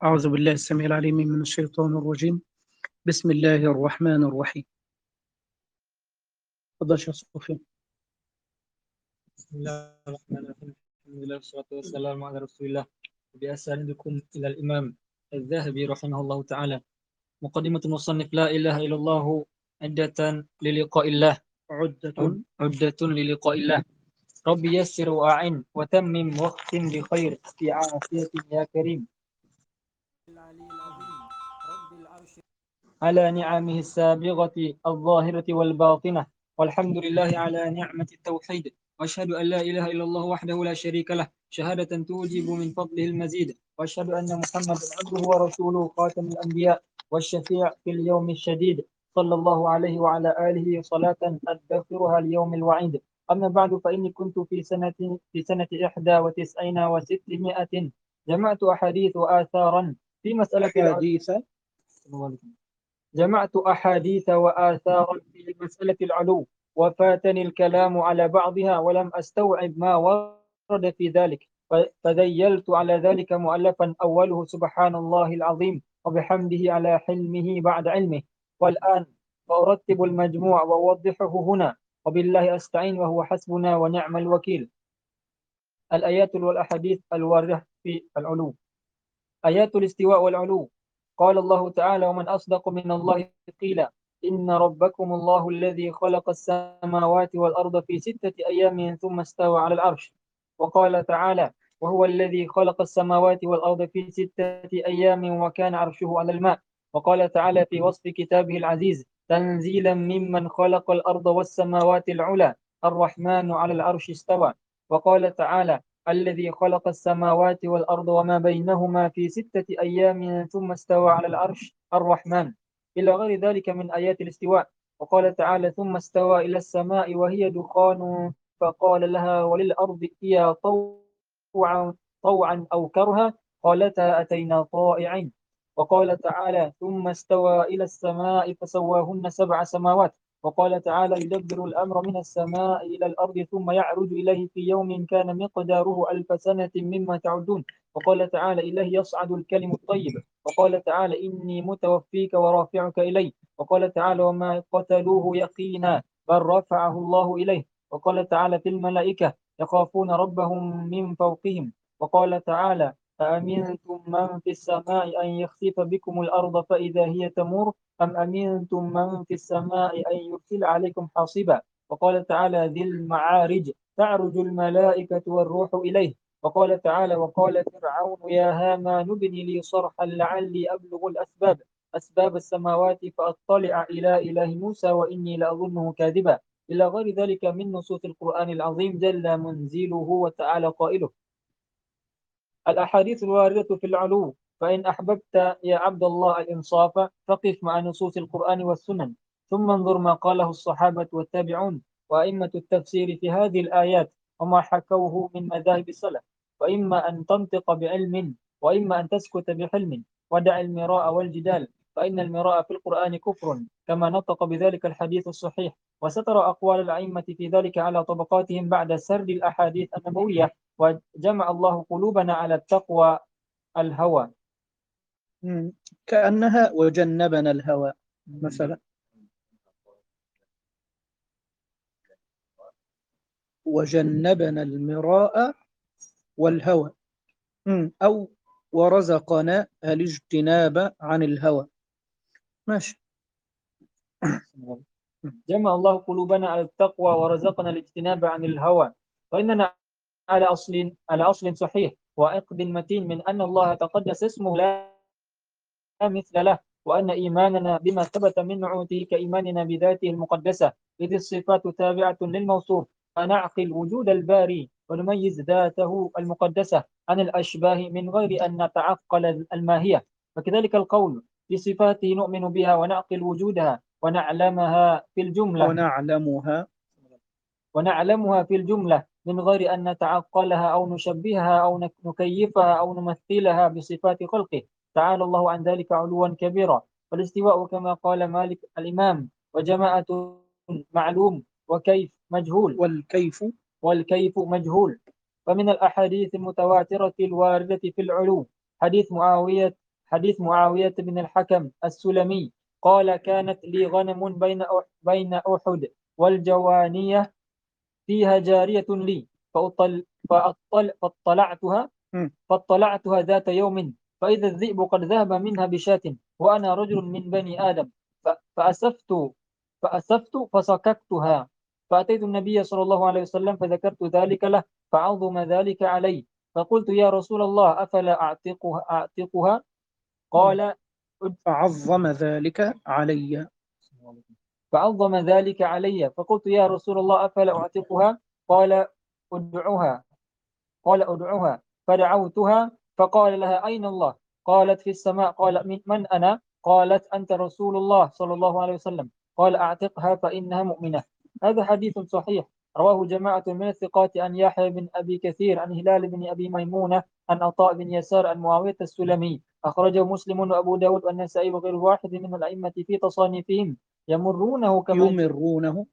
أعوذ بالله السميع العليم من الشيطان الرجيم. بسم الله الرحمن الرحيم. تفضل شيخ صوفي. بسم الله الرحمن الرحيم. الحمد لله والصلاة والسلام على رسول الله. بأساندكم إلى الإمام الذهبي رحمه الله تعالى. مقدمة المصنف: لا إله إلا الله عدة للقاء الله. عدة للقاء الله. ربي يسر وأعن وتمم واختم بخير في عافية يا كريم. العلي العظيم رب العرش على نعمه السابغة الظاهرة والباطنة، والحمد لله على نعمة التوحيد، وأشهد أن لا إله إلا الله وحده لا شريك له شهادة توجب من فضله المزيد، وأشهد أن محمدا عبده ورسوله خاتم الأنبياء والشفيع في اليوم الشديد، صلى الله عليه وعلى آله صلاة أدخرها اليوم الوعيد. أما بعد، فإني كنت في سنة 91 و600 جمعت أحاديث وآثارا في مسألة حديث جمعت أحاديث وآثارا في مسألة العلو، وفاتني الكلام على بعضها ولم أستوعب ما ورد في ذلك، فذيلت على ذلك مؤلفا أوله سبحان الله العظيم وبحمده على حلمه بعد علمه. والآن فأرتب المجموع وأوضحه هنا، وبالله أستعين وهو حسبنا ونعم الوكيل. الآيات والأحاديث الواردة في العلو. آيات الاستواء والعلو. قال الله تعالى: ومن أصدق من الله قيلا إن ربكم الله الذي خلق السماوات والأرض في 6 أيام ثم استوى على العرش. وقال تعالى: وهو الذي خلق السماوات والأرض في 6 أيام وكان عرشه على الماء. وقال تعالى في وصف كتابه العزيز: تنزيلا ممن خلق الأرض والسماوات العلى الرحمن على العرش استوى. وقال تعالى: الذي خلق السماوات والأرض وما بينهما في 6 أيام ثم استوى على العرش الرحمن، إلى غير ذلك من آيات الاستواء. وقال تعالى: ثم استوى إلى السماء وهي دخان فقال لها وللأرض ائتيا طوعا أو كرها قالتا أتينا طائعين. وقال تعالى: ثم استوى إلى السماء فسواهن 7 سماوات. وقال تعالى: يدبر الأمر من السماء إلى الأرض ثم يعرج إليه في يوم كان مقداره 1000 سنة مما تعدون. وقال تعالى: إليه يصعد الكلم الطيب. وقال تعالى: إني متوفيك ورافعك إلي. وقال تعالى: وما قتلوه يقينا بل رفعه الله إليه. وقال تعالى في الملائكة: يخافون ربهم من فوقهم. وقال تعالى: أأمنتم من في السماء أن يخسف بكم الأرض فإذا هي تمور أم أمنتم من في السماء أن يرسل عليكم حاصبا. وقال تعالى: ذي المعارج تعرج الملائكة والروح إليه. وقال تعالى: وقال فرعون يا هامان ابن لي صرحا لعلي أبلغ أسباب السماوات فأطلع إلى إله موسى وإني لأظنه كاذبا، إلى غير ذلك من نصوص القرآن العظيم جل منزله وتعالى قائله. الأحاديث الواردة في العلو. فإن أحببت يا عبد الله الإنصاف فقف مع نصوص القرآن والسنن، ثم انظر ما قاله الصحابة والتابعون وأئمة التفسير في هذه الآيات وما حكوه من مذاهب السلف. وإما أن تنطق بعلم وإما أن تسكت بحلم، ودع المراء والجدال، فإن المراء في القرآن كفر، كما نطق بذلك الحديث الصحيح. وسترى أقوال الأئمة في ذلك على طبقاتهم بعد سرد الأحاديث النبوية. وجمع الله قلوبنا على التقوى الهوى. كأنها وجنبنا الهوى مثلا، وجنبنا المراء والهوى، أو ورزقنا الاجتناب عن الهوى. ماشي. جمع الله قلوبنا على التقوى ورزقنا الاجتناب عن الهوى، فإننا على أصل صحيح وعقد متين من أن الله تقدس اسمه لا مثل له، وأن إيماننا بما ثبت من نعوته كإيماننا بذاته المقدسة، إذ الصفات تابعة للموصوف، فنعقل وجود الباري ونميز ذاته المقدسة عن الأشباه من غير أن نتعقل الماهية. فكذلك القول في صفاته نؤمن بها ونعقل وجودها ونعلمها في الجملة في الجملة من غير أن نتعقلها أو نشبهها أو نكيفها أو نمثلها بصفات خلقه، تعالى الله عن ذلك علوا كبيرا. فالاستواء كما قال مالك الإمام: وجماعة معلوم وكيف مجهول، والكيف مجهول. فمن الأحاديث المتواترة الواردة في العلو حديث معاوية حديث معاوية بن الحكم السلمي قال كانت لي غنم بين أحد والجوانية فيها جارية لي فاطلعتها مم. فاطلعتها ذات يوم فإذا الذئب قد ذهب منها بشاة وأنا رجل من بني آدم فأسفت فسككتها فأتيت النبي صلى الله عليه وسلم فذكرت ذلك له فعظم ذلك علي فقلت يا رسول الله أفلا أعتقها قال فعظم ذلك علي. فعظم ذلك علي فقلت يا رسول الله أفلا أعتقها قال ادعها ادعها فدعوتها فقال لها أين الله قالت في السماء قال من أنا قالت أنت رسول الله صلى الله عليه وسلم قال أعتقها فإنها مؤمنة. هذا حديث صحيح رواه جماعة من الثقات عن يحيى بن أبي كثير عن هلال بن أبي ميمونة عن عطاء بن يسار عن معاوية السلمي أخرجه مسلم وأبو داود والنسائي وغير واحد من الأئمة في تصانيفهم يمرونه كما يمرونه.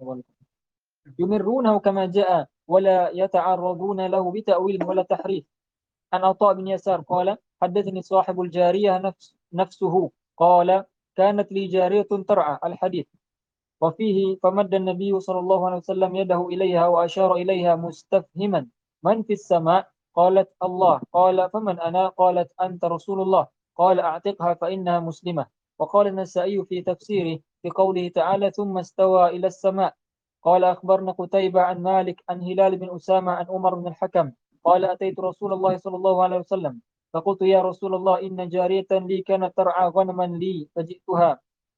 كما جاء ولا يتعرضون له بتأويل ولا تحريف. عن عطاء بن يسار قال حدثني صاحب الجارية نفسه قال كانت لي جارية ترعى الحديث وفيه فمد النبي صلى الله عليه وسلم يده إليها وأشار إليها مستفهما من في السماء قالت الله قال فمن أنا قالت أنت رسول الله قال أعتقها فإنها مسلمة. وقال النسائي في تفسيره في قوله تعالى ثم استوى إلى السماء قال أخبرنا قتيبة عن مالك عن هلال بن أسامة عن عمر بن الحكم قال أتيت رسول الله صلى الله عليه وسلم فقلت يا رسول الله إن جارية لي كانت ترعى غنما لي فجئتها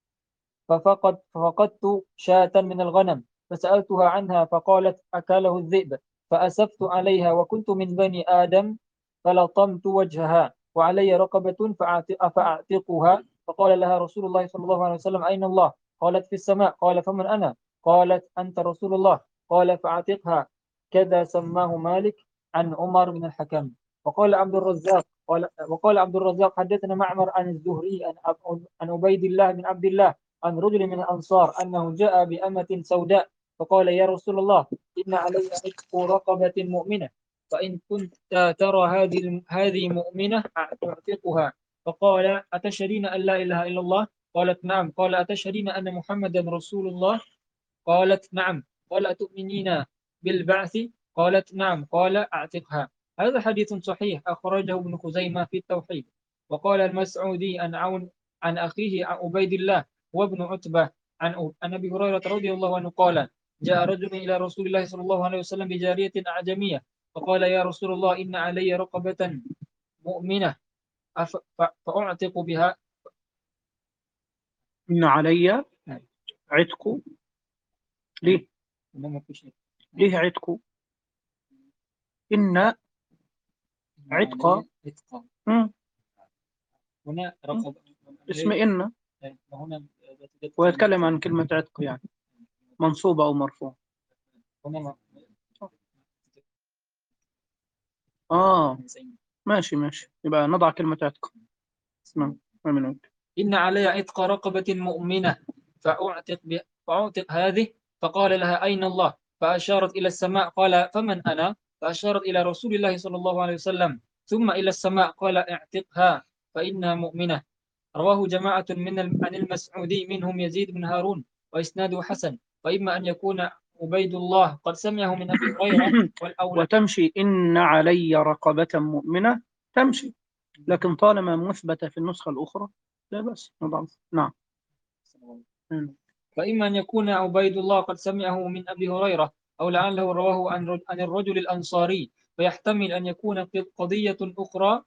ففقدت شاة من الغنم فسألتها عنها فقالت أكله الذئب فأسفت عليها وكنت من بني آدم فلطمت وجهها وعلي رقبة فأعتقها فقال لها رسول الله صلى الله عليه وسلم أين الله قالت في السماء قال فمن أنا قالت أنت رسول الله قال فأعتقها. كذا سماه مالك عن عمر بن الحكم. وقال عبد الرزاق حدثنا معمر عن الزهري عن عبيد الله بن عبد الله عن رجل من الأنصار أنه جاء بأمة سوداء فقال يا رسول الله إن علي عتق رقبة مؤمنة فإن كنت ترى هذه مؤمنة أعتقها. فقال أتشهدين أن لا إله إلا الله قالت نعم قال أتشهدين أن محمدا رسول الله قالت نعم قال أتؤمنين بالبعث قالت نعم قال أعتقها. هذا حديث صحيح أخرجه ابن خزيمة في التوحيد. وقال المسعودي عن أخيه عن عبيد الله وابن عتبة عن أبي هريرة رضي الله عنه قال جاء رجل إلى رسول الله صلى الله عليه وسلم بجارية أعجمية فقال يا رسول الله إن علي رقبة مؤمنة فأعتق بها. إن علي عتق. ليه؟ ليه عتق؟ إن عتق. هنا رقبة اسم إن هنا ويتكلم عن كلمة عتق يعني منصوبة أو مرفوع. هنا ماشي يبقى نضع كلمة عتق. نعم. إن علي عتق رقبة مؤمنة فأعتق هذه فقال لها أين الله فأشارت إلى السماء قال فمن أنا فأشارت إلى رسول الله صلى الله عليه وسلم ثم إلى السماء قال اعتقها فإنها مؤمنة. رواه جماعة عن المسعودي منهم يزيد بن هارون وإسناده حسن وإما أن يكون عبيد الله قد سمعه من أبي هريرة والأولى. وتمشي إن علي رقبة مؤمنة تمشي لكن طالما مثبتة في النسخة الأخرى لا بس نضع. نعم. فإما أن يكون عبيد الله قد سمعه من أبي هريرة أو لعله رواه عن الرجل الأنصاري فيحتمل أن يكون قضية أخرى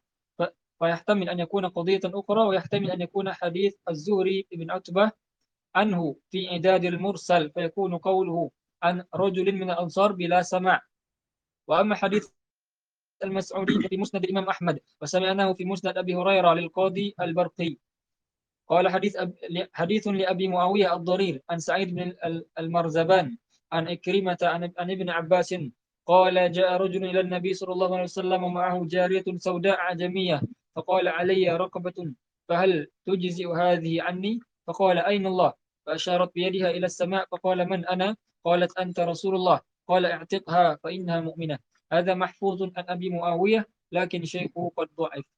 ويحتمل أن يكون حديث الزهري بن عتبة عنه في إعداد المرسل فيكون قوله عن رجل من الأنصار بلا سماع. وأما حديث المسعودي في مسند الإمام أحمد وسمعناه في مسند أبي هريرة للقاضي البرقي قال حديث لأبي معاوية الضرير عن سعيد بن المرزبان عن إكرمة عن ابن عباس قال جاء رجل إلى النبي صلى الله عليه وسلم ومعه جارية سوداء عجمية فقال علي رقبة فهل تجزئ هذه عني فقال أين الله فأشارت بيدها إلى السماء فقال من أنا قالت أنت رسول الله قال اعتقها فإنها مؤمنة. هذا محفوظ عن أبي معاوية لكن شيخه قد ضعف.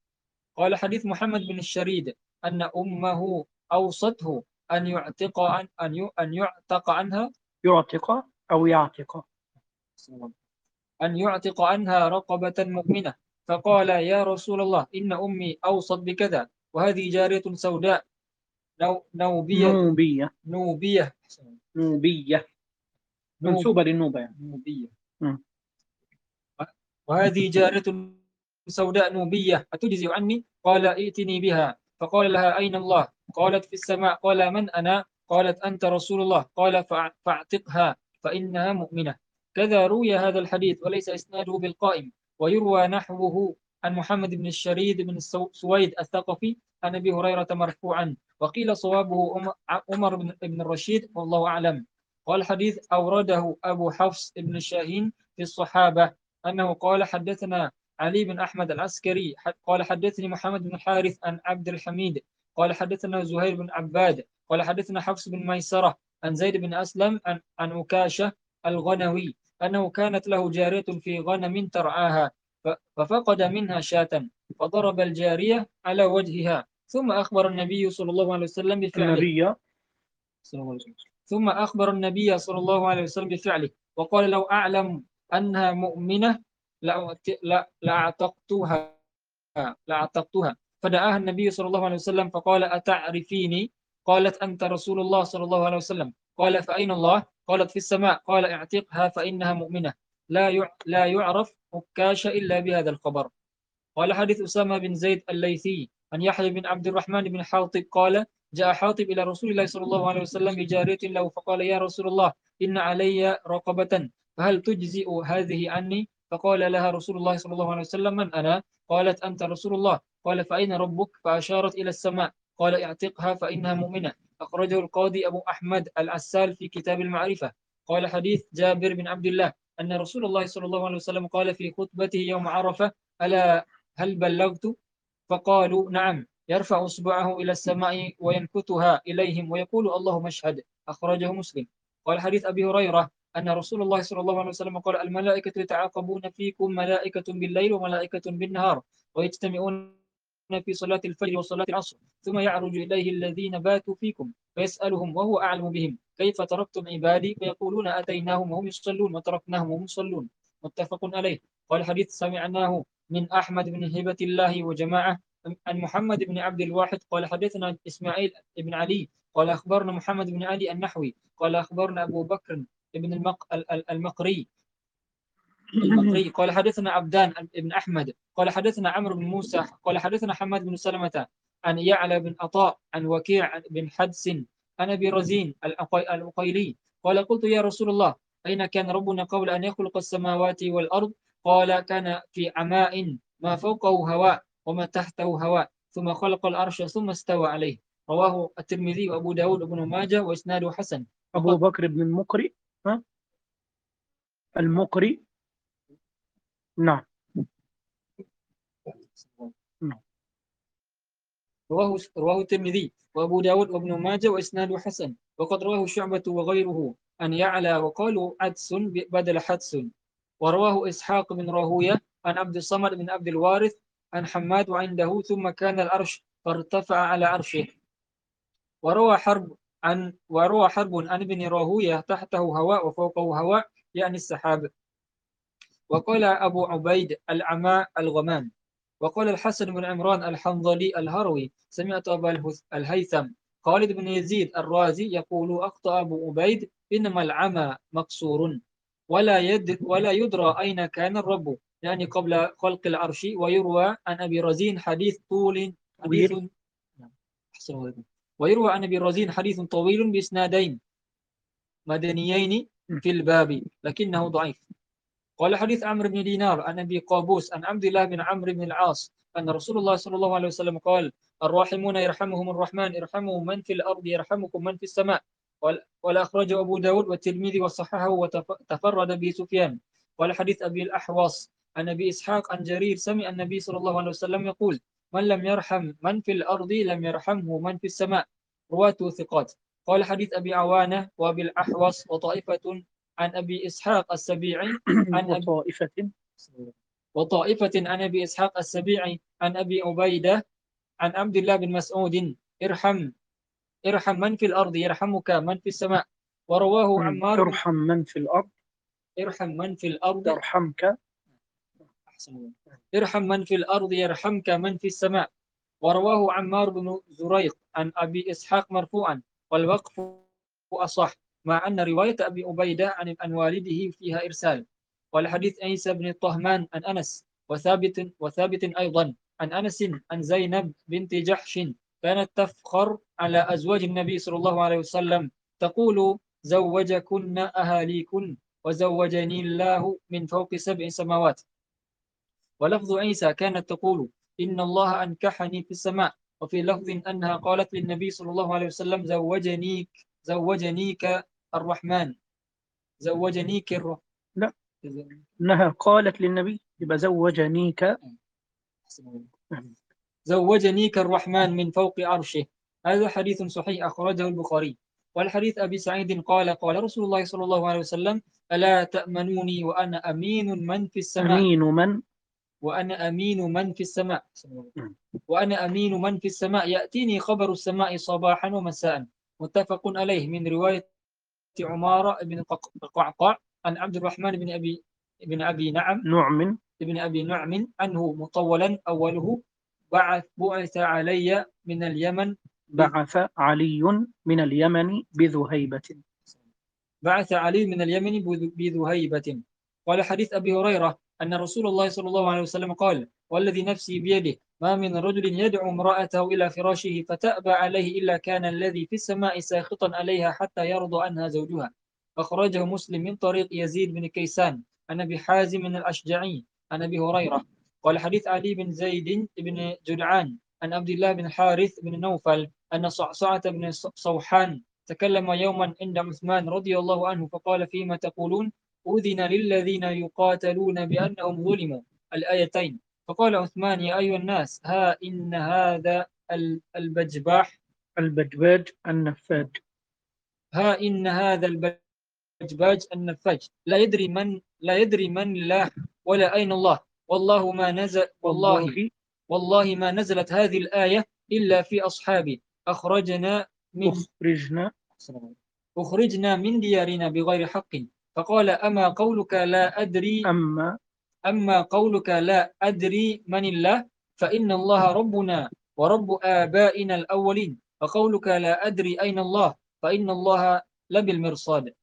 قال حديث محمد بن الشريد أن أمه أوصته أن يعتق عنها يعتق أو يعتق. أن يعتق عنها رقبة مؤمنة، فقال يا رسول الله إن أمي أوصت بكذا، وهذه جارية سوداء نوبية نوبية. نوبية نوبية نوب منسوبة للنوبة يعني. نوبية مم. وهذه جارية سوداء نوبية أتجزي عني؟ قال ائتني بها. فقال لها أين الله؟ قالت في السماء. قال من أنا؟ قالت أنت رسول الله. قال فاعتقها فإنها مؤمنة. كذا روي هذا الحديث وليس إسناده بالقائم، ويروى نحوه عن محمد بن الشريد بن سويد الثقفي عن أبي هريرة مرفوعا، وقيل صوابه عمر بن الرشيد والله أعلم. والحديث أورده أبو حفص بن شاهين في الصحابة أنه قال حدثنا علي بن أحمد العسكري قال حدثني محمد بن حارث عن عبد الحميد قال حدثنا زهير بن عباد قال حدثنا حفص بن ميسرة عن زيد بن أسلم عن عكاشة الغنوي أنه كانت له جارية في غنم ترعاها، ففقد منها شاة فضرب الجارية على وجهها، ثم أخبر النبي صلى الله عليه وسلم بفعله. ثم أخبر النبي صلى الله عليه وسلم بفعله وقال لو أعلم أنها مؤمنة لأعتقتها. فدعاها النبي صلى الله عليه وسلم فقال أتعرفيني؟ قالت أنت رسول الله صلى الله عليه وسلم. قال فأين الله؟ قالت في السماء. قال اعتقها فإنها مؤمنة. لا يعرف عكاش إلا بهذا الخبر. قال حديث أسامة بن زيد الليثي عن يحيى بن عبد الرحمن بن حاطب قال جاء حاطب إلى رسول الله صلى الله عليه وسلم بجارية له فقال يا رسول الله إن علي رقبة فهل تجزئ هذه عني؟ فقال لها رسول الله صلى الله عليه وسلم من أنا؟ قالت أنت رسول الله. قال فأين ربك؟ فأشارت إلى السماء. قال اعتقها فإنها مؤمنة. أخرجه القاضي أبو أحمد العسال في كتاب المعرفة. قال حديث جابر بن عبد الله أن رسول الله صلى الله عليه وسلم قال في خطبته يوم عرفة ألا هل بلغت؟ فقالوا نعم. يرفع إصبعه إلى السماء وينكتها إليهم ويقول اللهم اشهد. أخرجه مسلم. قال حديث أبي هريرة أن رسول الله صلى الله عليه وسلم قال الملائكة يتعاقبون فيكم ملائكة بالليل وملائكة بالنهار ويجتمعون في صلاة الفجر وصلاة العصر، ثم يعرج إليه الذين باتوا فيكم فيسألهم وهو أعلم بهم كيف تركتم عبادي؟ فيقولون أتيناهم وهم يصلون وتركناهم وهم يصلون. متفق عليه. قال حديث سمعناه من أحمد بن هبة الله وجماعة عن محمد بن عبد الواحد قال حدثنا إسماعيل بن علي قال أخبرنا محمد بن علي النحوي قال أخبرنا أبو بكر بن المقري قال حدثنا عبدان بن أحمد قال حدثنا عمرو بن موسى قال حدثنا حماد بن سلمة عن يعلى بن عطاء عن وكيع بن حدس عن أبي رزين العقيلي قال قلت يا رسول الله أين كان ربنا قبل أن يخلق السماوات والأرض؟ قال كان في عماء ما فوقه هواء وما تحته هواء ثم خلق العرش ثم استوى عليه. رواه الترمذي وأبو داود وابن ماجه وإسناده حسن. أبو بكر بن المقري. ها؟ المقري. نعم. رواه الترمذي وأبو داود وابن ماجه وإسناده حسن. وقد رواه شعبة وغيره أن يعلى وقالوا عدس بدل حدس. ورواه إسحاق بن راهوية عن عبد الصمد بن عبد الوارث عن حماد وعنده ثم كان العرش فارتفع على عرشه. وروى حرب عن ابن راهوية تحته هواء وفوقه هواء يعني السحاب. وقال أبو عبيد العماء الغمام. وقال الحسن بن عمران الحنظلي الهروي سمعت أبا الهيثم خالد بن يزيد الرازي يقول أخطأ أبو عبيد إنما العمى مقصور ولا يدرى أين كان الرب يعني قبل خلق العرش. ويروى عن أبي رزين حديث ويروى عن أبي رزين حديث طويل بإسنادين مدنيين في الباب لكنه ضعيف. قال حديث عمرو بن دينار عن أبي قابوس عن عبد الله بن عمرو بن العاص أن رسول الله صلى الله عليه وسلم قال الراحمون يرحمهم الرحمن ارحموا من في الأرض يرحمكم من في السماء. ولا أخرجه أبو داود والترمذي وصححه وتفرد به سفيان. قال حديث أبي الأحواص عن أبي إسحاق عن جرير سمع النبي صلى الله عليه وسلم يقول من لم يرحم من في الأرض لم يرحمه من في السماء. رواته ثقات. قال حديث أبي عوانة وأبي الأحوص وطائفة عن أبي إسحاق السبيعي عن وطائفة وطائفة عن أبي إسحاق السبيعي عن أبي عبيدة عن عبد الله بن مسعود ارحم من في الأرض يرحمك من في السماء. ورواه عمار بن ارحم من في الأرض ارحم من في الأرض يرحمك. أحسن. ارحم من في الأرض يرحمك من في السماء. ورواه عمار بن زريق عن أبي إسحاق مرفوعا، والوقف أصح، مع أن رواية أبي عبيدة عن والده فيها إرسال. والحديث عيسى بن الطهمان عن أنس وثابت أيضا عن أنس عن زينب بنت جحش كانت تفخر على أزواج النبي صلى الله عليه وسلم تقول: زوجكن أهاليكن وزوجني الله من فوق 7 سماوات. ولفظ عيسى كانت تقول: إن الله أنكحني في السماء. وفي لفظ أنها قالت للنبي صلى الله عليه وسلم: زوجنيك الرحمن زوجنيك الرحمن لا، إنها قالت للنبي يبقى زوجنيك. زوجنيك الرحمن من فوق عرشه. هذا حديث صحيح أخرجه البخاري. والحديث أبي سعيد قال رسول الله صلى الله عليه وسلم: ألا تأمنوني وأنا أمين من في السماء أمين من. وأنا أمين من في السماء وأنا أمين من في السماء يأتيني خبر السماء صباحا ومساء. متفق عليه، من رواية عمارة بن القعقاع عن عبد الرحمن بن أبي نعم. نعم عنه مطولا أوله: بعث علي من اليمن بعث علي من اليمن بذهيبة. بعث علي من اليمن بذهيبة. قال حديث أبي هريرة أن رسول الله صلى الله عليه وسلم قال: والذي نفسي بيده ما من رجل يدعو امرأته إلى فراشه فتأبى عليه إلا كان الذي في السماء ساخطا عليها حتى يرضى عنها زوجها. أخرجه مسلم من طريق يزيد بن كيسان عن أبي حازم الأشجعي عن أبي هريرة. قال حديث علي بن زيد بن جدعان عن عبد الله بن حارث بن نوفل أن صعصعة بن صوحان تكلم يوما عند عثمان رضي الله عنه فقال: فيما تقولون؟ أذن للذين يقاتلون بأنهم ظلموا، الآيتين. فقال عثمان: يا أيها الناس، ها إن هذا البجباج النفاج. ها إن هذا البجباج النفاج لا يدري من الله ولا أين الله. والله ما نزلت هذه الآية إلا في أصحابي أخرجنا من ديارنا بغير حق. فقال: أما قولك لا أدري من الله فإن الله ربنا ورب آبائنا الأولين، وقولك لا أدري أين الله فإن الله لبالمرصاد.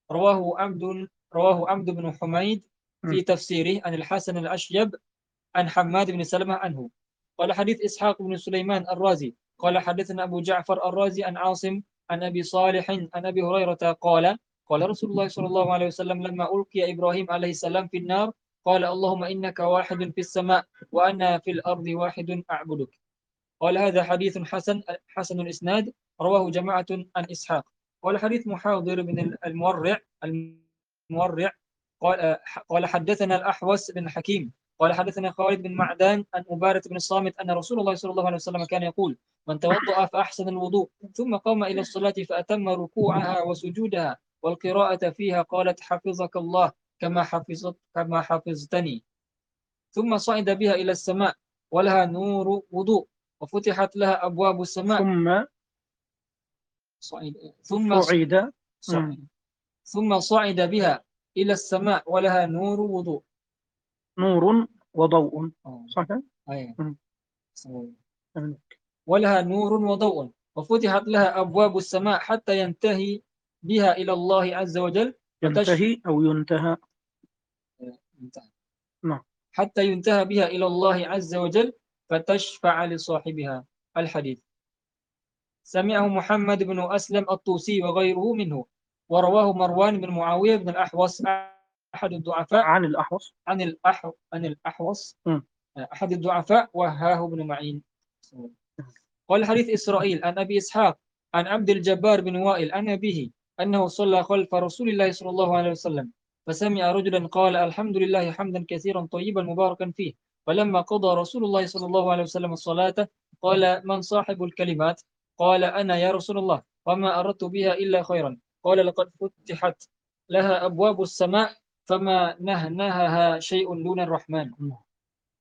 رواه عبد بن حميد في تفسيره عن الحسن الأشيب عن حماد بن سلمة عنه. قال حديث إسحاق بن سليمان الرازي قال حدثنا أبو جعفر الرازي عن عاصم عن أبي صالح عن أبي هريرة قال رسول الله صلى الله عليه وسلم: لما ألقي إبراهيم عليه السلام في النار قال: اللهم إنك واحد في السماء وأنا في الأرض واحد أعبدك. قال: هذا حديث حسن الإسناد، رواه جماعة عن إسحاق. قال حديث محاضر بن المورع قال حدثنا الأحوس بن حكيم قال حدثنا خالد بن معدان عن عبادة بن الصامت أن رسول الله صلى الله عليه وسلم كان يقول: من توضأ فأحسن الوضوء ثم قام إلى الصلاة فأتم ركوعها وسجودها والقراءة فيها قالت: حفظك الله كما حفظتني. ثم صعد بها إلى السماء ولها نور وضوء وفتحت لها أبواب السماء. ثم صعد بها إلى السماء ولها نور وضوء. نور وضوء. صح؟ ولها نور وضوء وفتحت لها أبواب السماء حتى ينتهي بها إلى الله عز وجل. ينتهي أو ينتهى؟ نعم. حتى ينتهى بها إلى الله عز وجل فتشفع لصاحبها. الحديث سمعه محمد بن أسلم الطوسي وغيره منه، ورواه مروان بن معاوية بن الأحوص أحد الضعفاء عن الأحوص أحد الضعفاء وهاه بن معين. قال حديث إسرائيل عن أبي إسحاق عن عبد الجبار بن وائل عن أبيه أنه صلى خلف رسول الله صلى الله عليه وسلم فسمع رجلا قال: الحمد لله حمدا كثيرا طيبا مباركا فيه. فلما قضى رسول الله صلى الله عليه وسلم الصلاة قال: من صاحب الكلمات؟ قال: أنا يا رسول الله، وما أردت بها إلا خيرا. قال: لقد فتحت لها أبواب السماء فما نهنهها شيء دون الرحمن.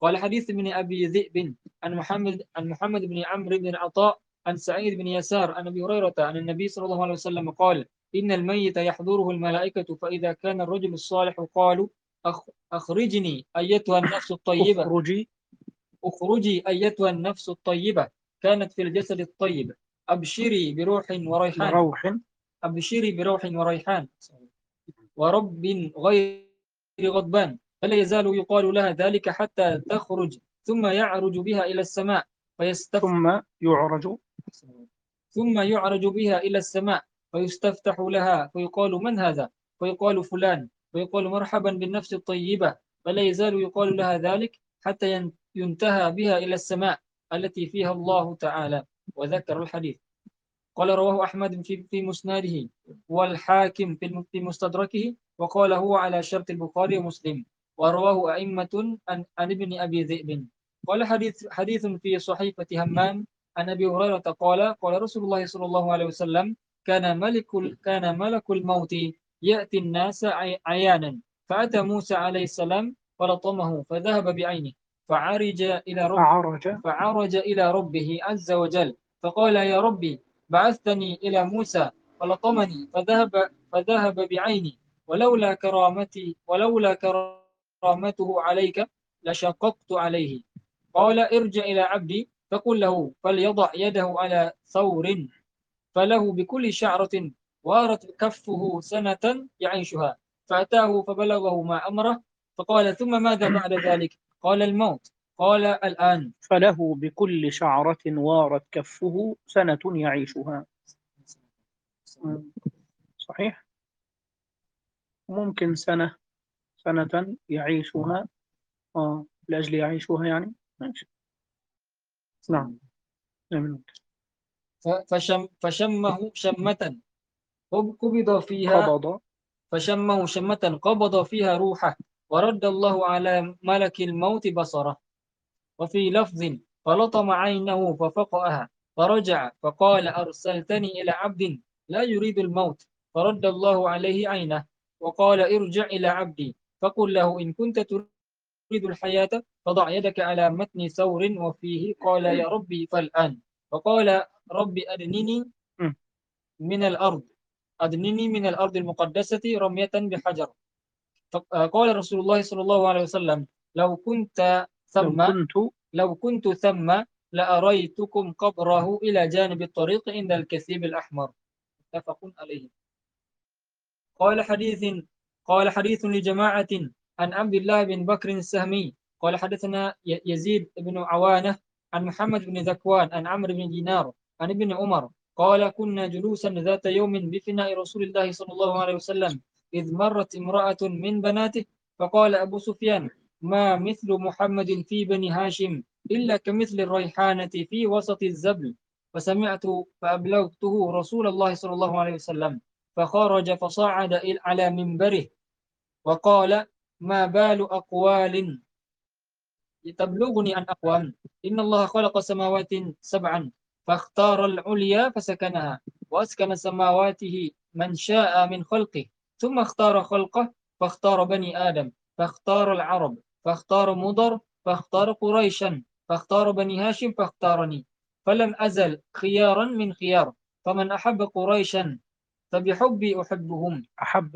قال حديث ابن أبي ذئب عن محمد بن عمرو بن العطاء عن سعيد بن يسار عن أبي هريرة عن النبي صلى الله عليه وسلم قال إن الميت يحضره الملائكة فإذا كان الرجل الصالح قالوا أخرجني أيتها النفس الطيبة اخرجي. اخرجي أيتها النفس الطيبة كانت في الجسد الطيب أبشري بروح وريحان بروح. أبشري بروح وريحان ورب غير غضبان فلا يزال يقال لها ذلك حتى تخرج ثم يعرج بها إلى السماء ثم يعرج. ثم يعرج بها إلى السماء فيستفتح لها فيقال من هذا فيقال فلان فيقال مرحبا بالنفس الطيبة فلا يزال يقال لها ذلك حتى ينتهى بها إلى السماء التي فيها الله تعالى. وذكر الحديث. قال رواه أحمد في مسنده والحاكم في مستدركه وقال هو على شرط البخاري ومسلم ورواه أئمة عن ابن أبي ذئب. قال حديث في صحيفة همام عن أبي هريرة قال رسول الله صلى الله عليه وسلم كان ملك الموت يأتي الناس عيانا فأتى موسى عليه السلام فلطمه فذهب بعينه فعرج. فعرج إلى ربه عز وجل فقال يا ربي بعثتني إلى موسى فلطمني فذهب بعيني ولولا كرامته عليك لشققت عليه. قال ارجع إلى عبدي فقل له فليضع يده على ثور فله بكل شعرة وارت كفه سنة يعيشها فأتاه فبلغه ما أمره فقال ثم ماذا بعد ذلك قال الموت قال الآن فله بكل شعرة وارت كفه سنة يعيشها. صحيح. ممكن سنة يعيشها. لأجل يعيشها يعني. ماشي. نعم. فشمه شمة قبض فيها قبض. فشمه شمة قبض فيها روحه ورد الله على ملك الموت بصره. وفي لفظ فلطم عينه ففقأها فرجع فقال أرسلتني إلى عبد لا يريد الموت فرد الله عليه عينه وقال ارجع إلى عبدي فقل له إن كنت تريد الحياة فضع يدك على متن ثور وفيه قال يا ربي فالآن فقال ربي من الأرض أدنني من الأرض المقدسة رمية بحجر. قال رسول الله صلى الله عليه وسلم لو كنت ثم لأريتكم قبره إلى جانب الطريق عند الكثيب الأحمر. متفق عليه. قال حديث لجماعة عن عبد الله بن بكر السهمي قال حدثنا يزيد بن عوانة عن محمد بن ذكوان عن عمرو بن دينار عن ابن عمر قال كنا جلوسا ذات يوم بفناء رسول الله صلى الله عليه وسلم إذ مرت امرأة من بناته فقال أبو سفيان ما مثل محمد في بني هاشم إلا كمثل الريحانة في وسط الزبل فسمعت فأبلغته رسول الله صلى الله عليه وسلم فخرج فصعد على منبره وقال ما بال أقوال تبلغني عن أقوام إن الله خلق سماوات سبعا فاختار العليا فسكنها وأسكن سماواته من شاء من خلقه ثم اختار خلقه فاختار بني آدم فاختار العرب فاختار مضر فاختار قريشا فاختار بني هاشم فاختارني فلم أزل خيارا من خيار فمن أحب قريشا فبحبي أحبهم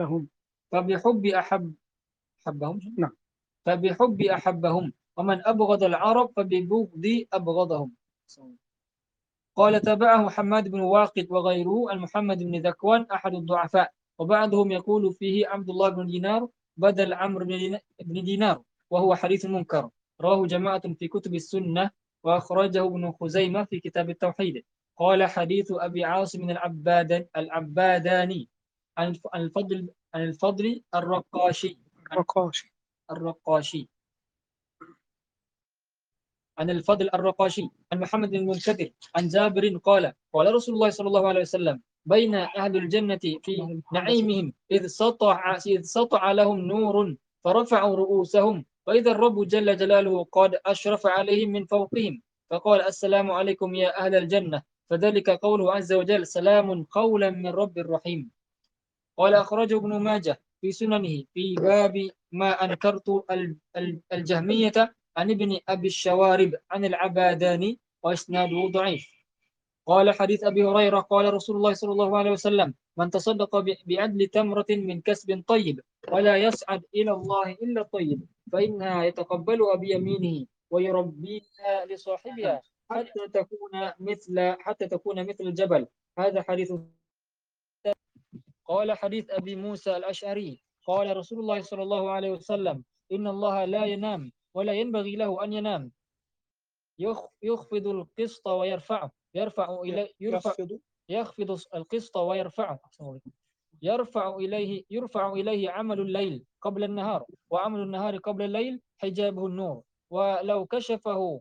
نعم. فبحبي أحبهم ومن أبغض العرب فببغضي أبغضهم. قال تبعه حماد بن واقد وغيره المحمد بن ذكوان أحد الضعفاء وبعضهم يقول فيه عبد الله بن دينار بدل عمرو بن دينار وهو حديث منكر رواه جماعة في كتب السنة وأخرجه ابن خزيمة في كتاب التوحيد. قال حديث أبي عاصم العباداني عن الفضل الرقاشي عن الفضل الرقاشي عن محمد بن المنكدر عن جابر قال رسول الله صلى الله عليه وسلم بين أهل الجنة في نعيمهم إذ سطع لهم نور فرفعوا رؤوسهم وإذا الرب جل جلاله قد أشرف عليهم من فوقهم فقال السلام عليكم يا أهل الجنة فذلك قوله عز وجل سلام قولا من رب رحيم. قال أخرجه ابن ماجه في سننه في باب ما أنكرت الجهمية عن ابن أبي الشوارب عن العباداني وإسناده ضعيف. قال حديث أبي هريرة قال رسول الله صلى الله عليه وسلم من تصدق بعدل تمرة من كسب طيب ولا يصعد إلى الله إلا الطيب فإنها يتقبلها بيمينه ويربيها لصاحبها حتى تكون مثل الجبل. هذا حديث. قال حديث أبي موسى الأشعري قال رسول الله صلى الله عليه وسلم إن الله لا ينام ولا ينبغي له أن ينام يخفض القسط ويرفعه يخفض القسط ويرفعه يرفع إليه عمل الليل قبل النهار وعمل النهار قبل الليل حجابه النور ولو كشفه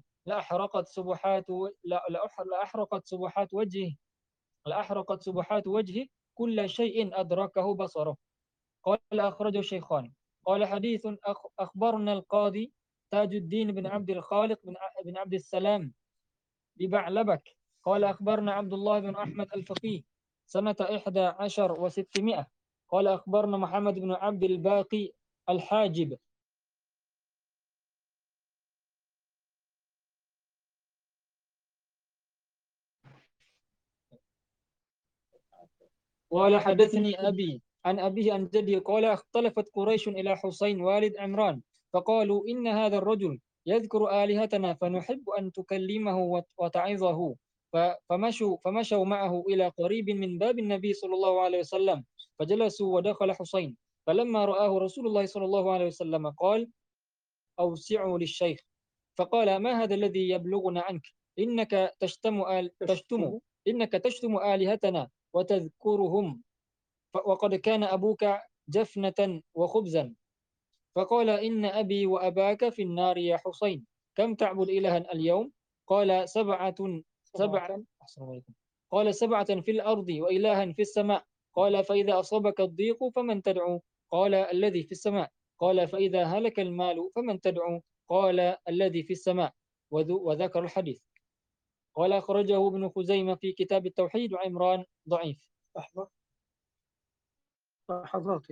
لأحرقت سبحات وجهه كل شيء أدركه بصره. قال أخرجه الشيخان. قال حديث أخبرنا القاضي تاج الدين بن عبد الخالق بن عبد السلام ببعلبك قال أخبرنا عبد الله بن أحمد الفقيه سنة 11 و600 قال أخبرنا محمد بن عبد الباقي الحاجب قال حدثني أبي عن أبيه عن جده قال اختلفت قريش إلى حسين والد عمران فقالوا إن هذا الرجل يذكر آلهتنا فنحب أن تكلمه وتعظه فمشوا معه إلى قريب من باب النبي صلى الله عليه وسلم فجلسوا ودخل حسين فلما رآه رسول الله صلى الله عليه وسلم قال أوسعوا للشيخ فقال ما هذا الذي يبلغنا عنك إنك تشتم آلهتنا وتذكرهم وقد كان أبوك جفنة وخبزا فقال إن أبي وأباك في النار يا حسين كم تعبد إلها اليوم قال سبعة قال 7 في الأرض وإلها في السماء قال فإذا أصابك الضيق فمن تدعو قال الذي في السماء قال فإذا هلك المال فمن تدعو قال الذي في السماء وذكر الحديث. قال أخرجه ابن خزيمة في كتاب التوحيد وعمران ضعيف. لحظات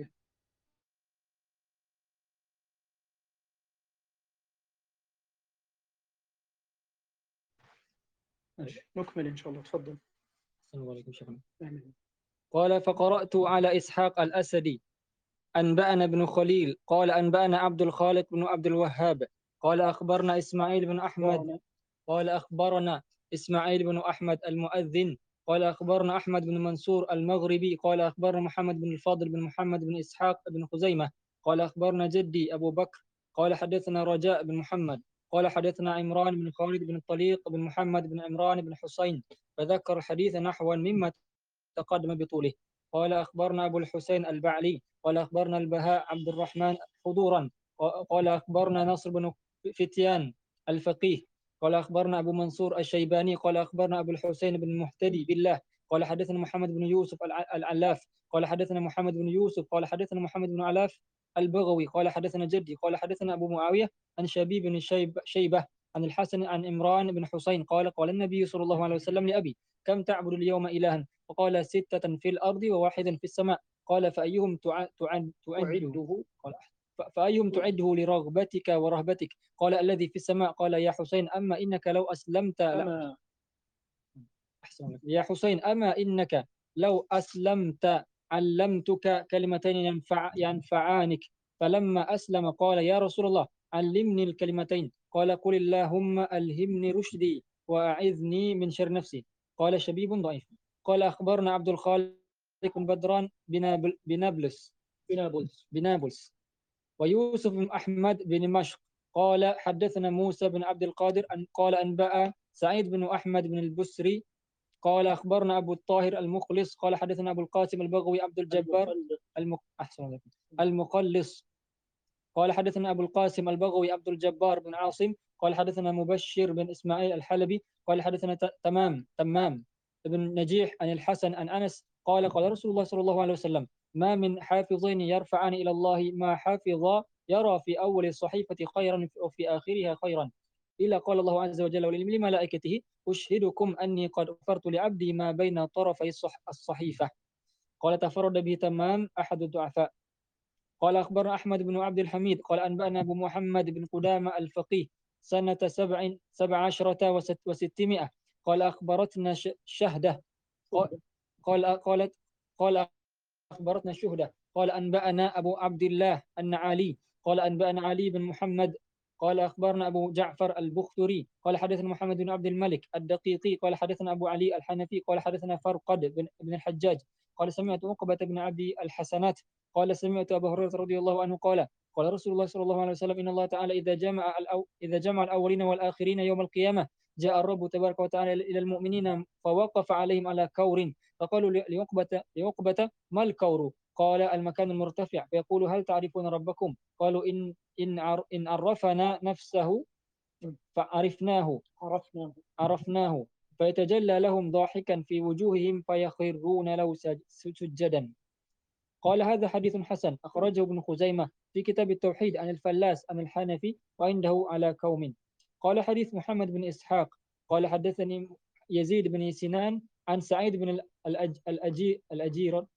نكمل إن شاء الله. تفضل. السلام عليكم شكرا. قال فقرأت على إسحاق الأسدي أنبأنا ابن خليل قال أنبأنا عبد الخالق بن عبد الوهاب قال أخبرنا إسماعيل بن أحمد قال أخبرنا إسماعيل بن أحمد المؤذن قال أخبرنا أحمد بن منصور المغربي قال أخبرنا محمد بن الفاضل بن محمد بن إسحاق بن خزيمة قال أخبرنا جدي أبو بكر قال حدثنا رجاء بن محمد قال حدثنا عمران بن خالد بن الطليق بن محمد بن عمران بن حسين فذكر الحديث نحوا مما تقدم بطوله. قال أخبرنا أبو الحسين البعلي قال أخبرنا البهاء عبد الرحمن حضورا قال أخبرنا نصر بن فتيان الفقيه قال أخبرنا أبو منصور الشيباني قال أخبرنا أبو الحسين بن المهتدي بالله قال حدثنا محمد بن يوسف العلاف قال حدثنا محمد بن يوسف قال حدثنا محمد بن علاف البغوي قال حدثنا جدي قال حدثنا أبو معاوية عن شبيب بن شيبة عن الحسن عن عمران بن حسين قال النبي صلى الله عليه وسلم لأبي كم تعبد اليوم إلها فقال 6 في الأرض وواحد في السماء قال فأيهم تعده لرغبتك ورهبتك قال الذي في السماء قال يا حسين أما إنك لو أسلمت يا حسين أما إنك لو أسلمت علمتك كلمتين ينفعانك فلما أسلم قال يا رسول الله علمني الكلمتين قال قل اللهم ألهمني رشدي وأعذني من شر نفسي قال شبيب ضعيف. قال أخبرنا عبد الخالق بن بدران بنابلس ويوسف بن أحمد بن مشق قال حدثنا موسى بن عبد القادر قال أنبأ سعيد بن أحمد بن البسري قال أخبرنا أبو الطاهر المخلص قال حدثنا أبو القاسم البغوي عبد الجبار المقلص قال حدثنا أبو القاسم البغوي عبد الجبار بن عاصم قال حدثنا مبشر بن إسماعيل الحلبي قال حدثنا تمام ابن نجيح عن الحسن عن أنس قال رسول الله صلى الله عليه وسلم ما من حافظين يرفعان إلى الله ما حافظا يرى في أول الصحيفة خيرا وفي آخرها خيرا إلا قال الله عز وجل لملائكته أشهدكم أني قد غفرت لعبدي ما بين طرفي الصحيفة. قال تفرد به تمام أحد الضعفاء. قال أخبرنا أحمد بن عبد الحميد قال أنبأنا أبو محمد بن قدامة الفقيه سنة 17 قال أخبرتنا شهدة قال أخبرتنا شهدة قال أنبأنا أبو عبد الله النعالي قال أنبأنا علي بن محمد قال أخبرنا أبو جعفر البختري قال حدثنا محمد بن عبد الملك الدقيقي قال حدثنا أبو علي الحنفي قال حدثنا فرقد بن الحجاج قال سمعت عقبة بن عبد الحسنات قال سمعت أبا هريرة رضي الله عنه قال رسول الله صلى الله عليه وسلم إن الله تعالى إذا جمع الأولين والآخرين يوم القيامة جاء الرب تبارك وتعالى إلى المؤمنين فوقف عليهم على كور فقالوا لعقبة ما الكور؟ قال المكان المرتفع فيقول هل تعرفون ربكم؟ قالوا إن عرفنا نفسه فعرفناه عرفناه فيتجلى لهم ضاحكا في وجوههم فيخرون له سجدا. قال هذا حديث حسن أخرجه ابن خزيمة في كتاب التوحيد عن الفلاس عن الحنفي وعنده على كوم. قال حديث محمد بن إسحاق قال حدثني يزيد بن سنان عن سعيد بن الأجيرة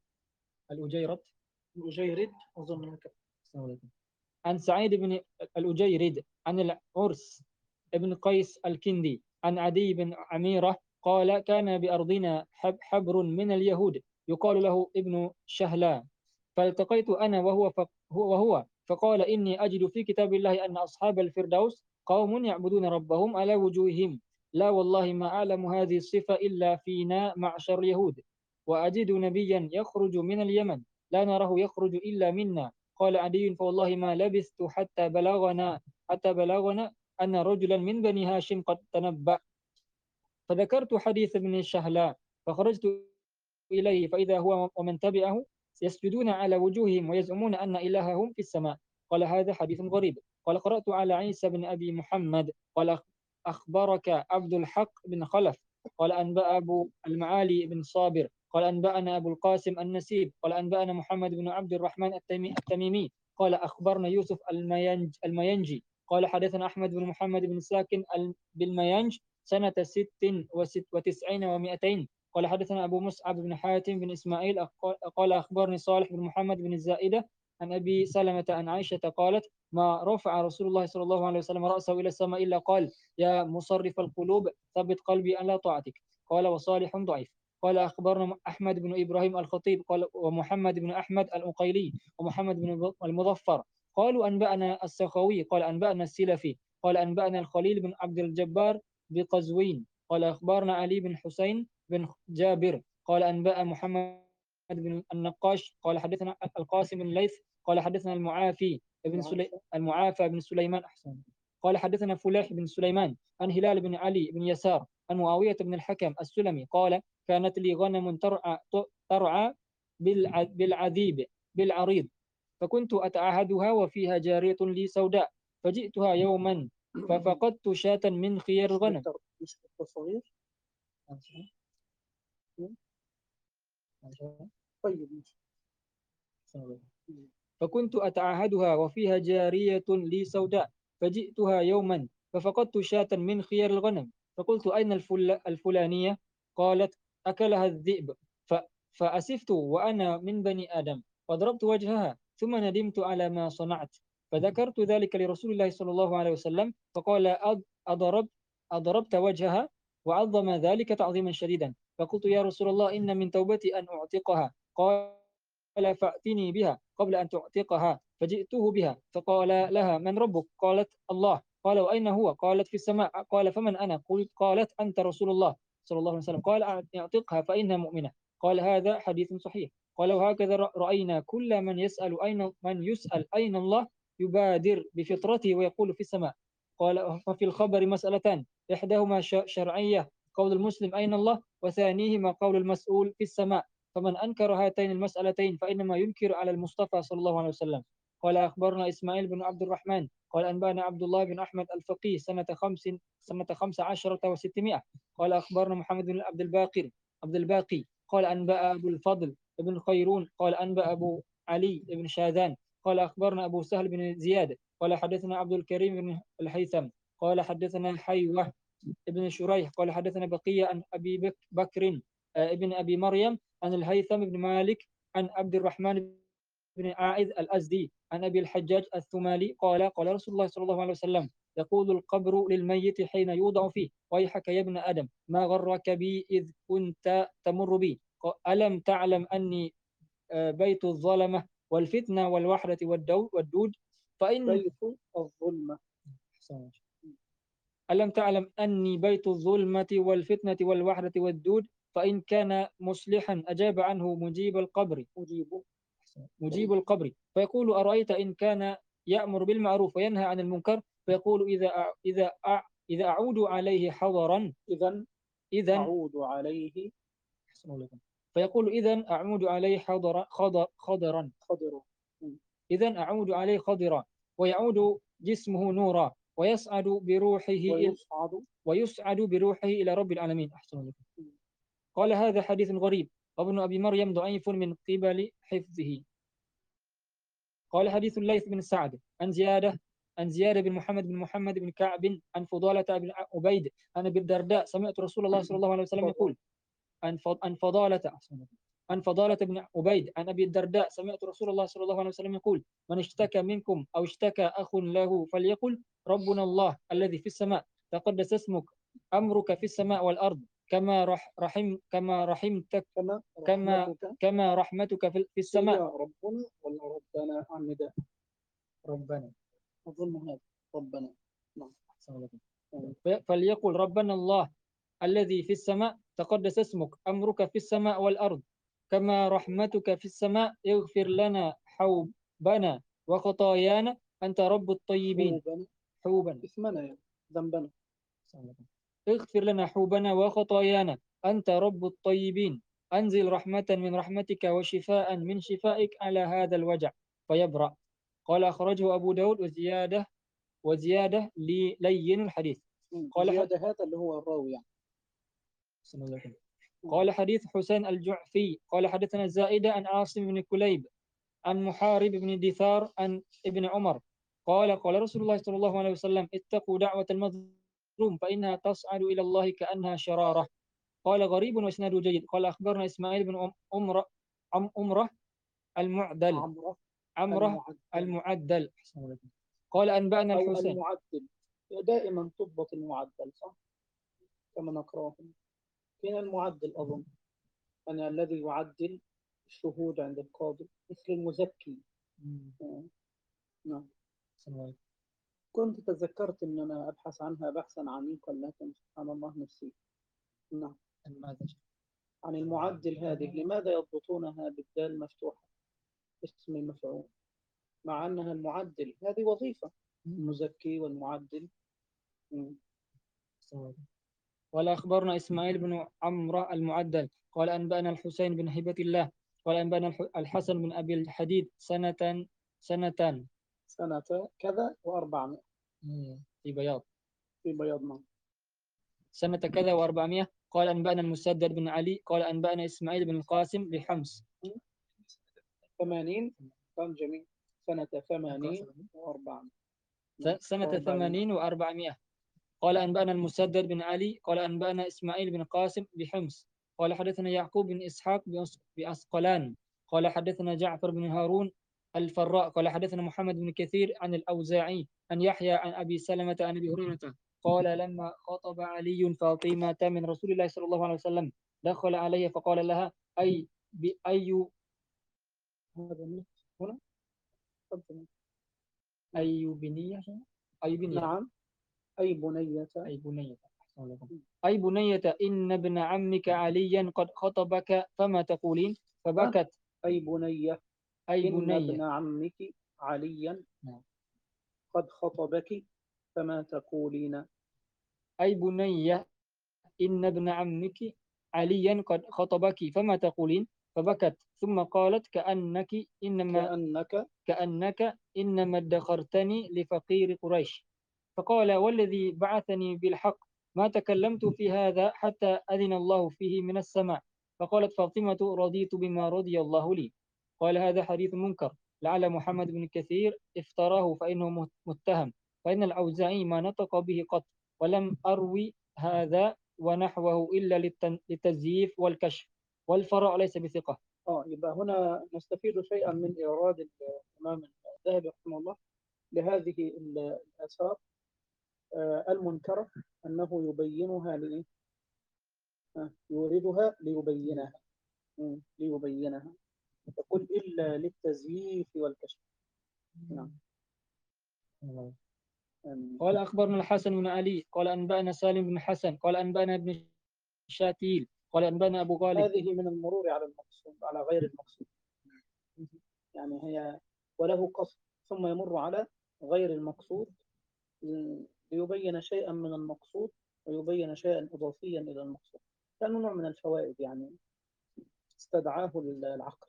الأجيرد أظن عن سعيد بن الأجيرد عن العرس ابن قيس الكندي عن عدي بن عميرة قال كان بأرضنا حبر من اليهود يقال له ابن شهلا فالتقيت أنا وهو فقال إني أجد في كتاب الله أن أصحاب الفردوس قوم يعبدون ربهم على وجوههم لا والله ما أعلم هذه الصفة إلا فينا معشر اليهود وأجد نبيا يخرج من اليمن لا نراه يخرج إلا منا. قال عدي فوالله ما لبثت حتى بلغنا أن رجلا من بني هاشم قد تنبأ فذكرت حديث ابن شهلاء فخرجت إليه فإذا هو ومن تبعه يسجدون على وجوههم ويزعمون أن إلههم في السماء. قال هذا حديث غريب. قال قرأت على عيسى بن أبي محمد قال أخبرك عبد الحق بن خلف قال أنبأ أبو المعالي بن صابر قال أنبأنا أبو القاسم النسيب قال أنبأنا محمد بن عبد الرحمن التميمي قال أخبرنا يوسف المينجي قال حدثنا أحمد بن محمد بن ساكن بالمينج سنة 96 و200 قال حدثنا أبو مصعب بن حاتم بن إسماعيل قال أخبرني صالح بن محمد بن الزائدة عن أبي سلمة عن عائشة قالت ما رفع رسول الله صلى الله عليه وسلم رأسه إلى السماء إلا قال يا مصرف القلوب ثبت قلبي على طاعتك. قال وصالح ضعيف. قال أخبرنا أحمد بن إبراهيم الخطيب قال ومحمد بن أحمد الأقيلي ومحمد بن المظفر قالوا أنبأنا السخوي قال أنبأنا السلفي قال أنبأنا الخليل بن عبد الجبار بقزوين قال أخبرنا علي بن حسين بن جابر قال أنبأ محمد بن النقاش قال حدثنا القاسم بن ليث قال حدثنا المعافى بن سليمان أحسن قال حدثنا فلاح بن سليمان عن هلال بن علي بن يسار عن معاوية بن الحكم السلمي قال كانت لي غنم ترعى بالعريض فكنت أتعهدها وفيها جارية لي سوداء فجئتها يوما ففقدت شاة من خيار الغنم. طيب فكنت أتعهدها وفيها جارية لي سوداء فجئتها يوما ففقدت شاة من خيار الغنم فقلت أين الفلانية قالت أكلها الذئب فأسفت وأنا من بني آدم فضربت وجهها ثم ندمت على ما صنعت فذكرت ذلك لرسول الله صلى الله عليه وسلم فقال أضربت وجهها وعظم ذلك تعظيما شديدا فقلت يا رسول الله إن من توبتي أن أعتقها قال فأتني بها قبل أن تعتقها فجئته بها فقال لها من ربك قالت الله قال وأين هو قالت في السماء قال فمن أنا قالت أنت رسول الله صلى الله عليه وسلم قال اعتقها فإنها مؤمنة. قال هذا حديث صحيح. قال وهكذا رأينا كل من يسأل أين الله يبادر بفطرته ويقول في السماء. قال ففي الخبر مسألتان إحداهما شرعية قول المسلم أين الله وثانيهما قول المسؤول في السماء فمن أنكر هاتين المسألتين فإنما ينكر على المصطفى صلى الله عليه وسلم. قال أخبرنا إسماعيل بن عبد الرحمن قال أنبأنا عبد الله بن أحمد الفقيه سنة 15 و600 قال أخبرنا محمد بن عبد الباقي قال أنبأ أبو الفضل بن خيرون قال أنبأ أبو علي بن شاذان قال أخبرنا أبو سهل بن زياد قال حدثنا عبد الكريم بن الهيثم قال حدثنا حيوة ابن شريح قال حدثنا بقية عن أبي بكر ابن أبي مريم عن الهيثم بن مالك عن عبد الرحمن بن عائذ الأزدي عن أبي الحجاج الثمالي قال قال رسول الله صلى الله عليه وسلم يقول القبر للميت حين يوضع فيه: ويحك يا ابن آدم، ما غرك بي إذ كنت تمر بي؟ ألم تعلم أني بيت الظلمة والفتنة والوحدة والدود؟ فإن بيت الظلمة. ألم تعلم أني بيت الظلمة والفتنة والوحدة والدود؟ فإن كان مصلحا أجاب عنه مجيب القبر فيقول: أرأيت إن كان يأمر بالمعروف وينهى عن المنكر؟ فيقول: إذا أعود عليه حضرا. إذا أعود عليه فيقول: إذا أعود عليه خضر. إذا أعود عليه خضرا، ويعود جسمه نورا، ويصعد بروحه إلى رب العالمين. أحسن الله. قال: هذا حديث غريب، وابن أبي مريم ضعيف من قبل حفظه. قال: حديث الليث بن سعد عن زيادة بن محمد بن كعب عن فضالة بن عبيد عن أبي الدرداء: سمعت رسول الله صلى الله عليه وسلم يقول. عن فضالة بن عبيد عن أبي الدرداء: سمعت رسول الله صلى الله عليه وسلم يقول: من اشتكى منكم أو اشتكى أخ له فليقل: ربنا الله الذي في السماء، تقدس اسمك، أمرك في السماء والأرض، كما رحمتك كما رحمتك في السماء. ربنا ولا ربنا عن نداء؟ ربنا أظن هذا ربنا. نعم. فليقل: ربنا الله الذي في السماء، تقدس اسمك، أمرك في السماء والأرض، كما رحمتك في السماء، اغفر لنا حوبنا وخطايانا، أنت رب الطيبين. حوبنا اسمنا ذنبنا. اغفر لنا حوبنا وخطايانا، أنت رب الطيبين. أنزل رحمة من رحمتك وشفاء من شفائك على هذا الوجع فيبرأ. قال: أخرجه أبو داود وزيادة لين الحديث. قال: زيادة هذا اللي هو الراوي يعني. قال: حديث حسين الجعفي قال: حدثنا الزائدة عن عاصم بن كليب عن محارب بن دثار عن ابن عمر قال رسول الله صلى الله عليه وسلم: اتقوا دعوة المظلوم فإنها تصعد إلى الله كأنها شرارة. قال: غريب واسناده جيد. قال: أخبرنا إسماعيل بن أمرة المعدل عمرة المعدل. قال: أنبأنا الحسين. المعدل دائما تضبط المعدل، صح؟ كما نقرأه كان المعدل أظن أنا الذي يعدل الشهود عند القاضي مثل المزكي. نعم. كنت تذكرت أن أنا أبحث عنها بحثا عميقا لكن سبحان الله نسيت. نعم. عن المعدل هذه لماذا يضبطونها بالدال مفتوحة اسم المفعول مع أنها المعدل هذه وظيفة المزكي والمعدل. ولا أخبرنا إسماعيل بن عمرو المعدل قال: أنبأنا الحسين بن هبة الله قال: أنبأنا الحسن بن أبي الحديد سنة كذا و400 في بياض نعم. سنة كذا و400. قال: أنبأنا المسدد بن علي قال: أنبأنا إسماعيل بن القاسم بحمص 80. كان جميل. سنة 80 و400. سنة 80 و400. قال: أنبأنا المسدد بن علي قال: أنبأنا إسماعيل بن قاسم بحمص قال: حدثنا يعقوب بن إسحاق بأسقلان قال: حدثنا جعفر بن هارون الفراء قال: حدثنا محمد بن كثير عن الأوزاعي عن يحيى عن أبي سلمة عن أبي هريرة قال: لما خطب علي فاطمة من رسول الله صلى الله عليه وسلم دخل علي فقال لها: بأي هذا هنا أي بنية نعم. أي بنية أي بنية إن ابن عمك عليا قد خطبك فما تقولين؟ فبكت. أي بنية إن ابن عمك عليا قد خطبك فما تقولين؟ أي بنية إن ابن عمك عليا قد خطبك فما تقولين؟ فبكت ثم قالت: كأنك إنما ادخرتني لفقير قريش. فقال: والذي بعثني بالحق ما تكلمت في هذا حتى أذن الله فيه من السماء. فقالت فاطمة: رضيت بما رضي الله لي. قال: هذا حديث منكر، لعل محمد بن كثير افتراه فإنه متهم، فإن الأوزاعي ما نطق به قط، ولم أروي هذا ونحوه إلا للتزييف والكشف، والفراء ليس بثقة. يبقى هنا نستفيد شيئا من إيراد الإمام الذهبي رحمه الله لهذه الآثار المنكرة أنه يبينها لإيه؟ يوردها ليبينها. ليبينها، يقول إلا للتزييف والكشف. نعم. قال أخبرنا الحسن بن علي قال أنبأنا سالم بن حسن قال أنبأنا ابن شاتيل قال أنبأنا أبو غالب. هذه من المرور على المقصود على غير المقصود، يعني هي وله قصد ثم يمر على غير المقصود ليبين شيئا من المقصود ويبين شيئا إضافيا إلى المقصود، كان نوع من الفوائد يعني استدعاه العقل.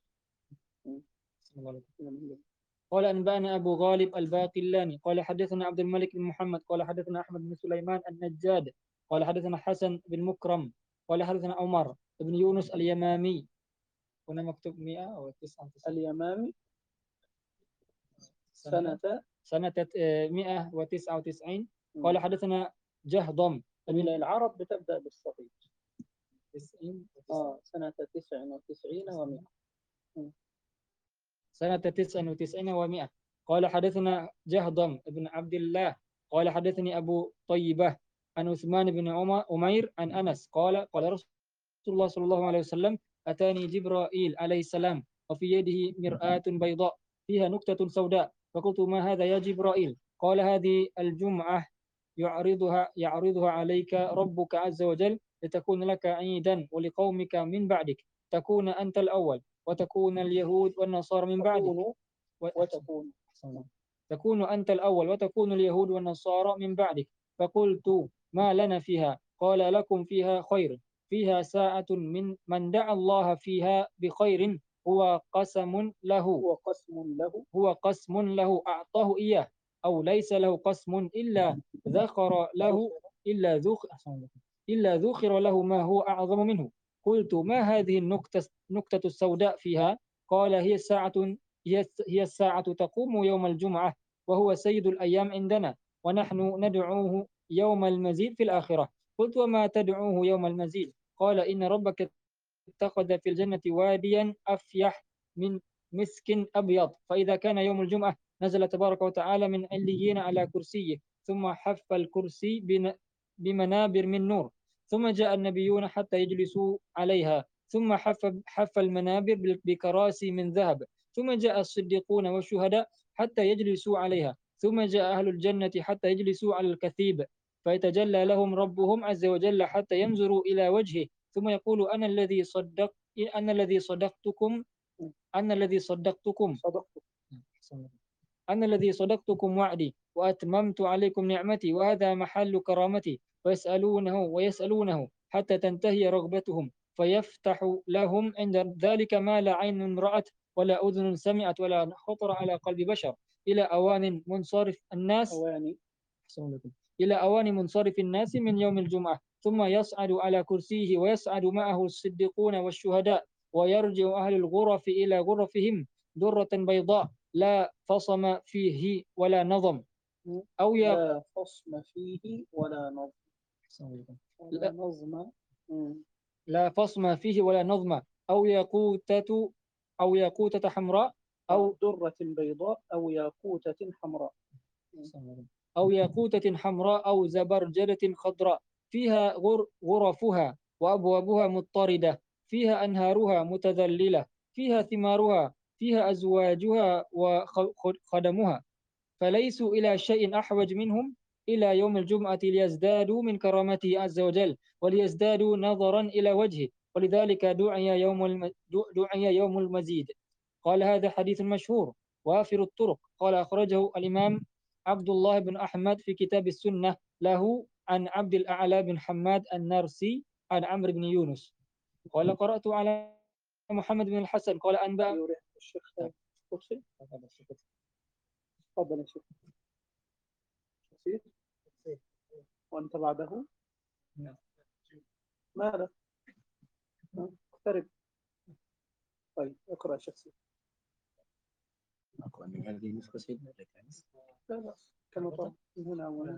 قال أنبأنا أبو غالب الباقلاني قال حدثنا عبد الملك بن محمد قال حدثنا أحمد بن سليمان النجاد قال حدثنا حسن بن مكرم قال حدثنا عمر بن يونس اليمامي. هنا مكتوب 199 اليمامي سنة 199. قال حدثنا جهضم. العرب بتبدأ بالصغير. 90 سنة 99 و100. سنة 99 و100. قال حدثنا جهضم بن عبد الله قال حدثني أبو طيبة عن عثمان بن أمير عن أنس قال رسول الله صلى الله عليه وسلم أتاني جبرائيل عليه السلام وفي يده مرآة بيضاء فيها نكتة سوداء فقلت ما هذا يا جبرائيل؟ قال هذه الجمعة يعرضها عليك ربك عز وجل لتكون لك عيدا ولقومك من بعدك تكون أنت الأول وتكون اليهود والنصارى من بعدك تكون أنت الأول وتكون اليهود والنصارى من بعدك. فقلت ما لنا فيها؟ قال لكم فيها خير فيها ساعة من دعا الله فيها بخير هو قسم له أعطاه إياه أو ليس له قسم إلا ذخر له ما هو أعظم منه. قلت ما هذه النكتة السوداء فيها؟ قال هي الساعة تقوم يوم الجمعة وهو سيد الأيام عندنا ونحن ندعوه يوم المزيد في الآخرة. قلت وما تدعوه يوم المزيد؟ قال إن ربك اتخذ في الجنة واديا أفيح من مسك أبيض فإذا كان يوم الجمعة نزل تبارك وتعالى من عليين على كرسيه ثم حف الكرسي بمنابر من نور ثم جاء النبيون حتى يجلسوا عليها ثم حف المنابر بكراسي من ذهب ثم جاء الصديقون والشهداء حتى يجلسوا عليها ثم جاء أهل الجنة حتى يجلسوا على الكثيب فيتجلى لهم ربهم عز وجل حتى ينظروا إلى وجهه ثم يقول أنا الذي صدقتكم وعدي وأتممت عليكم نعمتي وهذا محل كرامتي ويسألونه حتى تنتهي رغبتهم فيفتح لهم عند ذلك ما لا عين رأت ولا أذن سمعت ولا خطر على قلب بشر إلى أوان منصرف الناس من يوم الجمعة ثم يصعد على كرسيه ويصعد معه الصديقون والشهداء ويرجع أهل الغرف إلى غرفهم درة بيضاء لا فصم فيه ولا نظم لا فصم فيه ولا نظم لا فصم فيه ولا نظم أو ياقوتة حمراء أو درة بيضاء أو ياقوتة حمراء أو زبرجدة خضراء فيها غرفها وأبوابها مضطردة فيها أنهارها متذللة فيها ثمارها فيها أزواجها وخدمها فليسوا إلى شيء أحوج منهم إلى يوم الجمعة ليزدادوا من كرامته عز وجل وليزدادوا نظرا إلى وجهه ولذلك دعي يوم المزيد. قال هذا حديث مشهور وافر الطرق. قال أخرجه الإمام عبد الله بن أحمد في كتاب السنة له عن عبد الأعلى بن حماد النارسي عن عمرو بن يونس. قال قرأت على محمد بن الحسن قال أنبأ الشيخ قدسي. تفضل يا شيخ. وأنت بعده؟ ماذا؟ اقترب. طيب اقرأ شخصي. أقرأ من هذه النسخة سيدنا لا لا كما طبعا من هنا وهنا.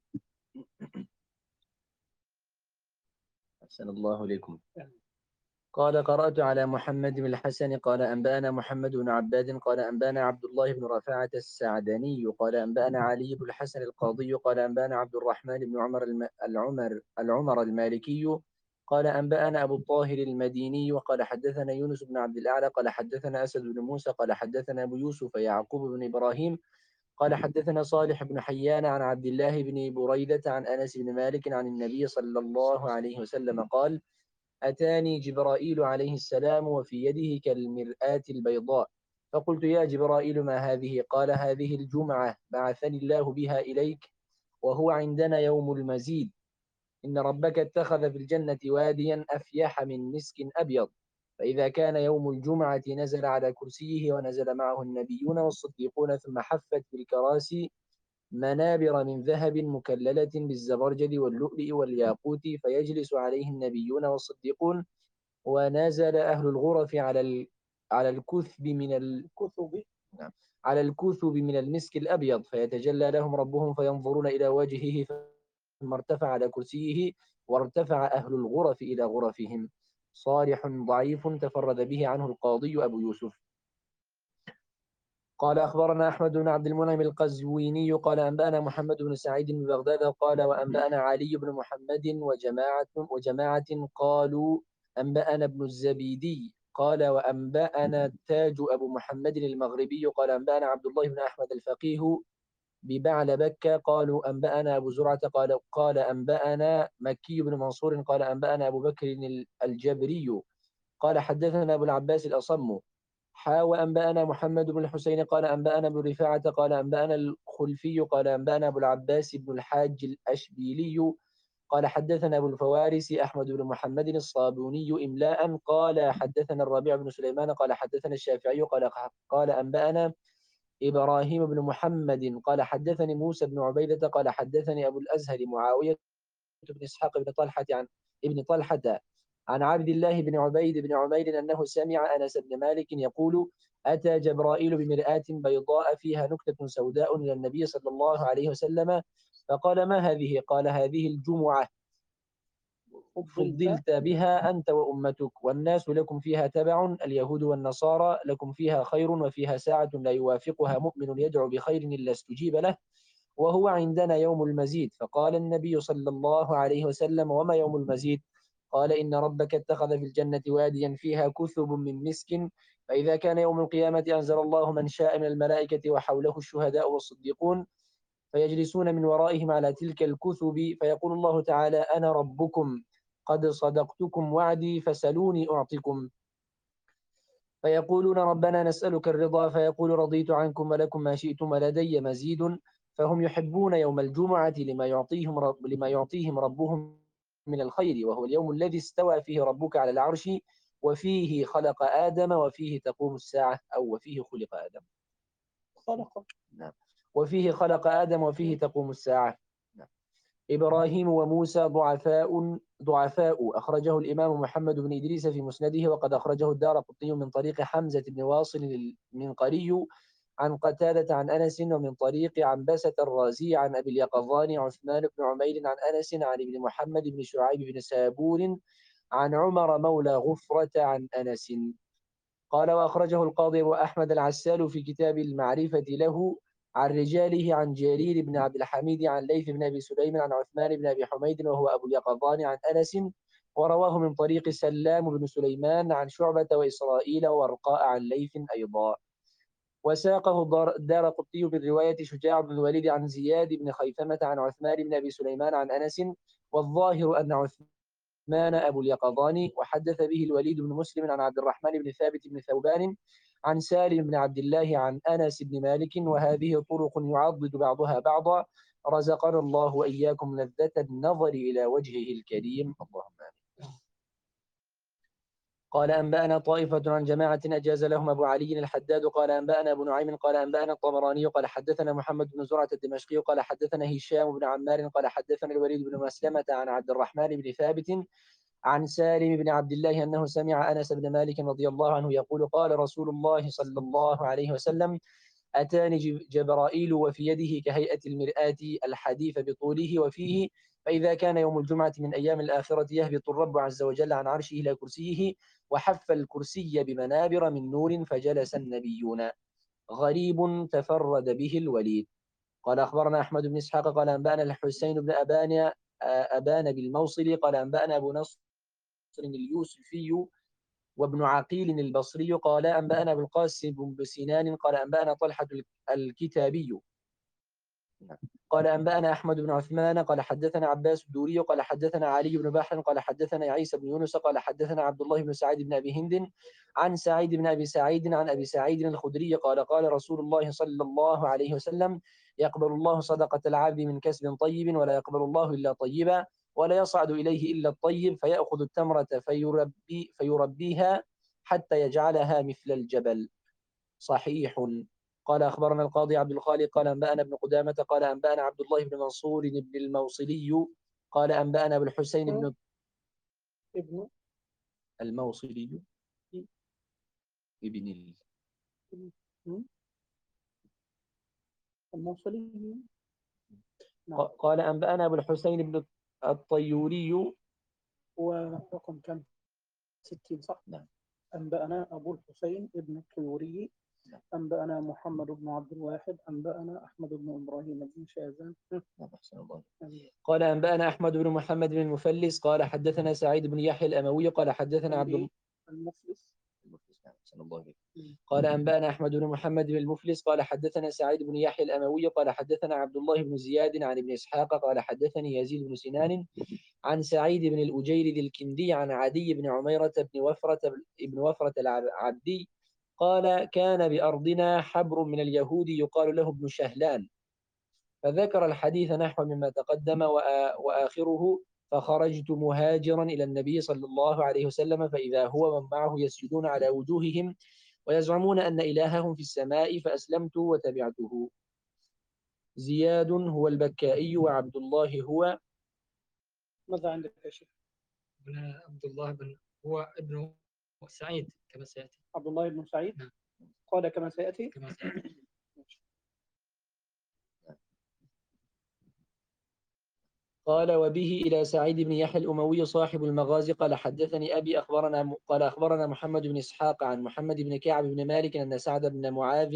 أحسن الله إليكم. قال قرأت على محمد بن الحسن قال أنبأنا محمد بن عباد قال أنبأنا عبد الله بن رفاعة السعدني قال أنبأنا علي بن الحسن القاضي قال أنبأنا عبد الرحمن بن العمر المالكي قال أنبأنا أبو الطاهر المديني وقال حدثنا يونس بن عبد الأعلى قال حدثنا أسد بن موسى قال حدثنا أبو يوسف يعقوب بن إبراهيم قال حدثنا صالح بن حيان عن عبد الله بن بريدة عن أنس بن مالك عن النبي صلى الله عليه وسلم قال أتاني جبرائيل عليه السلام وفي يده كالمرآة البيضاء فقلت يا جبرائيل ما هذه؟ قال هذه الجمعة بعثني الله بها إليك وهو عندنا يوم المزيد إن ربك اتخذ في الجنة واديا أفيح من مسك أبيض فإذا كان يوم الجمعة نزل على كرسيه ونزل معه النبيون والصديقون ثم حفت بالكراسي منابر من ذهب مكللة بالزبرجد واللؤلؤ والياقوت فيجلس عليه النبيون والصديقون ونزل أهل الغرف على الكثب من كثب نعم على الكثب من المسك الأبيض فيتجلى لهم ربهم فينظرون إلى وجهه ثم ارتفع على كرسيه وارتفع أهل الغرف إلى غرفهم. صالح ضعيف تفرد به عنه القاضي أبو يوسف. قال أخبرنا أحمد بن عبد المنعم القزويني قال أنبأنا محمد بن سعيد بن بغداد قال وأنبأنا علي بن محمد وجماعة قالوا أنبأنا ابن الزبيدي قال وأنبأنا التاج أبو محمد المغربي قال أنبأنا عبد الله بن أحمد الفقيه ببعل بكة قالوا أنبأنا أبو زرعة قال أنبأنا مكي بن منصور قال أنبأنا أبو بكر الجبري قال حدثنا أبو العباس الأصم وأنبأنا محمد بن الحسين قال أنبأنا ابن رفاعة قال أنبأنا الخلفي قال أنبأنا أبو العباس بن الحاج الأشبيلي قال حدثنا أبو الفوارس أحمد بن محمد الصابوني إملاء قال حدثنا الربيع بن سليمان قال حدثنا الشافعي قال أنبأنا إبراهيم بن محمد قال حدثني موسى بن عبيدة قال حدثني أبو الأزهر معاوية بن إسحاق بن طلحة عن ابن طلحة عن عبد الله بن عبيد بن عمير أنه سمع أنس بن مالك يقول أتى جبرائيل بمرآة بيضاء فيها نكتة سوداء إلى النبي صلى الله عليه وسلم فقال ما هذه؟ قال هذه الجمعة فضلت بها أنت وأمتك والناس لكم فيها تبع اليهود والنصارى لكم فيها خير وفيها ساعة لا يوافقها مؤمن يدعو بخير إلا استجيب له وهو عندنا يوم المزيد فقال النبي صلى الله عليه وسلم وما يوم المزيد؟ قال إن ربك اتخذ في الجنة واديا فيها كثب من مسك فإذا كان يوم القيامة أنزل الله من شاء من الملائكة وحوله الشهداء والصديقون فيجلسون من ورائهم على تلك الكثب فيقول الله تعالى أنا ربكم قد صدقتكم وعدي فسلوني أعطكم فيقولون ربنا نسألك الرضا فيقول رضيت عنكم ولكم ما شئتم ولدي مزيد فهم يحبون يوم الجمعة لما يعطيهم ربهم من الخير وهو اليوم الذي استوى فيه ربك على العرش وفيه خلق آدم وفيه تقوم الساعة أو وفيه خلق آدم نعم وفيه خلق آدم وفيه تقوم الساعة نعم. إبراهيم وموسى ضعفاء أخرجه الإمام محمد بن إدريس في مسنده وقد أخرجه الدارقطني من طريق حمزة بن واصل المنقري عن قتادة عن أنس ومن طريق عنبسة الرازي عن أبي اليقظان عثمان بن عمير عن أنس عن ابن محمد بن شعيب بن سابور عن عمر مولى غفرة عن أنس قال وأخرجه القاضي أبو أحمد العسال في كتاب المعرفة له عن رجاله عن جرير بن عبد الحميد عن ليث بن أبي سليم عن عثمان بن أبي حميد وهو أبو اليقظان عن أنس ورواه من طريق سلام بن سليمان عن شعبة وإسرائيل وارقاء عن ليث أيضا وساقه الدارقطني بالرواية شجاع بن الوليد عن زياد بن خيثمة عن عثمان بن أبي سليمان عن أنس والظاهر أن عثمان أبو اليقظان وحدث به الوليد بن مسلم عن عبد الرحمن بن ثابت بن ثوبان عن سالم بن عبد الله عن أنس بن مالك وهذه طرق يعضد بعضها بعضا رزقنا الله وإياكم لذة النظر إلى وجهه الكريم اللهم آمين. قال أنبأنا طائفة عن جماعة أجاز لهم أبو علي الحداد قال أنبأنا أبو نعيم قال أنبأنا الطبراني قال حدثنا محمد بن زرعة الدمشقي قال حدثنا هشام بن عمار قال حدثنا الوليد بن مسلمة عن عبد الرحمن بن ثابت عن سالم بن عبد الله أنه سمع أنس بن مالك رضي الله عنه يقول قال رسول الله صلى الله عليه وسلم أتاني جبرائيل وفي يده كهيئة المرآة الحديث بطوله وفيه فإذا كان يوم الجمعة من أيام الآخرة يهبط الرب عز وجل عن عرشه إلى كرسيه وحف الكرسي بمنابر من نور فجلس النبيون. غريب تفرد به الوليد. قال أخبرنا أحمد بن إسحاق قال أنبأنا الحسين بن أبان بالموصلي قال أنبأنا أبو نصر اليوسفي وابن عقيل البصري قال أنبأنا أبو القاسم بن سنان قال أنبأنا طلحة الكتابي قال أنبأنا أحمد بن عثمان قال حدثنا عباس الدوري قال حدثنا علي بن بحر قال حدثنا عيسى بن يونس قال حدثنا عبد الله بن سعيد بن أبي هند عن سعيد بن أبي سعيد عن أبي سعيد الخدري قال قال رسول الله صلى الله عليه وسلم يقبل الله صدقة العبد من كسب طيب ولا يقبل الله إلا طيبا ولا يصعد إليه إلا الطيب فيأخذ التمرة فيربيها حتى يجعلها مثل الجبل. صحيح. قال أخبرنا القاضي عبد الخالق قال أنبأنا ابن قدامة قال أنبأنا عبد الله بن منصور بن الموصلي قال أنبأنا أبو الحسين بن ابن الموصلي ابن الموصلي. نعم. قال أنبأنا أبو الحسين بن الطيوري ورقم كم 60 صح؟ نعم. أنبأنا أبو الحسين ابن الطيوري أنبأنا محمد بن عبد الواحد أنبأنا أحمد بن إبراهيم بن شازان. قال أنبأنا أحمد بن محمد بن المفلس قال حدثنا سعيد بن يحيى الأموي قال حدثنا عبد المفلس. قال أنبأنا أحمد بن محمد بن المفلس قال حدثنا سعيد بن يحيى الأموي قال حدثنا عبد الله بن زياد عن ابن إسحاق قال حدثني يزيد بن سنان عن سعيد بن الأجير الكندي عن عدي بن عميرة بن وفرة العبدي قال كان بأرضنا حبر من اليهود يقال له ابن شهلان فذكر الحديث نحو مما تقدم وآخره فخرجت مهاجرا إلى النبي صلى الله عليه وسلم فإذا هو من معه يسجدون على وجوههم ويزعمون أن إلههم في السماء فأسلمت وتبعته. زياد هو البكائي وعبد الله هو ماذا عندك يا شيخ؟ عبد الله بن هو ابن سعيد كما سيأتي. عبد الله بن سعيد. نعم. قال كما سيأتي. كما سيأتي. قال وبه إلى سعيد بن يحيى الأموي صاحب المغازي قال حدثني أبي قال أخبرنا محمد بن إسحاق عن محمد بن كعب بن مالك أن سعد بن معاذ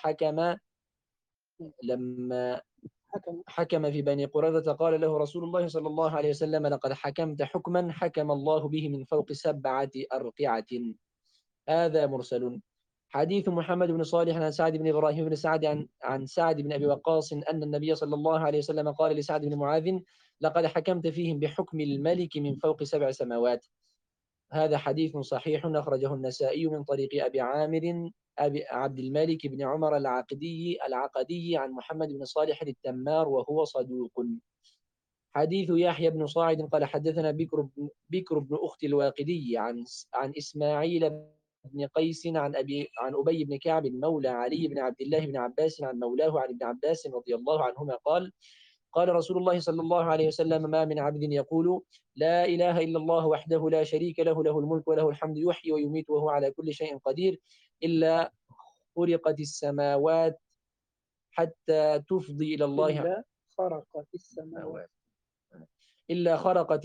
لما حكم في بني قريظة قال له رسول الله صلى الله عليه وسلم لقد حكمت حكما حكم الله به من فوق 7 أرقعة. هذا مرسل. حديث محمد بن صالح عن سعد بن إبراهيم بن سعد عن سعد بن أبي وقاص أن النبي صلى الله عليه وسلم قال لسعد بن معاذ لقد حكمت فيهم بحكم الملك من فوق 7 سماوات. هذا حديث صحيح أخرجه النسائي من طريق أبي عامر أبي عبد الملك بن عمر العقدي عن محمد بن صالح التمار وهو صدوق. حديث يحيى بن صاعد قال حدثنا بكر بن أخت الواقدي عن إسماعيل بن قيس عن أبي بن كعب مولى علي بن عبد الله بن عباس عن مولاه عن ابن عباس رضي الله عنهما قال رسول الله صلى الله عليه وسلم ما من عبد يقول لا إله إلا الله وحده لا شريك له له الملك وله الحمد يحيي ويميت وهو على كل شيء قدير إلا خرقت السماوات حتى تفضي إلى الله إلا خرقت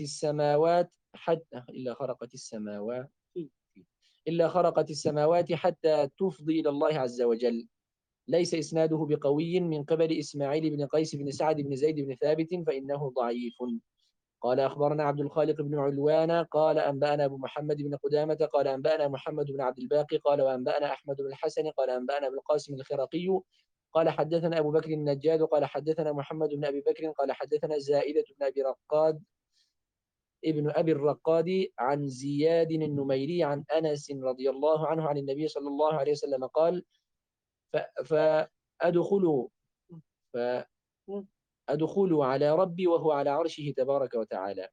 السماوات حتى تفضي إلى الله عز وجل. ليس إسناده بقوي من قبل إسماعيل بن قيس بن سعد بن زيد بن ثابت فإنه ضعيف. قال أخبرنا عبد الخالق بن علوان قال أنبأنا أبو محمد بن قدامة قال أنبأنا محمد بن عبد الباقي قال وأنبأنا أحمد بن الحسن قال أنبأنا أبو القاسم الخرقي قال حدثنا أبو بكر النجاد قال حدثنا محمد بن أبي بكر قال حدثنا زائدة بن أبي الرقاد عن زياد النميري عن أنس رضي الله عنه عن النبي صلى الله عليه وسلم قال فأدخل على ربي وهو على عرشه تبارك وتعالى.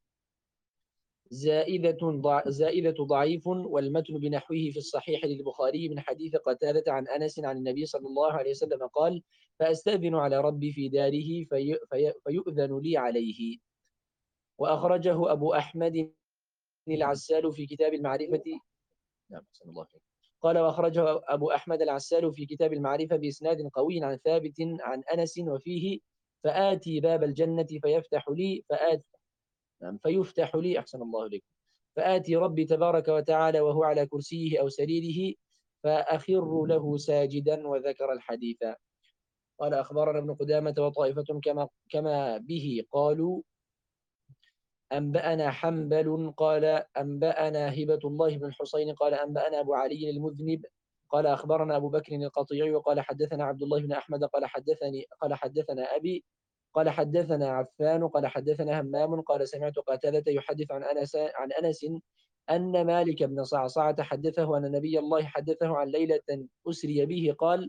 زائدة ضعيف والمتن بنحوه في الصحيح للبخاري من حديث قتادة عن أنس عن النبي صلى الله عليه وسلم قال فأستأذن على ربي في داره فيؤذن لي عليه. وأخرجه أبو أحمد العسال في كتاب المعرفة. نعم صلى الله عليه وسلم. قال وأخرجه أبو أحمد العسال في كتاب المعرفة بإسناد قوي عن ثابت عن أنس وفيه فآتي باب الجنة فيفتح لي نعم. فيفتح لي، أحسن الله إليكم، فآتي ربي تبارك وتعالى وهو على كرسيه أو سريره فأخر له ساجدا، وذكر الحديث. قال أخبرنا ابن قدامة وطائفة كما به قالوا. أنبأنا حنبل قال أنبأنا هبة الله بن الحسين قال أنبأنا أبو علي المذنب قال أخبرنا أبو بكر القطيعي وقال حدثنا عبد الله بن أحمد قال حدثنا أبي قال حدثنا عفان قال حدثنا همام قال سمعت قتادة يحدث عن أنس أن مالك بن صعصعة حدثه أن نبي الله حدثه عن ليلة أسري به قال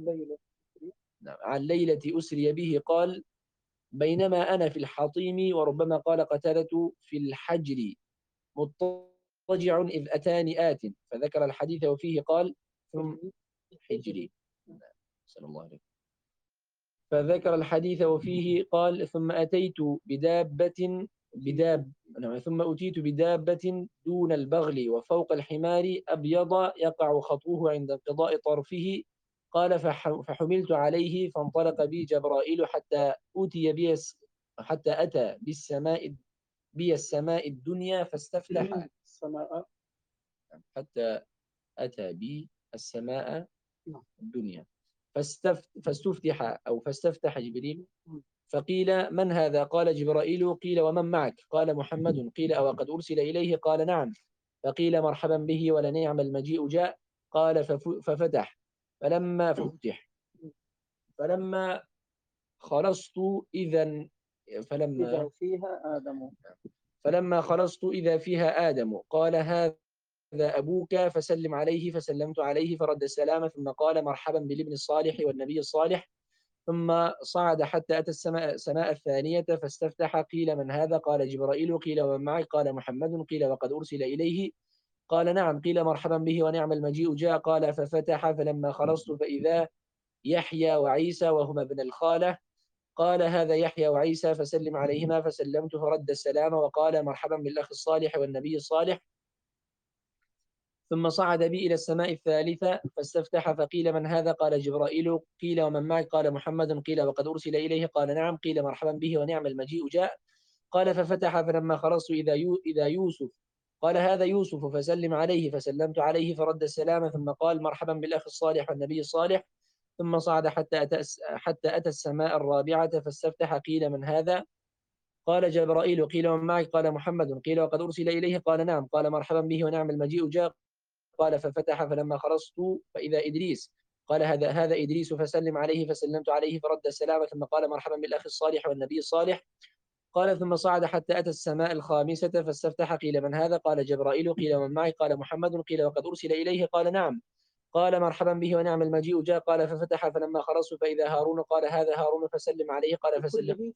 عن ليلة أسري به قال بينما أنا في الحطيم، وربما قال قتادة في الحجر مضطجع إذ أتاني آت، فذكر الحديث وفيه قال ثم حجري، صلى الله عليه، فذكر الحديث وفيه قال ثم أتيت ثم أتيت بدابة دون البغل وفوق الحمار أبيض يقع خطوه عند انقضاء طرفه، قال فحملت عليه فانطلق بي جبرائيل حتى أتى السماء الدنيا فاستفتح السماء حتى أتى بي السماء الدنيا فاستفتح جبريل فقيل من هذا؟ قال جبرائيل. قيل ومن معك؟ قال محمد. قيل أو قد أرسل إليه؟ قال نعم. فقيل مرحبا به ولنعم المجيء جاء. قال ففتح فلما خلصت فلما خلصت إذا فيها آدم قال هذا أبوك فسلم عليه، فسلمت عليه فرد السلام، ثم قال مرحبا بالابن الصالح والنبي الصالح، ثم صعد حتى أتى السماء الثانية فاستفتح. قيل من هذا؟ قال جبرائيل. قيل ومن معي؟ قال محمد. قيل وقد أرسل إليه؟ قال نعم. قيل مرحبا به ونعم المجيء جاء. قال ففتح فلما خلصت فإذا يحيى وعيسى وهما ابن الخالة. قال هذا يحيى وعيسى فسلم عليهما، فسلمت فرد السلام وقال مرحبا بالأخ الصالح والنبي الصالح، ثم صعد بي إلى السماء الثالثة فاستفتح فقيل من هذا؟ قال جبرائيل. قيل ومن معك؟ قال محمد. قيل وقد أرسل إليه؟ قال نعم. قيل مرحبا به ونعم المجيء جاء. قال ففتح فلما خلصت إذا يوسف. قال هذا يوسف فسلم عليه، فسلمت عليه فرد السلام، ثم قال مرحبا بالأخ الصالح والنبي الصالح، ثم صعد حتى أتى السماء الرابعة فاستفتح. قيل من هذا؟ قال جبرائيل. قيل ومن معك؟ قال محمد. قيل وقد أرسل إليه؟ قال نعم. قال مرحبا به ونعم المجيء جاء. قال ففتح فلما خرجت فإذا إدريس. قال هذا إدريس فسلم عليه، فسلمت عليه فرد السلام، ثم قال مرحبا بالأخ الصالح والنبي الصالح. قال ثم صعد حتى أتى السماء الخامسة فاستفتح. قيل من هذا؟ قال جبرائيل. قيل ومن معي؟ قال محمد. قيل وقد أرسل إليه؟ قال نعم. قال مرحبا به ونعم المجيء جاء. قال ففتح فلما خرجت فإذا هارون. قال هذا هارون فسلم عليه. قال فسلم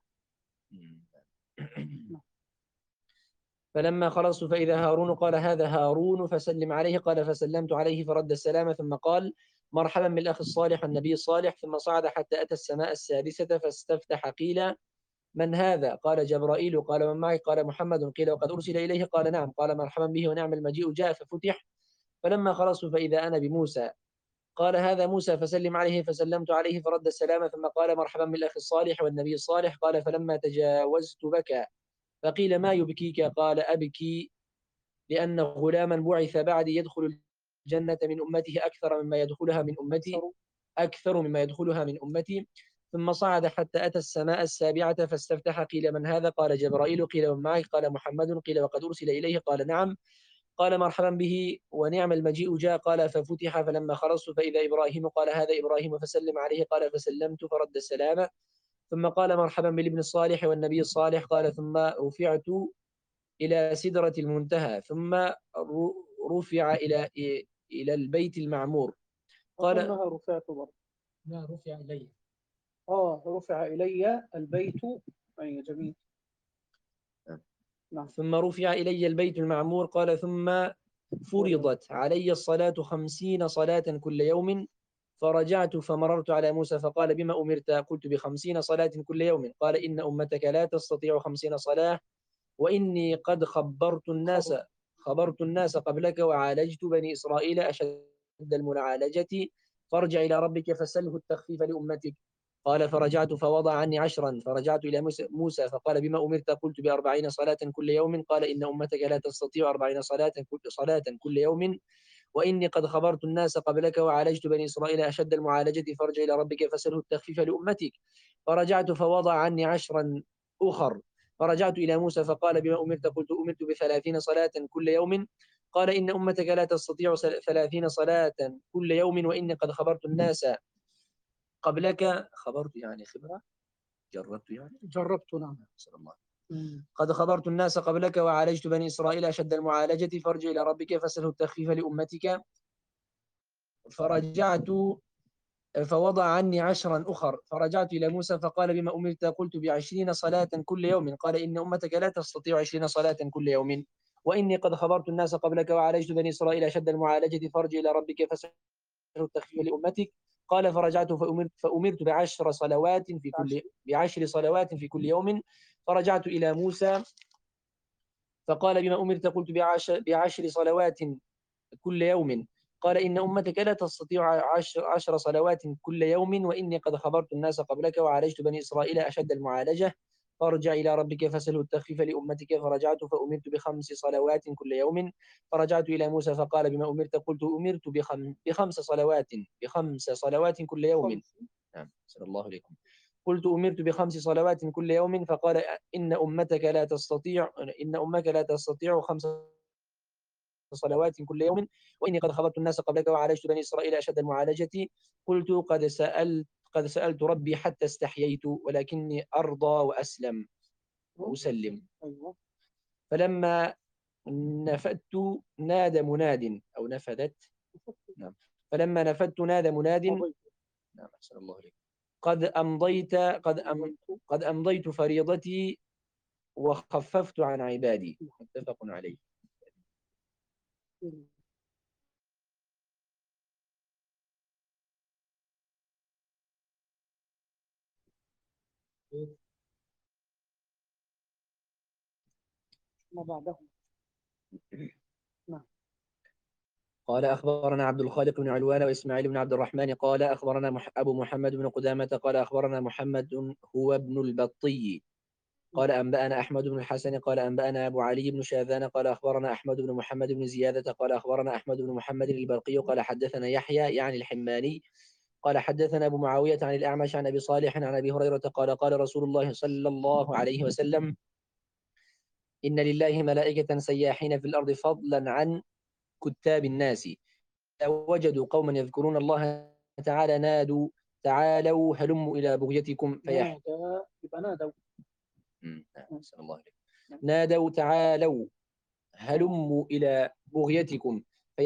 فلما خلصت فإذا هارون. قال هذا هارون فسلم عليه. قال فسلمت عليه فرد السلام، ثم قال مرحبا بالأخ الصالح والنبي الصالح، ثم صعد حتى أتى السماء السادسة فاستفتح. قيل من هذا؟ قال جبرائيل. قال من معي؟ قال محمد. قيل وقد أرسل إليه؟ قال نعم. قال مرحبا به ونعم المجيء جاء. ففتح فلما خلصت فإذا أنا بموسى. قال هذا موسى فسلم عليه، فسلمت عليه فرد السلام، ثم قال مرحبا بالأخ الصالح والنبي الصالح. قال فلما تجاوزت بكى. فقيل ما يبكيك؟ قال أبكي لأن غلاما بعث بعدي يدخل الجنة من أمته أكثر مما يدخلها من أمتي. ثم صعد حتى أتى السماء السابعة فاستفتح. قيل من هذا؟ قال جبرائيل. قيل ومن معي؟ قال محمد. قيل وقد أرسل إليه؟ قال نعم. قال مرحبا به ونعم المجيء جاء. قال ففتح فلما خرجت فإذا إبراهيم. قال هذا إبراهيم فسلم عليه. قال فسلمت فرد السلام، ثم قال مرحبا بالابن الصالح والنبي الصالح. قال ثم رفعت إلى سدرة المنتهى، ثم رفع إلى البيت المعمور. قال أظنها رفعت برضه. لا، رفع إلي. رفع إلي البيت. أي جميل. نعم. ثم رفع إلي البيت المعمور. قال ثم فرضت علي الصلاة 50 صلاة كل يوم. فرجعت فمررت على موسى فقال بما أمرت؟ قلت ب50 صلاة كل يوم. قال إن أمتك لا تستطيع 50 صلاة، وإني قد خبرت الناس قبلك وعالجت بني إسرائيل أشد المعالجة، فارجع إلى ربك فسله التخفيف لأمتك. قال فرجعت فوضع عني 10 فرجعت إلى موسى فقال بما أمرت قلت ب40 صلاة كل يوم قال إن أمتك لا تستطيع 40 صلاة كل يوم وإني قد خبرت الناس قبلك وعالجت بني إسرائيل أشد المعالجة فارجع إلى ربك فاسأله التخفيف لأمتك فرجعت فوضع عني 10 أخر فرجعت إلى موسى فقال بما أمرت قلت أمرت ب30 صلاة كل يوم قال إن أمتك لا تستطيع 30 صلاة كل يوم وإني قد خبرت الناس قبلك خبرت يعني خبرة جربت يعني جربت نعم. صلى الله قد خبرت الناس قبلك وعالجت بني نعم. إسرائيل أشد المعالجة فارجع إلى ربك فاسأله التخفيف لأمتك فرجعت فوضع عني 10 أخر فرجعت إلى موسى فقال بما أمرت قلت ب20 صلاة كل يوم قال إن أمتك لا تستطيع 20 صلاة كل يوم وإني قد خبرت الناس قبلك وعالجت بني إسرائيل أشد المعالجة فارجع إلى ربك فاسأله التخفيف لأمتك قال فرجعت فأمرت ب10 صلوات في كل ب10 صلوات في كل يوم فرجعت إلى موسى فقال بما أمرت قلت ب10 صلوات كل يوم قال إن أمتك لا تستطيع 10 صلوات كل يوم وإني قد خبرت الناس قبلك وعالجت بني إسرائيل أشد المعالجة فارجع إلى ربك فاسأله التخفيف لأمتك فرجعت فأمرت ب5 صلوات كل يوم فرجعت إلى موسى فقال بما أمرت قلت أمرت بخمس صلوات كل يوم نعم صلى الله عليكم قلت أمرت ب5 صلوات كل يوم فقال إن أمتك لا تستطيع 5 صلوات كل يوم وإني قد خبرت الناس قبلك وعالجت بني إسرائيل أشد المعالجة قلت قد سألت ربي حتى استحييت ولكني أرضى وأسلم وأسلم فلما نفدت نادى مناد أو نفدت نعم فلما نفدت نادى مناد نعم أحسن الله عليك قد أمضيت فريضتي وخففت عن عبادي متفق عليه ما بعده. نعم. قال أخبرنا عبد الخالق بن علوان وإسماعيل بن عبد الرحمن قال أخبرنا أبو محمد بن قدامة قال أخبرنا محمد هو ابن البطي قال أنبأنا أحمد بن الحسن قال أنبأنا أبو علي بن شاذان قال أخبرنا أحمد بن محمد بن زيادة قال أخبرنا أحمد بن محمد البرقي قال حدثنا يحيى يعني الحماني قال حدثنا أبو معاوية عن الأعمش عن أبي صالح عن أبي هريرة قال قال رسول الله صلى الله عليه وسلم إن لله ملائكة سياحين في الأرض فضلا عن كتاب الناس وجدوا قوما يذكرون الله تعالى نادوا تعالوا هلموا إلى بغيتكم نادوا تعالوا هلموا إلى بغيتكم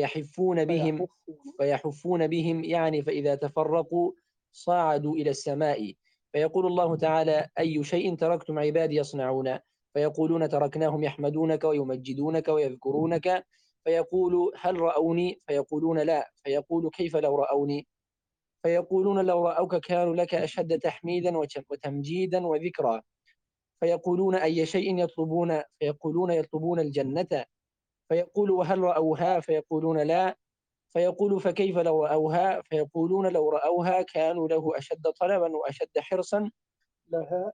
فيحفون بهم يعني فإذا تفرقوا صعدوا إلى السماء فيقول الله تعالى أي شيء تركتم عبادي يصنعون فيقولون تركناهم يحمدونك ويمجدونك ويذكرونك فيقول هل رأوني فيقولون لا فيقول كيف لو رأوني فيقولون لو رأوك كانوا لك أشد تحميدا وتمجيدا وذكرا فيقولون أي شيء يطلبون فيقولون يطلبون الجنة فيقول وهل رأوها فيقولون لا فيقول فكيف لو رأوها فيقولون لو رأوها كانوا له أشد طلبا وأشد حرصا لها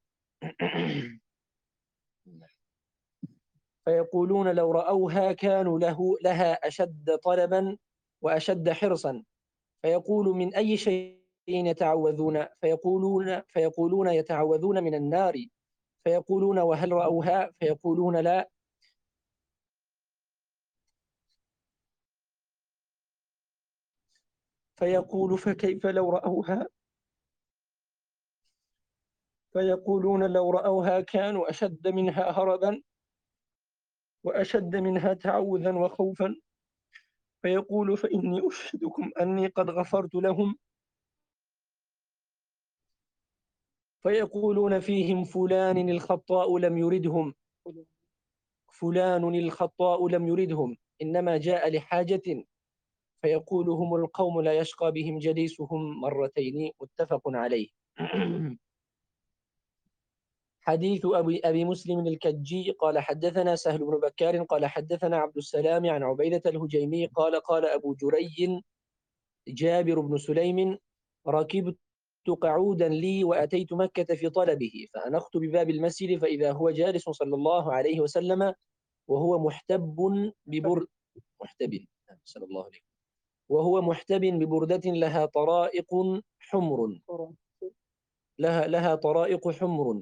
فيقولون لو رأوها كانوا لها أشد طلبا وأشد حرصا فيقول من أي شيء يتعوذون فيقولون يتعوذون من النار فيقولون وهل رأوها فيقولون لا فيقول فكيف لو رأوها فيقولون لو رأوها كانوا أشد منها هربا وأشد منها تعوذا وخوفا فيقول فإني أشهدكم أني قد غفرت لهم فيقولون فيهم فلان الخطاء لم يردهم إنما جاء لحاجة فيقول هم القوم لا يشقى بهم جليسهم مرتين متفق عليه حديث أبي مسلم الكجي قال حدثنا سهل بن بكار قال حدثنا عبد السلام عن عبيدة الهجيمي قال قال أبو جري جابر بن سليم ركبت فأخذت قعودا لي وأتيت مكة في طلبه، فأنخت بباب المسجد فإذا هو جالس صلى الله عليه وسلم وهو محتب صلى الله عليه وهو محتب ببردة لها طرائق حمر لها طرائق حمر.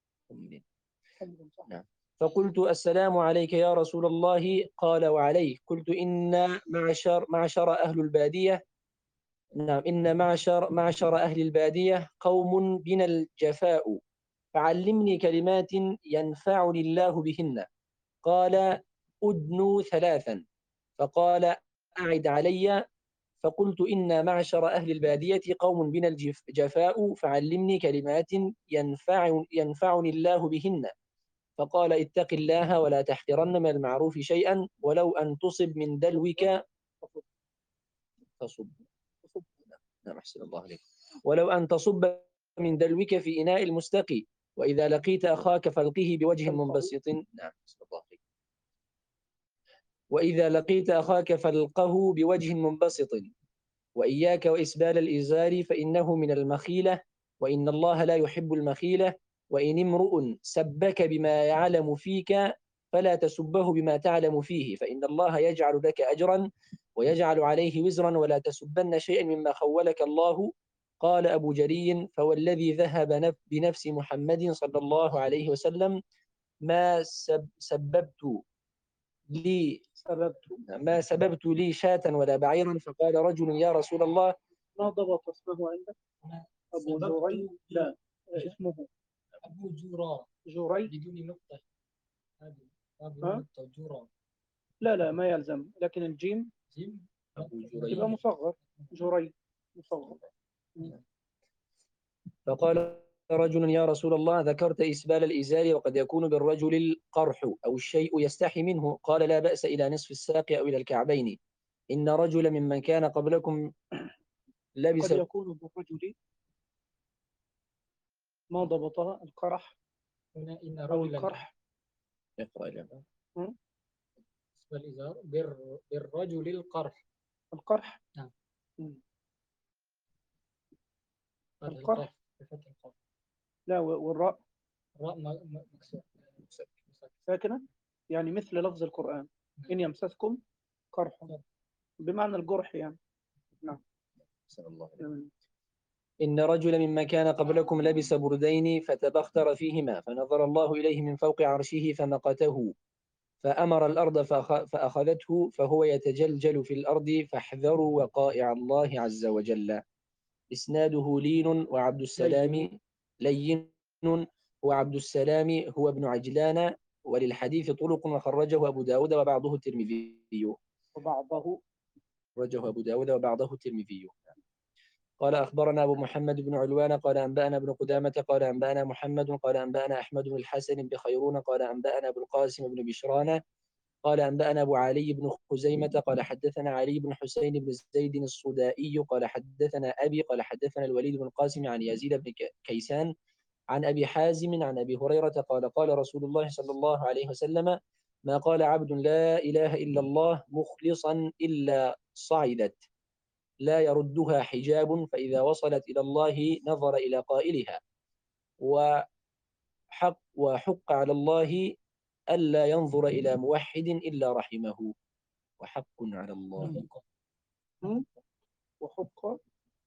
نعم. فقلت السلام عليك يا رسول الله، قال وعليك. قلت إن معشر أهل البادية نعم إن معشر أهل البادية قوم بنا الجفاء، فعلمني كلمات ينفعني الله بهن. قال أدنوا ثلاثا، فقال أعد علي. فقلت إن معشر أهل البادية قوم بنا الجفاء، فعلمني كلمات ينفعني الله بهن. فقال اتق الله ولا تحقرن من المعروف شيئا ولو أن تصب من دلوك تصب نعم أحسن الله عليك ولو أن تصب من دلوك في إناء المستقي، وإذا لقيت أخاك فالقه بوجه منبسط. نعم أحسن الله عليك. وإذا لقيت أخاك فالقه بوجه منبسط، وإياك وإسبال الإزار فإنه من المخيلة، وإن الله لا يحب المخيلة. وإن امرؤ سبك بما يعلم فيك فلا تسبه بما تعلم فيه، فإن الله يجعل لك أجرا ويجعل عليه وزرا، ولا تسبن شيئا مما خولك الله. قال أبو جري فوالذي ذهب بنفس محمد صلى الله عليه وسلم ما سببت لي شاة ولا بعيرا. فقال رجل يا رسول الله، ما ضبط اسمه عندك؟ أبو جري؟ لا، اسمه أبو جورا جري بدون نقطة. هذه ها؟ نقطة جورا. لا ما يلزم، لكن الجيم جيم أبو تبقى جري. مصغر. جري مصغر. فقال رجل يا رسول الله ذكرت إسبال الإزار وقد يكون بالرجل القرح أو الشيء يستحي منه. قال لا بأس إلى نصف الساق أو إلى الكعبين. إن رجل ممن كان قبلكم لبس. قد يكون بالرجل ما ضبطها القرح هنا إن أو رجلا القرح. اقرأ الإعراب. والإزار بالرجل القرح. القرح. نعم. القرح. بفتح القاف. لا، والراء الراء مكسور ساكنة، يعني مثل لفظ القرآن إن يمسسكم قرح، بمعنى الجرح يعني. نعم. صلى الله عليه وسلم. إن رجلا مما كان قبلكم لبس بردين فتبختر فيهما، فنظر الله إليه من فوق عرشه فمقته، فأمر الأرض فأخذته، فهو يتجلجل في الأرض، فاحذروا وقائع الله عز وجل. إسناده لين وعبد السلام لين وعبد السلام هو ابن عجلان، وللحديث طرق وخرجه أبو داود وبعضه الترمذي. رجه أبو داود وبعضه الترمذي. قال أخبرنا أبو محمد بن علوان قال أنبأنا ابن قدامة قال أنبأنا محمد قال أنبأنا أحمد بن الحسن بن خيرون قال أنبأنا أبو القاسم بن بشران قال أنبأنا أبو علي بن خزيمة قال حدثنا علي بن حسين بن زيد الصدائي قال حدثنا أبي قال حدثنا الوليد بن القاسم عن يزيد بن كيسان عن أبي حازم عن أبي هريرة قال قال رسول الله صلى الله عليه وسلم ما قال عبد لا إله إلا الله مخلصا إلا صعدت لا يردها حجاب، فإذا وصلت إلى الله نظر إلى قائلها، وحق على الله ألا ينظر إلى موحد إلا رحمه، وحق على الله. وحق.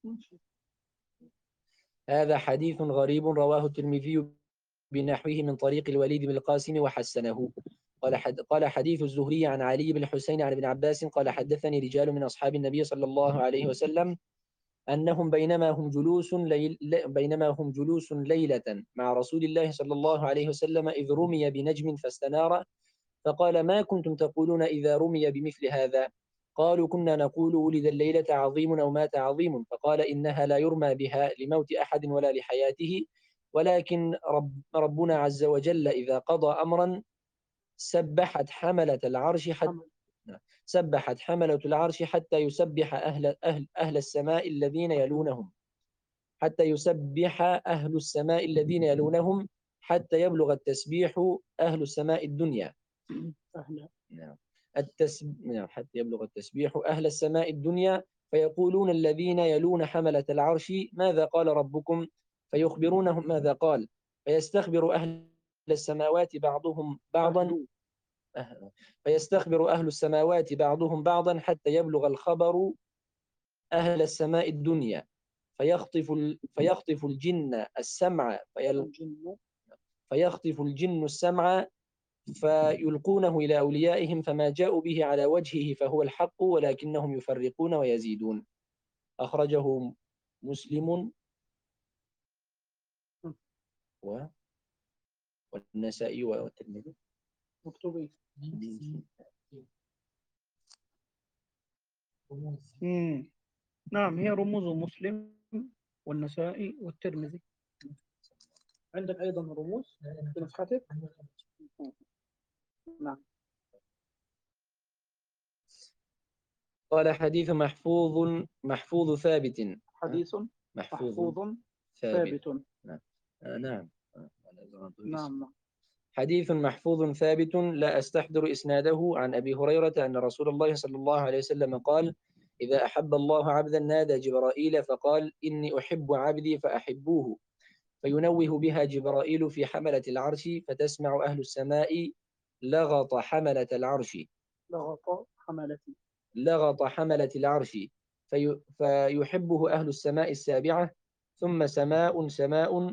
هذا حديث غريب رواه الترمذي بنحوه من طريق الوليد بن القاسم وحسنه. قال حديث الزهري عن علي بن الحسين عن ابن عباس قال حدثني رجال من أصحاب النبي صلى الله عليه وسلم أنهم بينما هم جلوس ليلة مع رسول الله صلى الله عليه وسلم إذ رمي بنجم فاستنار، فقال ما كنتم تقولون إذا رمي بمثل هذا؟ قالوا كنا نقول ولد الليلة عظيم أو مات عظيم. فقال إنها لا يرمى بها لموت أحد ولا لحياته، ولكن ربنا عز وجل إذا قضى أمرا سبحت حملة العرش حتى يسبح أهل السماء الذين يلونهم، حتى يبلغ التسبيح أهل السماء الدنيا. حتى يبلغ التسبيح أهل السماء الدنيا فيقولون الذين يلون حملة العرش ماذا قال ربكم؟ فيخبرونهم ماذا قال، فيستخبر أهل السماوات بعضهم بعضا فيستخبر أهل السماوات بعضهم بعضا حتى يبلغ الخبر أهل السماء الدنيا، فيخطف الجن السمع فيخطف الجن السمع فيلقونه إلى أوليائهم، فما جاءوا به على وجهه فهو الحق ولكنهم يفرقون ويزيدون. أخرجه مسلم والنسائي والترمذي. مكتوبين. نعم، هي رموز مسلم والنسائي والترمذي. عندك أيضا رموز في نسختك؟ نعم. قال حديث محفوظ ثابت. حديث محفوظ ثابت. نعم. نعم. حديث محفوظ ثابت لا أستحضر إسناده عن أبي هريرة أن رسول الله صلى الله عليه وسلم قال: إذا أحب الله عبدا نادى جبرائيل فقال: إني أحب عبدي فأحبوه، فينوه بها جبرائيل في حملة العرش، فتسمع أهل السماء لغط حملة العرش لغط حملة العرش فيحبه أهل السماء السابعة، ثم سماء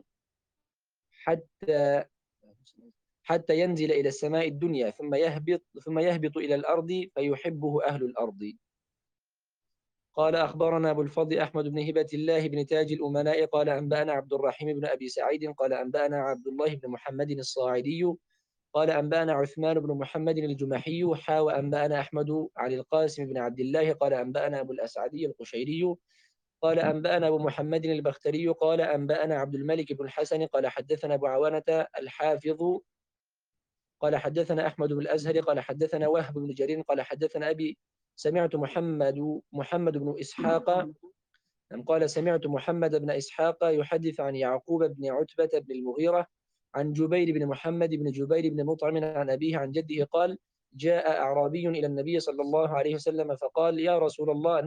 حتى ينزل إلى السماء الدنيا، ثم يهبط إلى الأرض فيحبه أهل الأرض. قال أخبرنا أبو الفضل أحمد بن هبة الله بن تاج الأمناء قال أنبأنا عبد الرحيم بن أبي سعيد قال أنبأنا عبد الله بن محمد الصاعدي قال أنبأنا عثمان بن محمد الجمحي وأنبأنا أحمد عن القاسم بن عبد الله قال أنبأنا أبو الأسعدي القشيري قال أنبأنا أبو محمد البختري قال أنبأنا عبد الملك بن الحسن قال حدثنا أبو عوانة الحافظ قال حدثنا أحمد بن الأزهر قال حدثنا وهب بن جرير قال حدثنا أبي سمعت محمد بن إسحاق قال سمعت محمد بن إسحاق يحدث عن يعقوب بن عتبة بن المغيرة عن جبير بن محمد بن جبير بن مطعم عن أبيه عن جده قال: جاء أعرابي إلى النبي صلى الله عليه وسلم فقال: يا رسول الله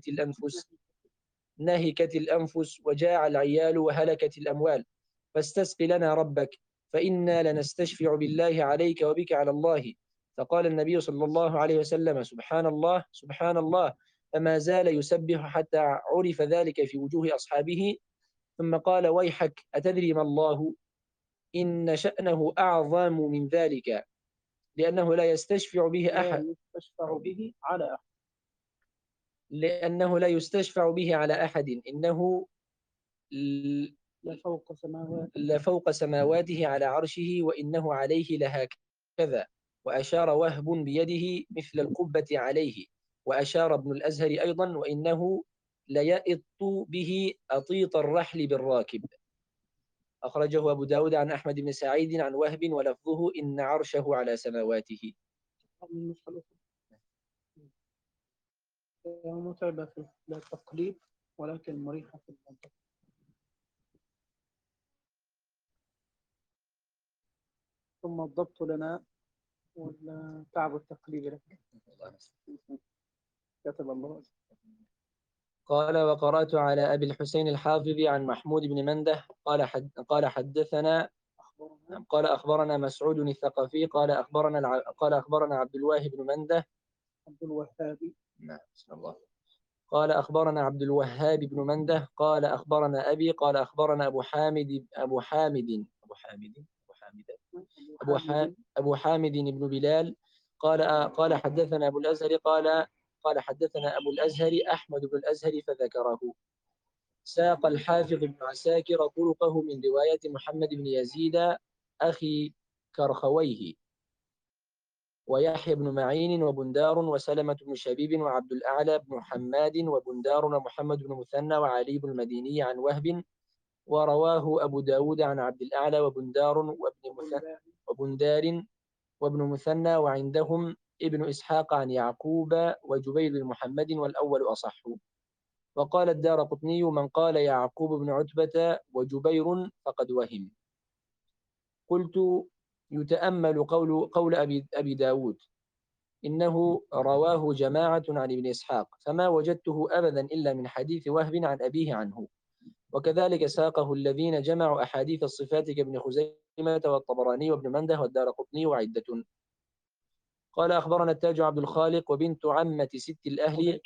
نهكت الأنفس وجاع العيال وهلكت الأموال، فاستسق لنا ربك فإنا لنستشفع بالله عليك وبك على الله. فقال النبي صلى الله عليه وسلم: سبحان الله سبحان الله، فما زال يسبح حتى عرف ذلك في وجوه أصحابه، ثم قال: ويحك أتدري ما الله؟ إن شأنه أعظم من ذلك، لأنه لا يستشفع به أحد لأنه لا يستشفع به على أحد، إنه لفوق سماواته على عرشه وإنه عليه لهكذا. وأشار وهب بيده مثل القبة عليه، وأشار ابن الأزهر أيضا: وإنه ليئط به أطيط الرحل بالراكب. أخرجه أبو داود عن أحمد بن سعيد عن وهب ولفظه: إن عرشه على سماواته. متعبة في التقليد ولكن مريحة في المنطق. ثم الضبط لنا والتعب التقليدي لك. كتب الله. قال: وقرأت على أبي الحسين الحافظ عن محمود بن منده قال حدثنا قال أخبرنا مسعود الثقفي قال أخبرنا عبد الواهب بن منده عبد الوهاب. نعم بسم الله. قال أخبرنا عبد الوهاب بن منده قال أخبرنا أبي قال أخبرنا أبو حامد بن بلال قال حدثنا أبو الأزهر قال حدثنا أبو الأزهر أحمد بن الأزهر فذكره. ساق الحافظ بن عساكر طرقه من رواية محمد بن يزيد أخي كرخويه ويحيى بن معين وبندار وسلمة بن شبيب وعبد الأعلى بن حماد وبندار ومحمد بن مثنى وعلي بن المديني عن وهب، ورواه أبو داود عن عبد الأعلى وبندار وبندار وابن مثنى، وعندهم ابن إسحاق عن يعقوب وجبير بن محمد والأول أصح. وقال الدارقطني: من قال يعقوب بن عتبة وجبير فقد وهم. قلت: يتأمل قول أبي داود إنه رواه جماعة عن ابن إسحاق فما وجدته أبدا إلا من حديث وهب عن أبيه عنه. وكذلك ساقه الذين جمعوا أحاديث الصفات كابن خزيمة والطبراني وابن منده والدارقطني وعدة. قال أخبرنا التاج عبد الخالق وبنت عمة ست الأهل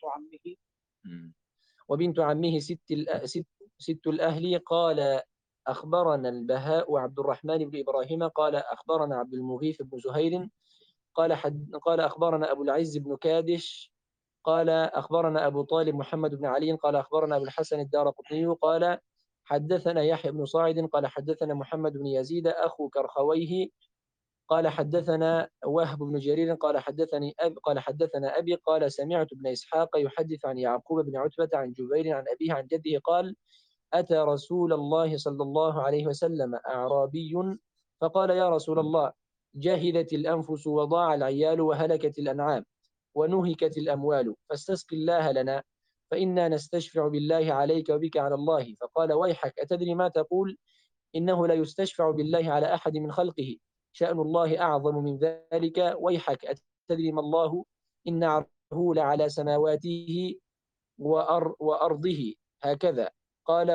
وبنت عمه ست الأهل قال أخبرنا البهاء عبد الرحمن بن إبراهيم قال أخبرنا عبد المغيث بن زهير قال أخبرنا أبو العز بن كادش قال أخبرنا أبو طالب محمد بن علي قال أخبرنا أبو الحسن الدارقطني قال حدثنا يحيى بن صاعد قال حدثنا محمد بن يزيد أخو كرخويه قال حدثنا وهب بن جرير قال حدثنا أبي قال سمعت ابن إسحاق يحدث عن يعقوب بن عتبة عن جبير عن أبيه عن جده قال أتى رسول الله صلى الله عليه وسلم أعرابي فقال يا رسول الله جهدت الأنفس وضاع العيال وهلكت الأنعام ونهكت الأموال فاستسق الله لنا فإنا نستشفع بالله عليك وبك على الله. فقال ويحك أتدري ما تقول؟ إنه لا يستشفع بالله على أحد من خلقه شأن الله أعظم من ذلك. ويحك أتدري ما الله؟ إن عرشه لعلى سماواته وأرضه هكذا. قال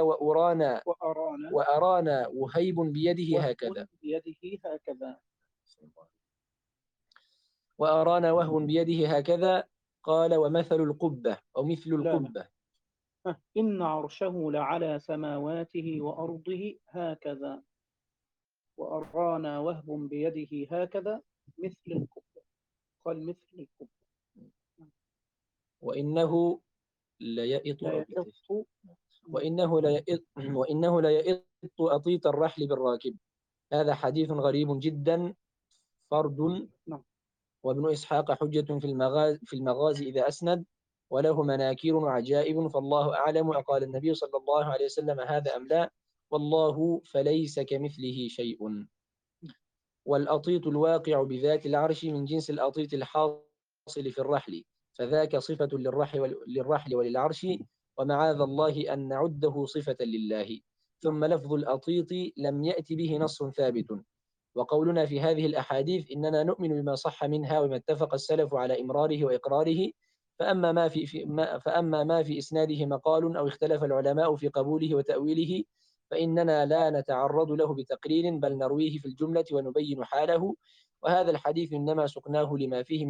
وأرانا وهيب بيده هكذا. وأرانا وهو بيده هكذا. قال ومثل القبة أو مثل القبة. إن عرشه لعلى سماواته وأرضه هكذا وأرانا وهب بيده هكذا مثل القبة. قال مثل القبة. وإنه ليئط أطيط الرحل بالراكب. هذا حديث غريب جدا فرد. وابن إسحاق حجة في المغازي إذا أسند وله مناكير وعجائب فالله أعلم أقال النبي صلى الله عليه وسلم هذا أم لا والله فليس كمثله شيء. والأطيط الواقع بذات العرش من جنس الأطيط الحاصل في الرحل فذاك صفة للرحل وللعرش ومعاذ الله أن نعده صفة لله. ثم لفظ الأطيط لم يأتي به نص ثابت. وقولنا في هذه الأحاديث إننا نؤمن بما صح منها وما اتفق السلف على إمراره وإقراره. فأما ما في إسناده مقال أو اختلف العلماء في قبوله وتأويله فإننا لا نتعرض له بتقرير بل نرويه في الجملة ونبين حاله. وهذا الحديث إنما سقناه لما فيه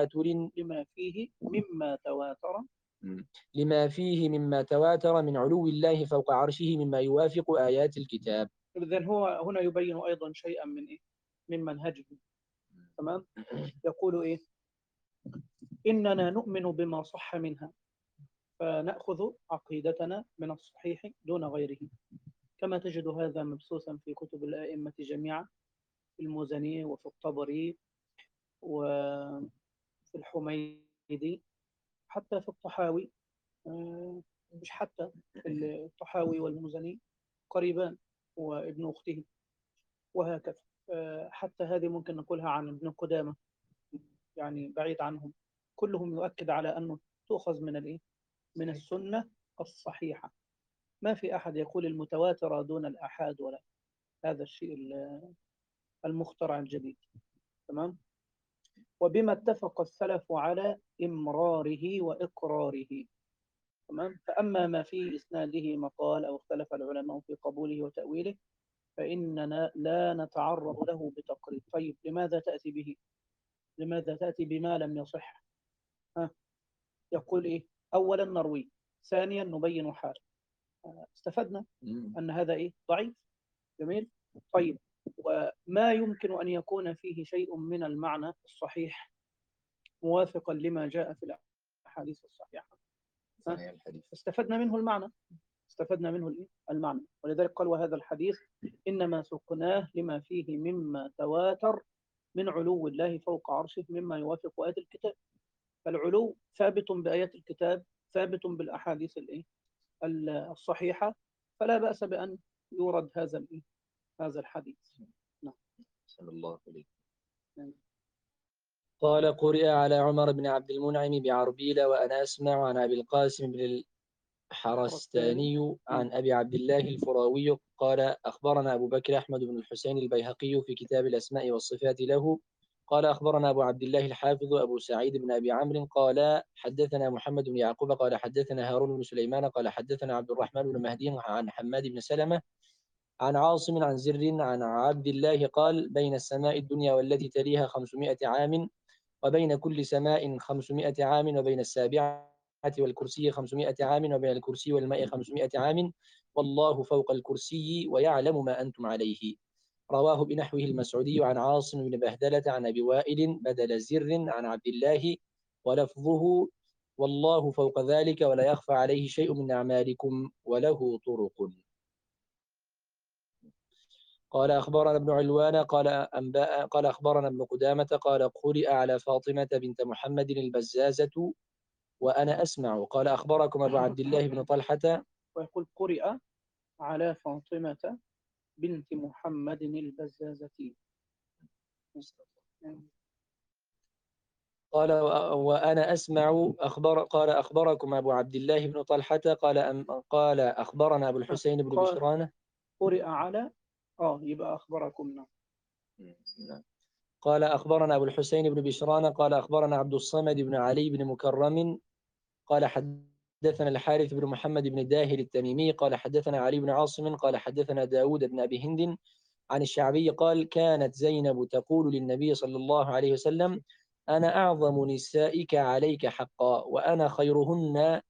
مما تواتر من علو الله فوق عرشه مما يوافق آيات الكتاب. إذن هو هنا يبين أيضا شيئا من منهجه. تمام. يقول إننا نؤمن بما صح منها فنأخذ عقيدتنا من الصحيح دون غيره كما تجد هذا مبسوسا في كتب الأئمة جميعا في المزني وفي الطبري وفي الحميدي حتى في الطحاوي. مش حتى الطحاوي والمزني قريبان وابن أخته وهكذا. حتى هذه ممكن نقولها عن ابن قدامة يعني بعيد عنهم كلهم يؤكد على أنه تؤخذ من السنة الصحيحة. ما في أحد يقول المتواترة دون الآحاد ولا هذا الشيء المخترع الجديد. تمام. وبما اتفق السلف على إمراره وإقراره. تمام. فأما ما في إسناده مقال أو اختلف العلماء في قبوله وتأويله فإننا لا نتعرض له بتقرير. طيب لماذا تأتي به؟ لماذا تأتي بما لم يصح؟ يقول أولا نروي ثانيا نبين حال. استفدنا أن هذا ضعيف. جميل. طيب وما يمكن أن يكون فيه شيء من المعنى الصحيح موافقا لما جاء في الأحاديث الصحيحة استفدنا منه المعنى. ولذلك قال وهذا الحديث إنما سقناه لما فيه مما تواتر من علو الله فوق عرشه مما يوافق آيات الكتاب. فالعلو ثابت بآيات الكتاب ثابت بالأحاديث الصحيحة فلا بأس بأن يورد هذا الحديث. نعم. صلى الله عليه وسلم. قال قرئ على عمر بن عبد المنعم بعربيل وأنا أسمع عن أبي القاسم بن الحرستاني عن أبي عبد الله الفراوي قال أخبرنا أبو بكر أحمد بن الحسين البيهقي في كتاب الأسماء والصفات له قال أخبرنا أبو عبد الله الحافظ أبو سعيد بن أبي عمرو قال حدثنا محمد بن يعقوب قال حدثنا هارون بن سليمان قال حدثنا عبد الرحمن بن مهدي عن حماد بن سلمة عن عاصم عن زر عن عبد الله قال بين السماء الدنيا والتي تليها 500 عام، وبين كل سماء 500 عام، وبين السابعة والكرسي 500 عام، وبين الكرسي والماء 500 عام، والله فوق الكرسي ويعلم ما أنتم عليه. رواه بنحوه المسعودي عن عاصم بن بهدلة عن أبي وائل بدل زر عن عبد الله، ولفظه والله فوق ذلك ولا يخفى عليه شيء من أعمالكم، وله طرق. قال أخبرنا ابن علوان قال أخبرنا ابن قدامة قال قرئ على فاطمة بنت محمد البزازة وأنا أسمع. قال أخبركم أبو عبد الله بن طلحة ويقول قرئ على فاطمة بنت محمد البزازة. قال وأنا أسمع قال أخبركم أبو عبد الله بن طلحة قال أخبرنا أبو الحسين بن بشران قرئ على يبقى أخبركم. نعم. قال أخبرنا أبو الحسين بن بشران قال أخبرنا عبد الصمد بن علي بن مكرم قال حدثنا الحارث بن محمد بن داهر التميمي قال حدثنا علي بن عاصم قال حدثنا داود بن أبي هند عن الشعبي قال كانت زينب تقول للنبي صلى الله عليه وسلم أنا أعظم نسائك عليك حقا وأنا خيرهن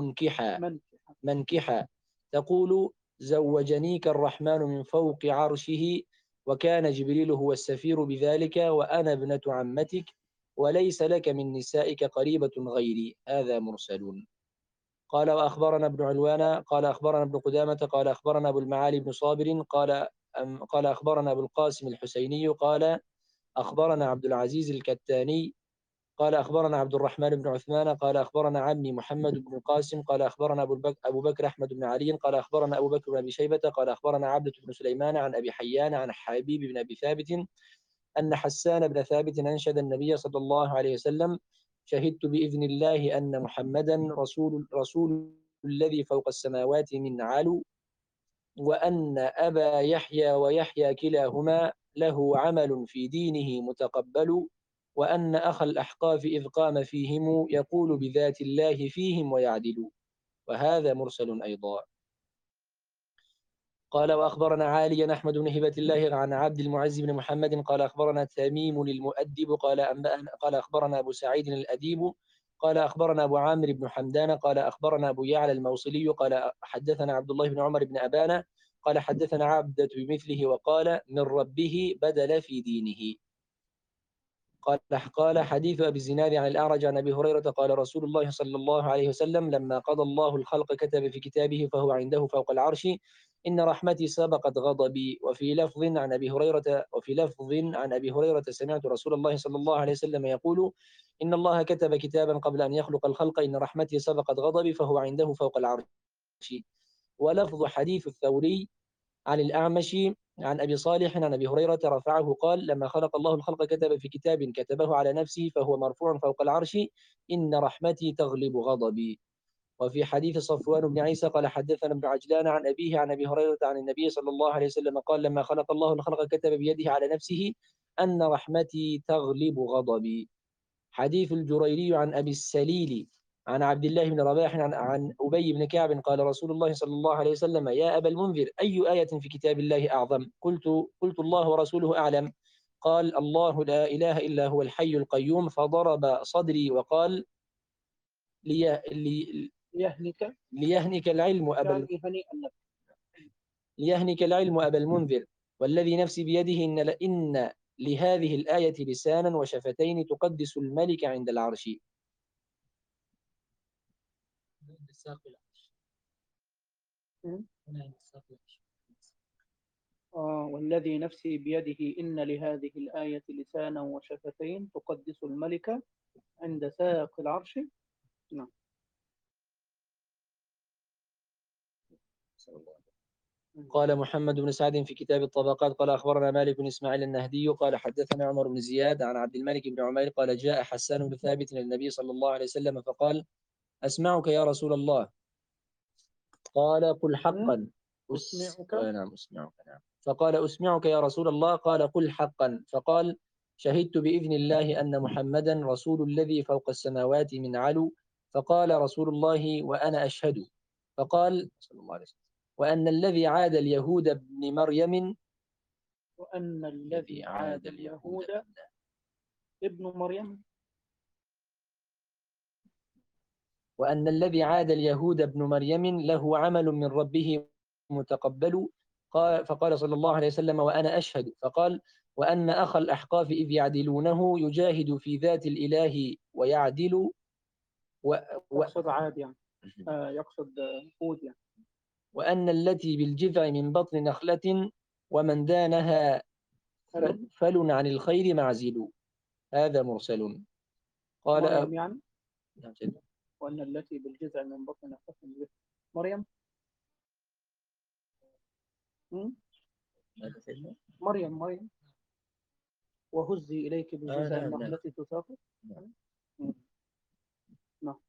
منكحا تقول زوجنيك الرحمن من فوق عرشه وكان جبريل هو السفير بذلك وأنا ابنة عمتك وليس لك من نسائك قريبة غيري. هذا مرسل. قال وأخبرنا ابن علوان قال أخبرنا ابن قدامة قال أخبرنا أبو المعالي بن صابر قال أخبرنا أبو القاسم الحسيني قال أخبرنا عبد العزيز الكتاني قال أخبرنا عبد الرحمن بن عثمان قال أخبرنا عمي محمد بن القاسم قال أخبرنا أبو بكر أحمد بن علي قال أخبرنا أبو بكر بن أبي شيبة قال أخبرنا عبدة بن سليمان عن أبي حيان عن حبيب بن أبي ثابت أن حسان بن ثابت أنشد النبي صلى الله عليه وسلم شهدت بإذن الله أن محمدا رسول الذي فوق السماوات من علو وأن أبا يحيى ويحيى كلاهما له عمل في دينه متقبل وأن أخ الأحقاف إذ قام فيهم يقول بذات الله فيهم ويعدل. وهذا مرسل أيضا. قال وأخبرنا عاليا أحمد بن هبة الله عن عبد المعز بن محمد قال أخبرنا تميم المؤدب قال أخبرنا أبو سعيد الأديب قال أخبرنا أبو عامر بن حمدان قال أخبرنا أبو يعلى الموصلي قال حدثنا عبد الله بن عمر بن أبان قال حدثنا عبدة بمثله وقال من ربه بدل في دينه. قال حديث أبي الزناد عن الأعرج عن أبي هريرة قال رسول الله صلى الله عليه وسلم لما قضى الله الخلق كتب في كتابه فهو عنده فوق العرش إن رحمتي سبقت غضبي. وفي لفظ عن أبي هريرة سمعت رسول الله صلى الله عليه وسلم يقول إن الله كتب كتابا قبل أن يخلق الخلق إن رحمتي سبقت غضبي فهو عنده فوق العرش. ولفظ حديث الثوري عن الأعمش عن أبي صالح عن أبي هريرة رفعه قال لما خلق الله الخلق كتب في كتاب كتبه على نفسه فهو مرفوع فوق العرش إن رحمتي تغلب غضبي. وفي حديث صفوان بن عيسى قال حدثنا ابن عجلان عن أبيه عن أبي هريرة عن النبي صلى الله عليه وسلم قال لما خلق الله الخلق كتب بيده على نفسه أن رحمتي تغلب غضبي. حديث الجريري عن أبي السليل عن عبد الله بن رباح عن أبي بن كعب قال رسول الله صلى الله عليه وسلم يا أبا المنذر أي آية في كتاب الله أعظم؟ قلت الله ورسوله أعلم. قال الله لا إله إلا هو الحي القيوم فضرب صدري وقال ليهنك العلم أبا المنذر والذي نفسي بيده إن لهذه الآية لسانا وشفتين تقدس الملك عند العرش. والذي نفسي بيده إن لهذه الآية لسانا وشفتين تقدس الملك عند ساق العرش. نعم. قال محمد بن سعد في كتاب الطبقات قال أخبرنا مالك بن إسماعيل النهدي قال حدثنا عمر بن زياد عن عبد الملك بن عمير قال جاء حسان بن ثابت للنبي صلى الله عليه وسلم فقال أسمعك يا رسول الله. قال قل حقا. أسمعك. نعم أسمعك. نعم. فقال أسمعك يا رسول الله. قال قل حقا. فقال شهدت بإذن الله أن محمدا رسول الذي فوق السماوات من علو. فقال رسول الله وأنا أشهد. فقال صلى الله عليه وسلم وأن الذي عاد اليهود ابن مريم وأن الذي عاد اليهود ابن مريم وأن الذي عاد اليهود ابن مريم له عمل من ربه متقبل. فقال صلى الله عليه وسلم وأنا أشهد. فقال وأن أخ الأحقاف إذ يعدلونه يجاهد في ذات الإله ويعدل يقصد عاد يعني يقصد هود يعني. وأن التي بالجذع من بطن نخلة ومن دانها فل عن الخير معزل. هذا مرسل. قال مريم يعني نعم. وأن التي بالجذع من بطن نخلة مريم مريم وهزي إليك بجذع النخلة تساقط. نعم.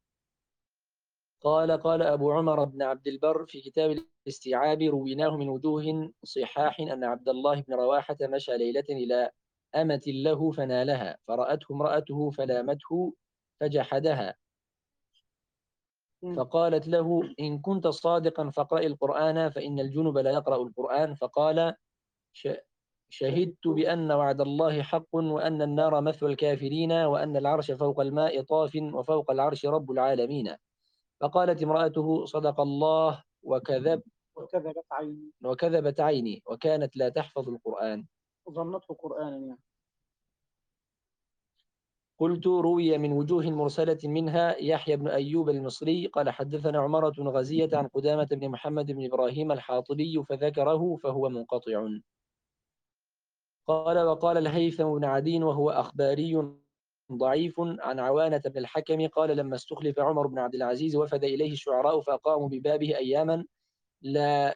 قال أبو عمر بن عبد البر في كتاب الاستيعاب رويناه من وجوه صحاح أن عبد الله بن رواحة مشى ليلة إلى أمة له فنالها فرأته امرأته فلامته فجحدها فقالت له إن كنت صادقا فاقرأ القرآن فإن الجنب لا يقرأ القرآن. فقال شهدت بأن وعد الله حق وأن النار مثوى الكافرين وأن العرش فوق الماء طاف وفوق العرش رب العالمين. فقالت امرأته صدق الله وكذبت عيني وكانت لا تحفظ القرآن ظنته قرآنا يعني. قلت روي من وجوه مرسلة منها يحيى بن أيوب المصري قال حدثنا عمرة بن غزية عن قدامة بن محمد بن إبراهيم الحاطبي فذكره فهو منقطع. وقال الهيثم بن عدين وهو أخباري ضعيف عن عوانة بن الحكم قال لما استخلف عمر بن عبد العزيز وفد إليه الشعراء فأقاموا ببابه أياما لا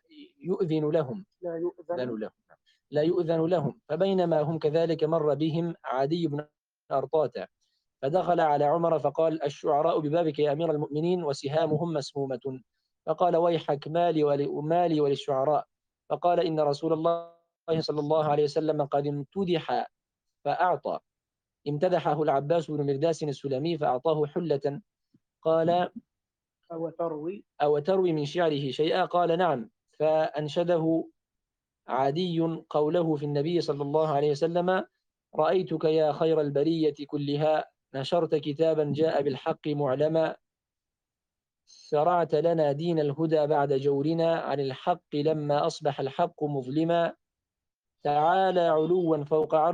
يؤذن لهم فبينما هم كذلك مر بهم عدي بن أرطاة فدخل على عمر فقال الشعراء ببابك يا أمير المؤمنين وسهامهم مسمومة. فقال ويحك مالي وللشعراء. فقال إن رسول الله صلى الله عليه وسلم قد امتدح فأعطى. امتدحه العباس بن مرداس السلمي فأعطاه حلة. قال أو تروي من شعره شيئا. قال نعم. فأنشده عدي قوله في النبي صلى الله عليه وسلم رأيتك يا خير البرية كلها نشرت كتابا جاء بالحق معلما شرعت لنا دين الهدى بعد جورنا عن الحق لما أصبح الحق مظلما تعالى علوا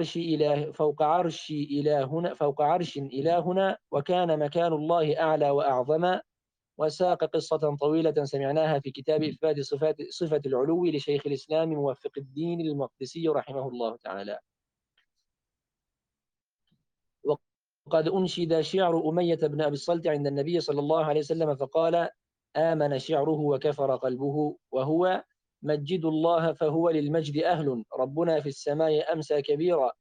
فوق عرش إلهنا وكان مكان الله أعلى وأعظما. وساق قصة طويلة سمعناها في كتاب إثبات صفة العلو لشيخ الإسلام موفق الدين المقدسي رحمه الله تعالى. وقد أنشد شعر أمية بن أبي الصلت عند النبي صلى الله عليه وسلم فقال آمن شعره وكفر قلبه وهو مجد الله فهو للمجد أهل ربنا في السماء أمسى كبيرا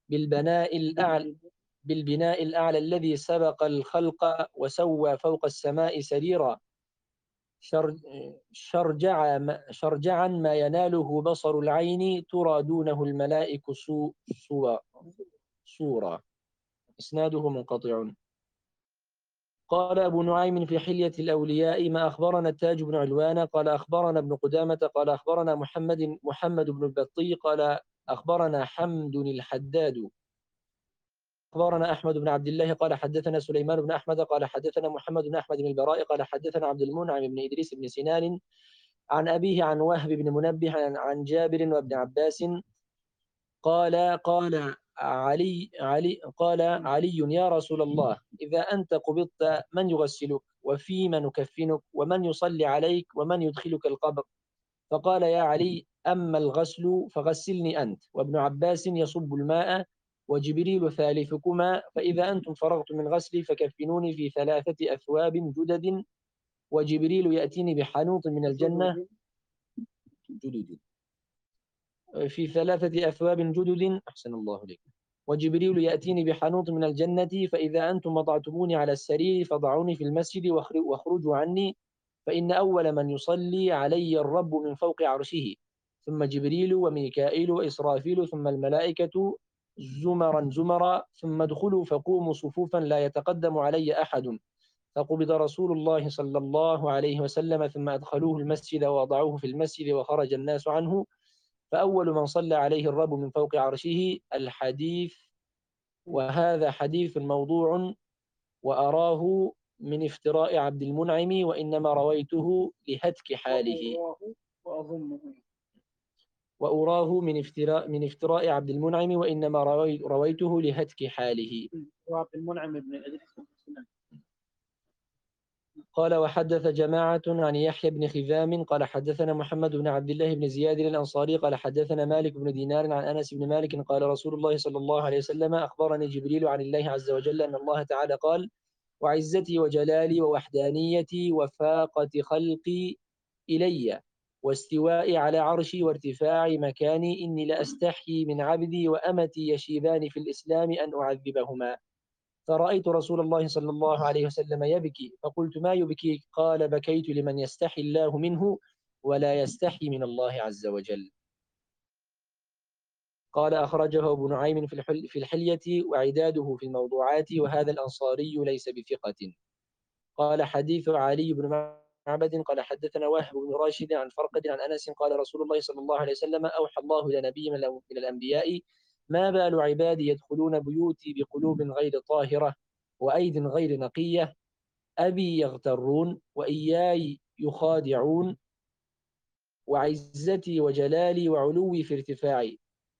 بالبناء الأعلى الذي سبق الخلق وسوى فوق السماء سريرا شرجعا ما يناله بصر العين ترى دونه الملائك صورا. إسناده منقطع. قال أبو نعيم في حلية الأولياء ما أخبرنا التاج بن علوان قال أخبرنا ابن قدامة قال أخبرنا محمد بن البطي قال أخبرنا حمد الحداد أخبرنا أحمد بن عبد الله قال حدثنا سليمان بن أحمد قال حدثنا محمد بن أحمد بن البراء قال حدثنا عبد المنعم بن إدريس بن سنان عن أبيه عن وهب بن منبه عن جابر وابن عباس قال علي يا رسول الله إذا أنت قبضت من يغسلك وفيما نكفنك ومن يصلي عليك ومن يدخلك القبر. فقال يا علي أما الغسل فغسلني أنت وابن عباس يصب الماء وجبريل ثالثكما فإذا أنتم فرغتم من غسلي فكفنوني في 3 أثواب جدد وجبريل يأتيني بحنوط من الجنة في 3 أثواب جدد أحسن الله لك وجبريل يأتيني بحنوط من الجنة فإذا أنتم وضعتموني على السرير فضعوني في المسجد واخرجوا عني فإن أول من يصلي علي الرب من فوق عرشه ثم جبريل وميكائيل وإسرافيل ثم الملائكة زمرا زمرا، ثم ادخلوا فقوموا صفوفا لا يتقدم علي أحد. فقبض رسول الله صلى الله عليه وسلم، ثم أدخلوه المسجد ووضعوه في المسجد وخرج الناس عنه. فأول من صلى عليه الرب من فوق عرشه الحديث. وهذا حديث موضوع، وأراه من افتراء عبد المنعم، وإنما رويته لهتك حاله. وأظنه وأراه من افتراء عبد المنعم، وإنما رويته لهتك حاله. وعبد المنعم بن إدريس. قال وحدث جماعة عن يحيى بن خذام قال حدثنا محمد بن عبد الله بن زياد الأنصاري قال حدثنا مالك بن دينار عن أنس بن مالك قال رسول الله صلى الله عليه وسلم أخبرني جبريل عن الله عز وجل أن الله تعالى قال وعزتي وجلالي ووحدانيتي وفاقة خلقي إلي واستوائي على عرشي وارتفاع مكاني إني لأستحيي من عبدي وأمتي يشيبان في الإسلام أن أعذبهما. فرأيت رسول الله صلى الله عليه وسلم يبكي، فقلت ما يبكيك؟ قال بكيت لمن يستحي الله منه ولا يستحي من الله عز وجل. قال أخرجه ابن نعيم في الحلية وعداده في الموضوعات، وهذا الأنصاري ليس بثقة. قال حديث علي بن معبد قال حدثنا وهب بن راشد عن فرقد عن أنس قال رسول الله صلى الله عليه وسلم أوحى الله إلى نبي من الأنبياء ما بال عبادي يدخلون بيوتي بقلوب غير طاهرة وأيد غير نقية أبي يغترون وإياي يخادعون وعزتي وجلالي وعلوي في ارتفاعي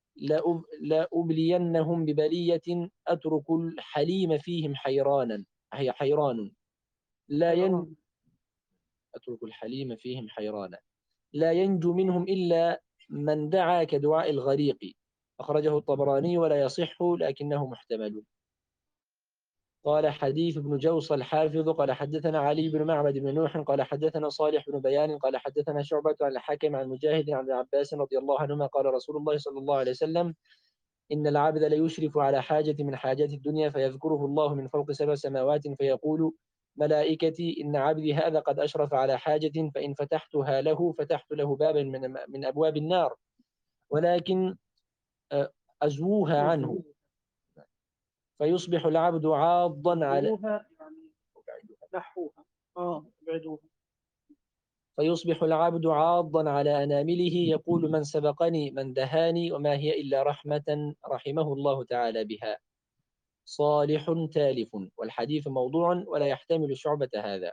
لأبلينهم ببلية أترك الحليم فيهم حيرانا حيران لا أترك الحليم فيهم حيرانا لا ينجو منهم إلا من دعا كدعاء الغريق. أخرجه الطبراني ولا يصح لكنه محتمل. قال حديث ابن جوص الحافظ قال حدثنا علي بن معبد بن نوح قال حدثنا صالح بن بيان قال حدثنا شعبة عن الحكم عن مجاهد عن ابن عباس رضي الله عنهما قال رسول الله صلى الله عليه وسلم إن العبد ليشرف على حاجة من حاجات الدنيا فيذكره الله من فوق 7 سماوات فيقول ملائكتي إن عبدي هذا قد أشرف على حاجة فإن فتحتها له فتحت له بابا من أبواب النار ولكن أزووها عنه فيصبح العبد عاضا على نحوها ابعدوها. فيصبح العبد عاضا على أنامله يقول من سبقني من دهاني وما هي إلا رحمة رحمه الله تعالى بها. صالح تالف، والحديث موضوع ولا يحتمل شعبة هذا.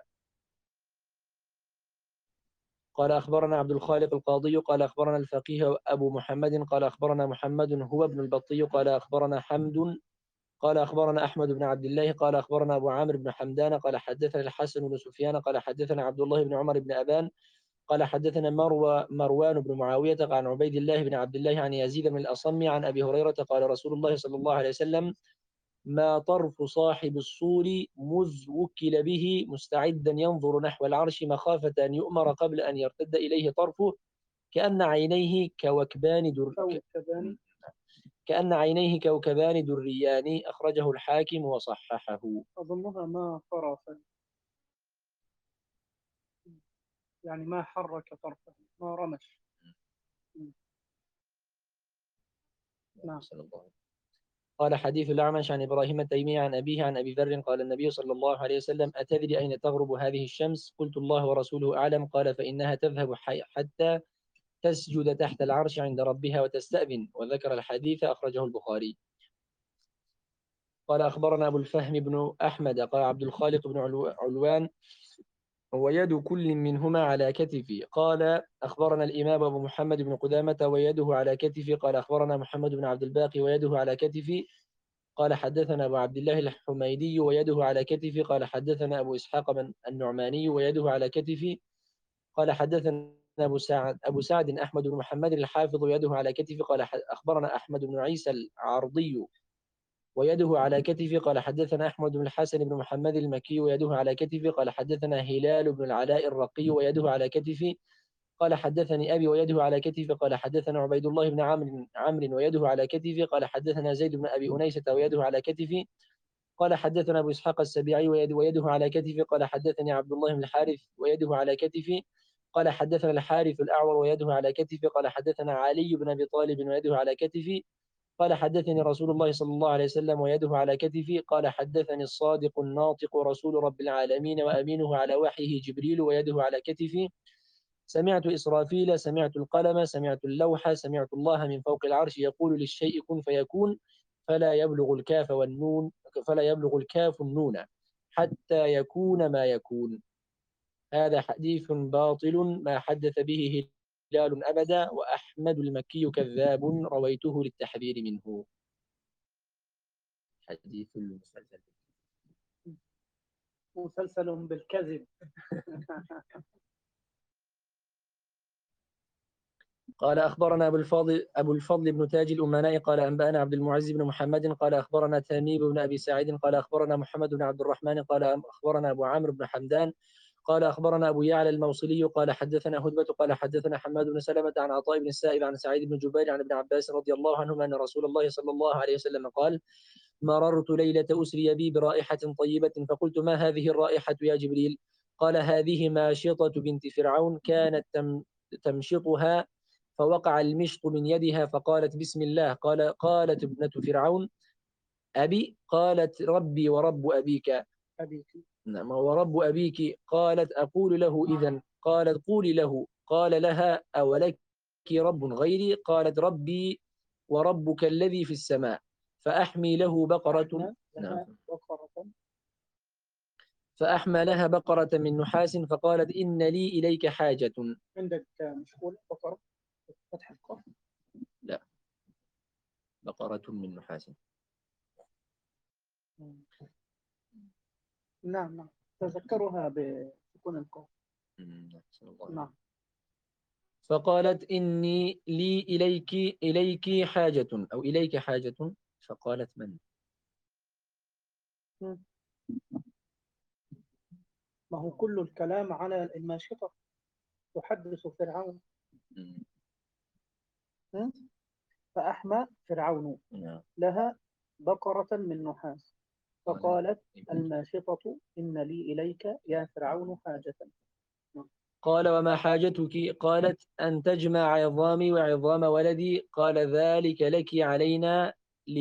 قال أخبرنا عبد الخالق القاضي قال أخبرنا الفقيه أبو محمد قال أخبرنا محمد هو ابن البطي قال أخبرنا حمد قال أخبرنا أحمد بن عبد الله قال أخبرنا أبو عامر بن حمدان قال حدثنا الحسن بن سفيان قال حدثنا عبد الله بن عمر بن أبان قال حدثنا مروان بن معاوية عن عبيد الله بن عبد الله عن يزيد بن الأصم عن أبي هريرة قال رسول الله صلى الله عليه وسلم ما طرف صاحب الصور مذ وكل به مستعدا ينظر نحو العرش مخافة أن يؤمر قبل أن يرتد إليه طرفه كأن عينيه كوكبان دريان. أخرجه الحاكم وصححه. أظنها ما طرف، يعني ما حرك طرفه، ما رمش. نعم. قال حديث الأعمش عن إبراهيم التيمي عن أبيه عن أبي ذر قال النبي صلى الله عليه وسلم أتدري أين تغرب هذه الشمس؟ قلت الله ورسوله أعلم. قال فإنها تذهب حتى تسجد تحت العرش عند ربها وتستأذن. وذكر الحديث أخرجه البخاري. قال أخبرنا أبو الفهم بن أحمد قال عبد الخالق بن علوان ويد كل منهما على كتفي. قال أخبرنا الإمام أبو محمد بن قدامة ويده على كتفي. قال أخبرنا محمد بن عبد الباقي ويده على كتفي. قال حدثنا أبو عبد الله الحميدي ويده على كتفي. قال حدثنا أبو إسحاق النعماني ويده على كتفي. قال حدثنا أبو سعد أحمد بن محمد الحافظ ويده على كتفي. قال أخبرنا أحمد بن عيسى العرضي ويده على كتفي. قال حدثنا أحمد بن الحسن بن محمد المكي ويده على كتفي. قال حدثنا هلال بن العلاء الرقي ويده على كتفي. قال حدثني أبي ويده على كتفي. قال حدثنا عبيد الله بن عمرو ويده على كتفي. قال حدثنا زيد بن أبي أنيسة ويده على كتفي. قال حدثنا أبو إسحاق السبيعي ويده على كتفي. قال حدثني عبد الله بن الحارث ويده على كتفي. قال حدثنا الحارث الأعور ويده على كتفي. قال حدثنا علي بن أبي طالب ويده على كتفي. قال حدثني رسول الله صلى الله عليه وسلم ويده على كتفي. قال حدثني الصادق الناطق رسول رب العالمين وأمينه على وحيه جبريل ويده على كتفي. سمعت إسرافيل، سمعت القلم، سمعت اللوح، سمعت الله من فوق العرش يقول للشيء كن فيكون، فلا يبلغ الكاف والنون، فلا يبلغ الكاف النون حتى يكون ما يكون. هذا حديث باطل ما حدث به هلال أبدا، وأحمد المكي كذاب رويته للتحذير منه. حديث المسلسل مسلسل بالكذب. قال أخبرنا أبو الفضل بن تاج الأمناء قال أنبأنا عبد المعز بن محمد قال أخبرنا تميم بن أبي سعيد قال أخبرنا محمد بن عبد الرحمن قال أخبرنا أبو عمرو بن حمدان قال أخبرنا أبو يعلى الموصلي قال حدثنا هدبة قال حدثنا حماد بن سلمة عن عطاء بن السائب عن سعيد بن جبير عن ابن عباس رضي الله عنهما أن رسول الله صلى الله عليه وسلم قال: مررت ليلة أسري بي برائحة طيبة فقلت: ما هذه الرائحة يا جبريل؟ قال: هذه ماشطة بنت فرعون كانت تمشطها فوقع المشط من يدها فقالت: بسم الله. قالت ابنة فرعون: أبي؟ قالت: ربي ورب أبيك. أبيك. نعم، ورب أبيك. قالت: أقول له إذن؟ قالت: قولي له. قال لها: أولك رب غيري؟ قالت: ربي وربك الذي في السماء. فأحمي له بقرة. نعم. فأحمى لها بقرة من نحاس فقالت: إن لي إليك حاجة. عندك مشغول بقرة فتح القف. لا، بقرة من نحاس. نعم نعم تذكرها بسكون القاف. نعم. فقالت: إني لي إليك حاجة أو إليك حاجة. فقالت: من؟ ما هو كل الكلام على الماشطة تحدث فرعون. فأحمى فرعون لها بقرة من نحاس فقالت الماشطة إن لي إليك يا فرعون حاجة. قال: وما حاجتك؟ قالت: أن تجمع عظامي وعظام ولدي. قال: ذلك لك علينا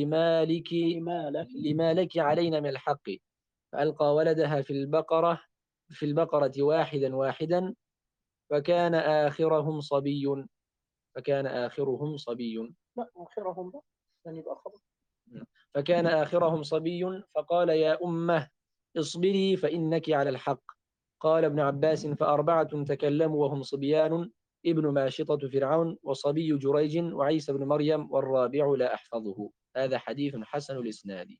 لما لك علينا من الحق. فألقى ولدها في البقرة واحدا واحدا فكان آخرهم صبي. لا آخرهم لا يعني يبقى خبر. فكان آخرهم صبي. فقال: يا أمه اصبري فإنك على الحق. قال ابن عباس: فأربعة تكلموا وهم صبيان: ابن ماشطة فرعون وصبي جريج وعيسى بن مريم والرابع لا أحفظه. هذا حديث حسن الإسناد.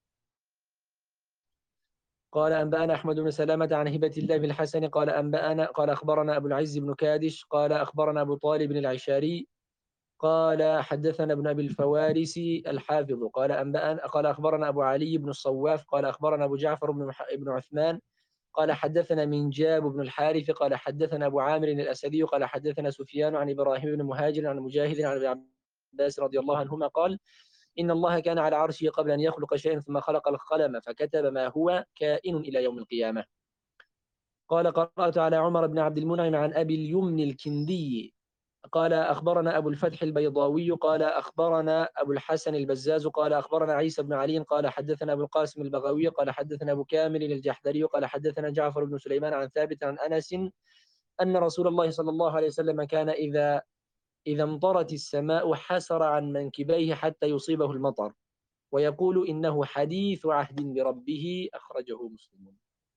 قال أنبأنا أحمد بن سلامة عن هبة الله بن الحسن قال أخبرنا أبو العز بن كادش قال أخبرنا أبو طالب العشاري قال حدثنا ابن أبي الفوارس الحافظ قال أخبرنا أبو علي بن الصواف قال أخبرنا أبو جعفر بن عثمان قال حدثنا منجاب بن الحارث قال حدثنا أبو عامر الأسدي قال حدثنا سفيان عن إبراهيم بن مهاجر عن مجاهد عن ابن عباس رضي الله عنهما قال: إن الله كان على عرشه قبل أن يخلق شيئا ثم خلق القلم فكتب ما هو كائن إلى يوم القيامة. قال: قرأت على عمر بن عبد المنعم عن أبي اليمن الكندي قال أخبرنا أبو الفتح البيضاوي قال أخبرنا أبو الحسن البزاز قال أخبرنا عيسى بن علي قال حدثنا أبو القاسم البغوي قال حدثنا أبو كامل الجحدري قال حدثنا جعفر بن سليمان عن ثابت عن أنس أن رسول الله صلى الله عليه وسلم كان إذا امطرت السماء حسر عن منكبيه حتى يصيبه المطر ويقول: إنه حديث عهد بربه. أخرجه مسلم.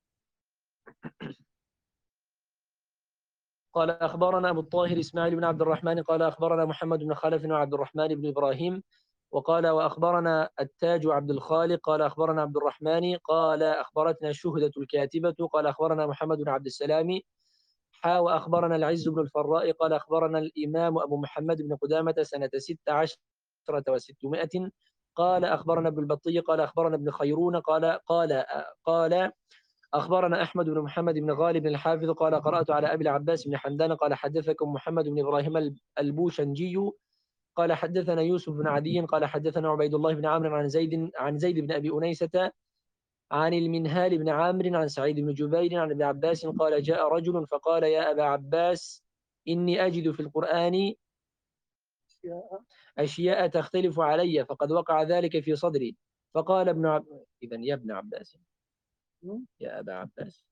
قال أخبرنا أبو الطاهر إسماعيل بن عبد الرحمن قال أخبرنا محمد بن خلف وعبد الرحمن بن إبراهيم وقال وأخبرنا التاج عبد الخالق قال أخبرنا عبد الرحمن قال أخبرتنا شهدة الكاتبة قال أخبرنا محمد بن عبد السلام وأخبرنا العز بن الفراء قال أخبرنا الإمام أبو محمد بن قدامة سنة 16 و600 قال أخبرنا ابن البطي قال أخبرنا ابن خيرون قال أخبرنا أحمد بن محمد بن غالب الحافظ قال قرأت على أبي العباس بن حمدان قال حدثكم محمد بن إبراهيم البوشنجي قال حدثنا يوسف بن عدي قال حدثنا عبيد الله بن عامر عن زيد بن أبي أنيسة عن المنهال بن عامر عن سعيد بن جبير عن ابن عباس قال جاء رجل فقال: يا أبا عباس إني أجد في القرآن أشياء تختلف علي، فقد وقع ذلك في صدري. فقال إذن يا ابن عباس، يا أبا عباس.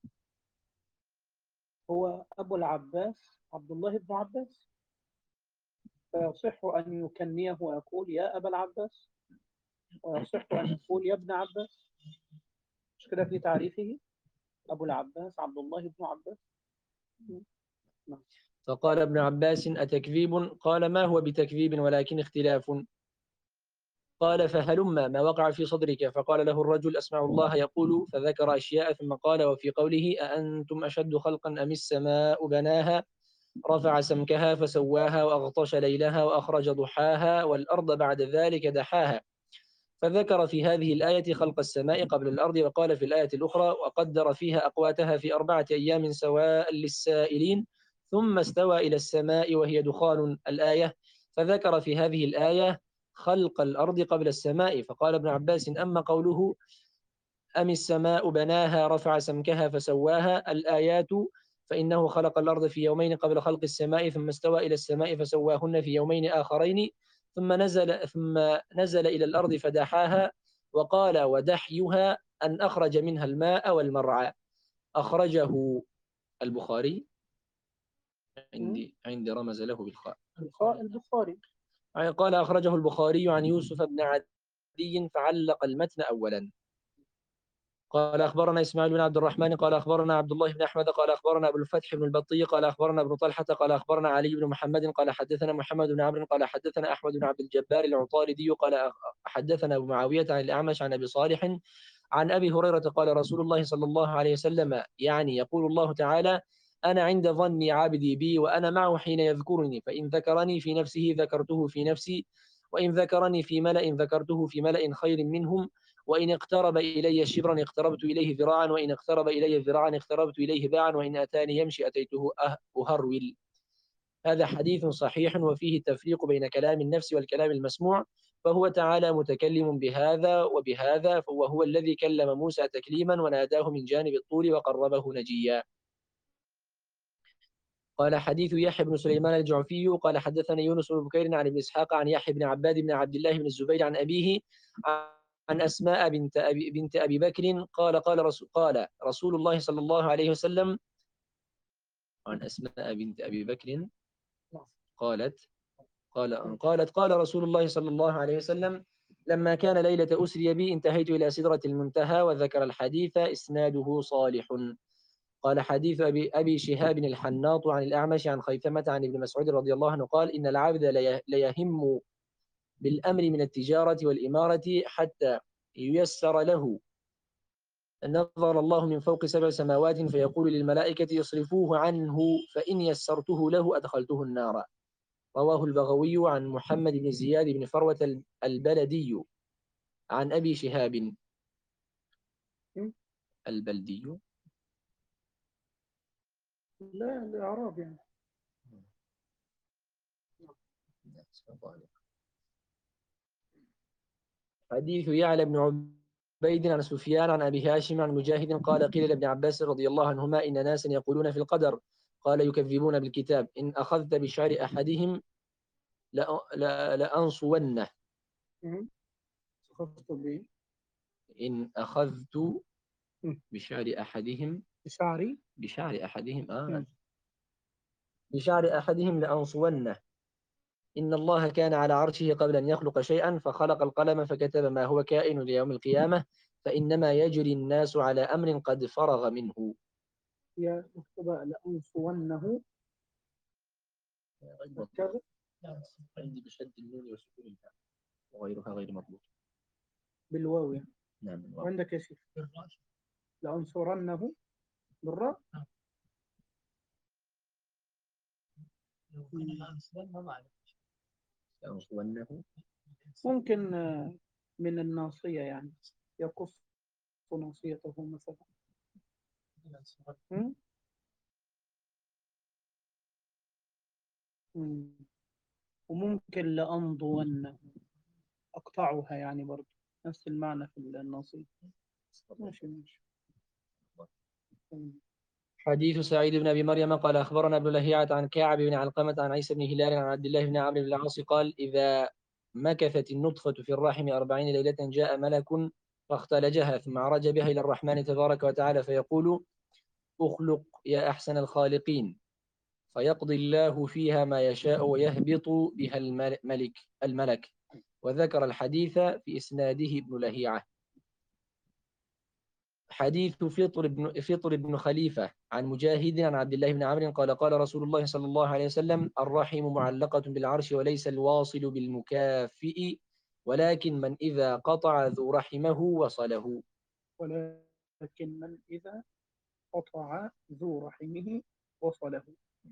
هو أبو العباس عبد الله بن عباس، فيصح أن يكنيه ويقول يا أبا العباس، ويصح أن يقول يا ابن عباس. مش كده في تعريفه؟ أبو العباس عبد الله بن عباس. نعم. فقال ابن عباس: أتكذيب؟ قال: ما هو بتكذيب ولكن اختلاف. قال: فهلما ما وقع في صدرك؟ فقال له الرجل: أسمع الله يقول. فذكر أشياء ثم قال: وفي قوله: أأنتم أشد خلقا أم السماء بناها رفع سمكها فسواها وأغطش ليلها وأخرج ضحاها والأرض بعد ذلك دحاها. فذكر في هذه الآية خلق السماء قبل الأرض، وقال في الآية الأخرى: وقدر فيها أقواتها في 4 أيام سواء للسائلين ثم استوى إلى السماء وهي دخان الآية. فذكر في هذه الآية خلق الأرض قبل السماء. فقال ابن عباس: أما قوله أم السماء بناها رفع سمكها فسواها الآيات، فإنه خلق الأرض في يومين قبل خلق السماء ثم استوى إلى السماء فسواهن في يومين آخرين ثم نزل إلى الأرض فدحاها. وقال: ودحيها أن أخرج منها الماء والمرعى. أخرجه البخاري، عندي رمز له بالخاء. البخاري. قال: أخرجه البخاري عن يوسف بن عدي فعلق المتن أولا. قال: أخبرنا إسماعيل بن عبد الرحمن قال أخبرنا عبد الله بن أحمد قال أخبرنا أبو الفتح بن البطي قال أخبرنا ابن طلحة قال أخبرنا علي بن محمد قال حدثنا محمد بن عمرو قال حدثنا أحمد بن عبد الجبار العطاردي قال حدثنا أبو معاوية عن الأعمش عن أبي صالح عن أبي هريرة قال رسول الله صلى الله عليه وسلم، يعني يقول الله تعالى: أنا عند ظن عبدي بي وأنا معه حين يذكرني، فإن ذكرني في نفسه ذكرته في نفسي، وإن ذكرني في ملأ ذكرته في ملأ خير منهم، وإن اقترب إلي شبرا اقتربت إليه ذراعا، وإن اقترب إلي ذراعا اقتربت إليه باعا، وإن أتاني يمشي أتيته أهرول. هذا حديث صحيح وفيه التفريق بين كلام النفس والكلام المسموع، فهو تعالى متكلم بهذا وبهذا، وهو الذي كلم موسى تكليما وناداه من جانب الطور وقربه نجيا. قال: حديث يحيى بن سليمان الجعفي قال حدثني يونس بن بكير عن ابن إسحاق عن يحيى بن عباد بن عبد الله بن الزبير عن أبيه عن أسماء بنت أبي بكر قال رسول الله صلى الله عليه وسلم عن أسماء بنت أبي بكر قال رسول الله صلى الله عليه وسلم: لما كان ليلة أسري بي انتهيت إلى سدرة المنتهى، وذكر الحديث إسناده صالح. قال: حديث أبي شهاب الحناط عن الأعمش عن خيثمة عن ابن مسعود رضي الله عنه قال: إن العبد ليهم بالأمر من التجارة والإمارة حتى ييسر له، نظر الله من فوق 7 سماوات فيقول للملائكة: يصرفوه عنه فإن يسرته له أدخلته النار. رواه البغوي عن محمد بن زياد بن فروة البلدي عن أبي شهاب البلدي. لا الإعراب يعني. حديث يعلى بن عبيد عن سفيان عن أبي هاشم عن مجاهد قال: قيل لابن عباس رضي الله عنهما: إن ناسا يقولون في القدر، قال: يكذبون بالكتاب، إن أخذت بشعر أحدهم لأنصونه. إن أخذت بشعر أحدهم بشعر أحدهم لأنصونه. إن الله كان على عرشه قبل أن يخلق شيئا فخلق القلم فكتب ما هو كائن ليوم القيامة، فإنما يجري الناس على أمر قد فرغ منه. يا مكتوبة لأنصونه كذا عندي بشد النون وسكون الهاء وغيرها غير مضبوط بالواو يعني. نعم. وعندك يا شيخ لأنصرنه بالراء. ممكن من الناصية يعني يقص ناصيته مثلا. وممكن لأمضونه أقطعها يعني برضو نفس المعنى في الناصية. ماشي. حديث سعيد بن أبي مريم قال أخبرنا ابن لهيعة عن كعب بن علقمة عن عيسى بن هلال عن عبد الله بن عمرو بن العاص قال إذا مكثت النطفة في الرحم 40 ليلة جاء ملك فاختلجها ثم عرج بها إلى الرحمن تبارك وتعالى فيقول أخلق يا أحسن الخالقين، فيقضي الله فيها ما يشاء ويهبط بها الملك. وذكر الحديث في إسناده ابن لهيعة. حديث فطر بن خليفة عن مجاهد عن عبد الله بن عمرو قال قال رسول الله صلى الله عليه وسلم الرحم معلقة بالعرش وليس الواصل بالمكافئ ولكن من إذا قطع ذو رحمه وصله. ولكن من إذا قطع ذو رحمه وصله.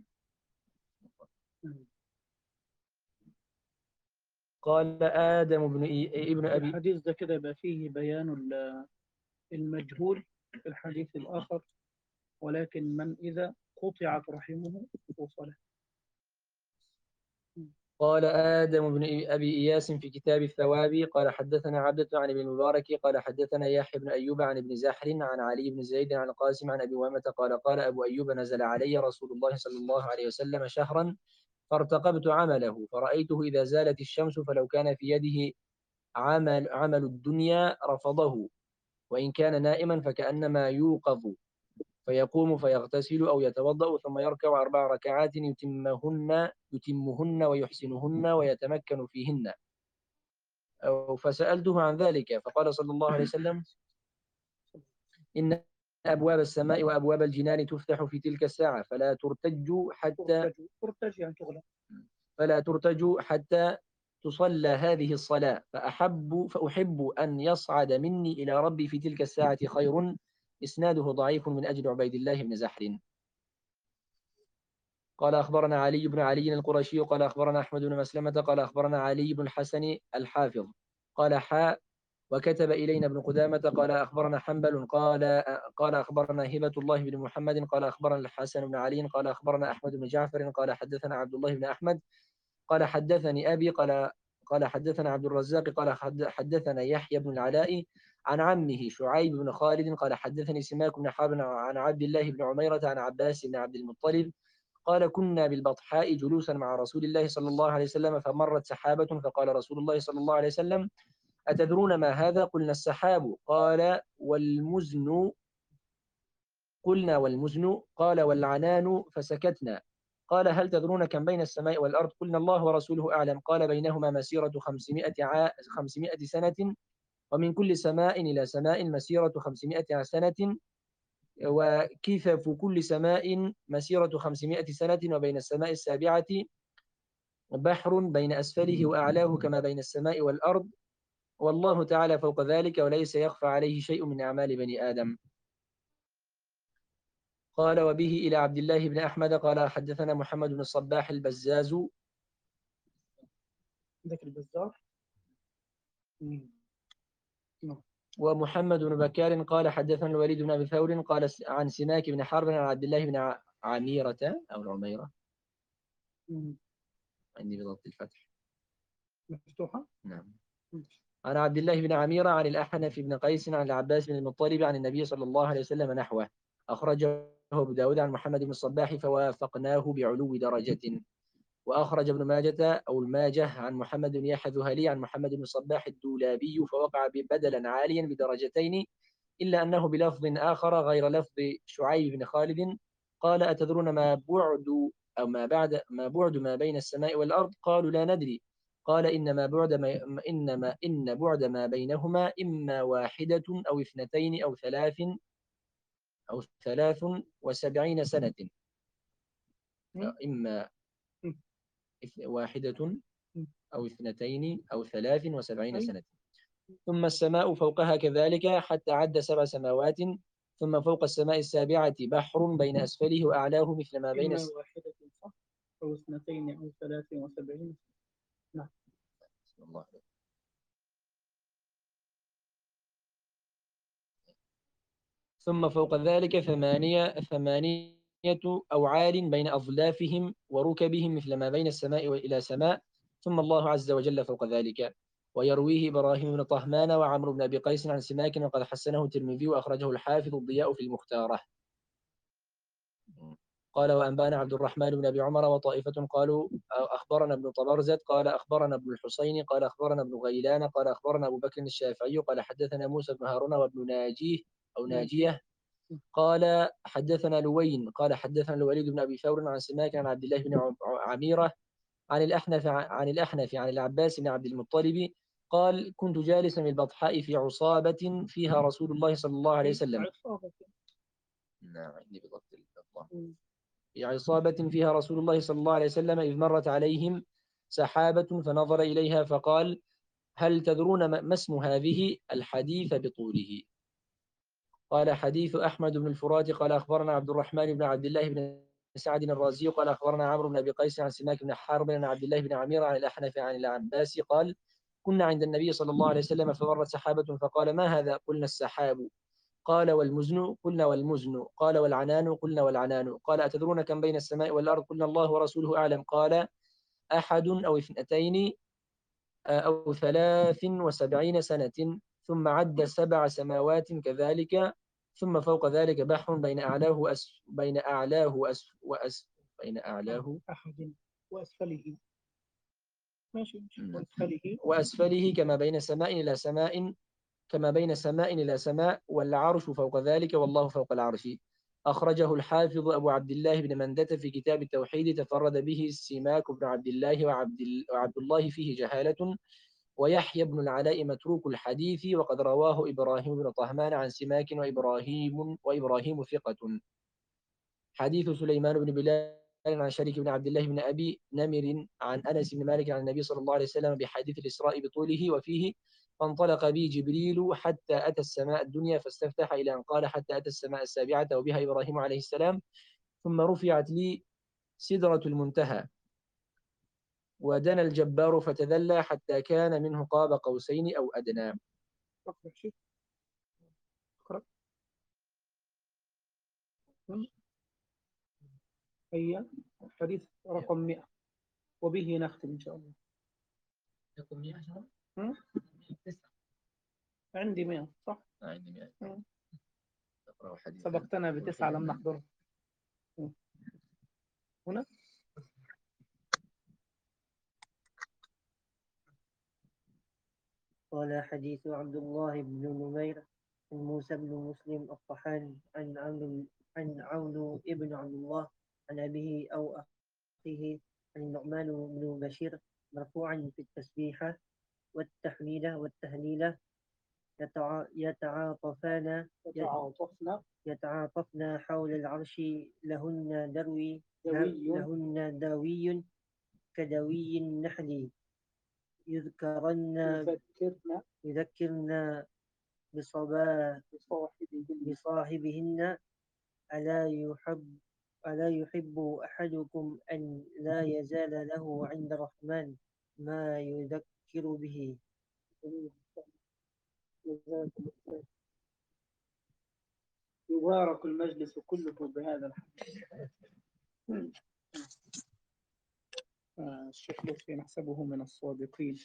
قال آدم ابن أبي الحديث ده كده يبقى فيه بيان المجهول في الحديث الآخر، ولكن من إذا قطعت رحمه وصله. قال آدم بن أبي إياس في كتاب الثواب قال حدثنا عبدة عن ابن المبارك قال حدثنا يحيى بن أيوب عن ابن زحر عن علي بن زيد عن القاسم عن أبي أمامة قال قال أبو أيوب نزل علي رسول الله صلى الله عليه وسلم شهرا فارتقبت عمله فرأيته إذا زالت الشمس فلو كان في يده عمل الدنيا رفضه وإن كان نائما فكأنما يوقظ فيقوم فيغتسل أو يتوضأ ثم يركع 4 ركعات يتمهن ويحسنهن ويتمكن فيهن. فسألته عن ذلك فقال صلى الله عليه وسلم إن أبواب السماء وأبواب الجنان تفتح في تلك الساعة فلا ترتج حتى تصلى هذه الصلاة فأحب أن يصعد مني إلى ربي في تلك الساعة خير. إسناده ضعيف من أجل عبيد الله بن زحر. قال أخبرنا علي بن علي القرشي قال أخبرنا أحمد بن مسلمة قال أخبرنا علي بن الحسن الحافظ قال وكتب إلينا ابن قدامة قال أخبرنا حنبل قال أخبرنا هبة الله بن محمد قال أخبرنا الحسن بن علي قال أخبرنا أحمد بن جعفر قال حدثنا عبد الله بن أحمد قال حدثني أبي قال حدثنا عبد الرزاق قال حدثنا يحيى بن العلاء عن عمه شعيب بن خالد قال حدثني سماك بن حرب عن عبد الله بن عميرة عن عباس بن عبد المطلب قال كنا بالبطحاء جلوسا مع رسول الله صلى الله عليه وسلم فمرت سحابة فقال رسول الله صلى الله عليه وسلم أتدرون ما هذا؟ قلنا السحاب. قال والمزن قلنا والمزن قال والعنان فسكتنا. قال هل تدرون كم بين السماء والأرض؟ قلنا الله ورسوله أعلم. قال بينهما مسيرة 500 سنة ومن كل سماء إلى سماء مسيرة 500 سنة وكيف كل سماء مسيرة 500 سنة وبين السماء السابعة بحر بين أسفله وأعلاه كما بين السماء والأرض والله تعالى فوق ذلك وليس يخفى عليه شيء من أعمال بني آدم. قال وبه إلى عبد الله بن أحمد قال حدثنا محمد بن الصباح البزاز ذكر البزار. ومحمد بن بكار قال حدثنا الوليد بن أبي ثور قال عن سماك بن حرب عن عبد الله بن عميرة أو العميرة عندي بضبط الفتح مفتوحة. نعم. عن عبد الله بن عميرة عن الأحنف بن قيس عن العباس بن المطلب عن النبي صلى الله عليه وسلم نحوه. أخرجه أبو داود عن محمد بن الصباح فوافقناه بعلو درجة. وأخرج ابن ماجة أو الماجه عن محمد بن يحيى الذهلي عن محمد بن الصباح الدولابي فوقع بدلا عاليا بدرجتين إلا أنه بلفظ آخر غير لفظ شعيب بن خالد قال أتدرون ما بعد أو ما بعد ما بين السماء والأرض؟ قالوا لا ندري. قال إن بعد ما بينهما إما 1 أو 2 أو 73 سنة. إما 1 أو 2 أو 73 سنة. ثم السماء فوقها كذلك حتى عد 7 سماوات. ثم فوق السماء السابعة بحر بين أسفله وأعلاه مثل ما بين إما 1 صح أو 2 أو 73. نعم. ثم فوق ذلك 8 أوعال بين أظلافهم وركبهم مثل ما بين السماء وإلى سماء. ثم الله عز وجل فوق ذلك. ويرويه إبراهيم بن طهمان وعمرو بن أبي قيس عن سماك وقد حسنه الترمذي وأخرجه الحافظ الضياء في المختارة. قال وأنبانا عبد الرحمن بن أبي عمر وطائفة قالوا أخبرنا ابن طبرزت قال أخبرنا ابن الحسين قال أخبرنا ابن غيلان قال أخبرنا أبو بكر الشافعي قال حدثنا موسى بن هارون وابن ناجيه أو ناجية قال حدثنا لوين قال حدثنا الوليد بن أبي ثور عن سماك عن عبد الله بن عميرة عن الأحنف عن العباس بن عبد المطلب قال كنت جالسا بالبطحاء في عصابة فيها رسول الله صلى الله عليه وسلم. نعم عندي بضبط الله. في عصابة فيها رسول الله صلى الله عليه وسلم إذ مرت عليهم سحابة فنظر إليها فقال هل تدرون ما اسم هذه؟ الحديث بطوله. قال حديث أحمد بن الفرات قال أخبرنا عبد الرحمن بن عبد الله بن سعد الرازي قال أخبرنا عمرو بن أبي قيس عن سماك بن حارب عن عبد الله بن عمير عن الأحنف عن العباس قال كنا عند النبي صلى الله عليه وسلم فمرت سحابة فقال ما هذا؟ قلنا السحاب. قال والمزن؟ قلنا والمزن. قال والعنان؟ قلنا والعنان. قال أتدرون كم بين السماء والأرض؟ قلنا الله ورسوله أعلم. قال أحد أو اثنتين أو 73 سنة ثم عد 7 سماوات كذلك ثم فوق ذلك بحر بين أعلاه بين أعلاه أحد وأسفله ماشي وأسفله كما بين سماء إلى سماء كما بين سماء إلى سماء والعرش فوق ذلك والله فوق العرش. أخرجه الحافظ أبو عبد الله بن مندة في كتاب التوحيد تفرد به السماك بن عبد الله وعبد الله فيه جهالة ويحيى بن العلاء متروك الحديث وقد رواه إبراهيم بن طهمان عن سماك وإبراهيم ثقة. حديث سليمان بن بلال عن شريك بن عبد الله بن أبي نمر عن أنس بن مالك عن النبي صلى الله عليه وسلم بحديث الإسراء بطوله وفيه فانطلق بي جبريل حتى أتى السماء الدنيا فاستفتح إلى أن قال حتى أتى السماء السابعة وبها إبراهيم عليه السلام ثم رفعت لي سدرة المنتهى ودنا الجبار فتذلى حتى كان منه قاب قوسين أو أدنى. هي حديث رقم 100 وبه نختم إن شاء الله. رقم 100 عندي 100 صح؟ عندي 100. سبقتنا ب9 لم نحضره. هنا قال حديث عبد الله بن نمير عن موسى بن مسلم الطحاني عن عون ابن عبد الله عن أبيه أو أخيه عن النعمان بن بشير مرفوعا في التسبيحة والتحميدة والتهليلة يتعاطفن حول العرش لهن داوي كدوي النحل يذكرن بصاحبهن ألا يحب أحدكم أن لا يزال له عند الرحمن ما يذكر به. يبارك المجلس كله بهذا الحديث. الشيخ لطفي نحسبه من الصادقين.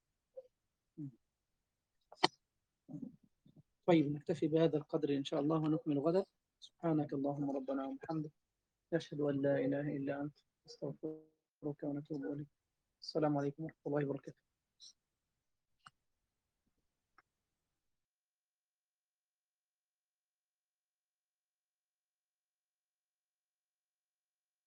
طيب نكتفي بهذا القدر إن شاء الله ونكمل غدا. سبحانك اللهم ربنا وبحمدك نشهد أن لا إله إلا أنت نستغفرك ونتوب إليك. السلام عليكم ورحمة الله وبركاته.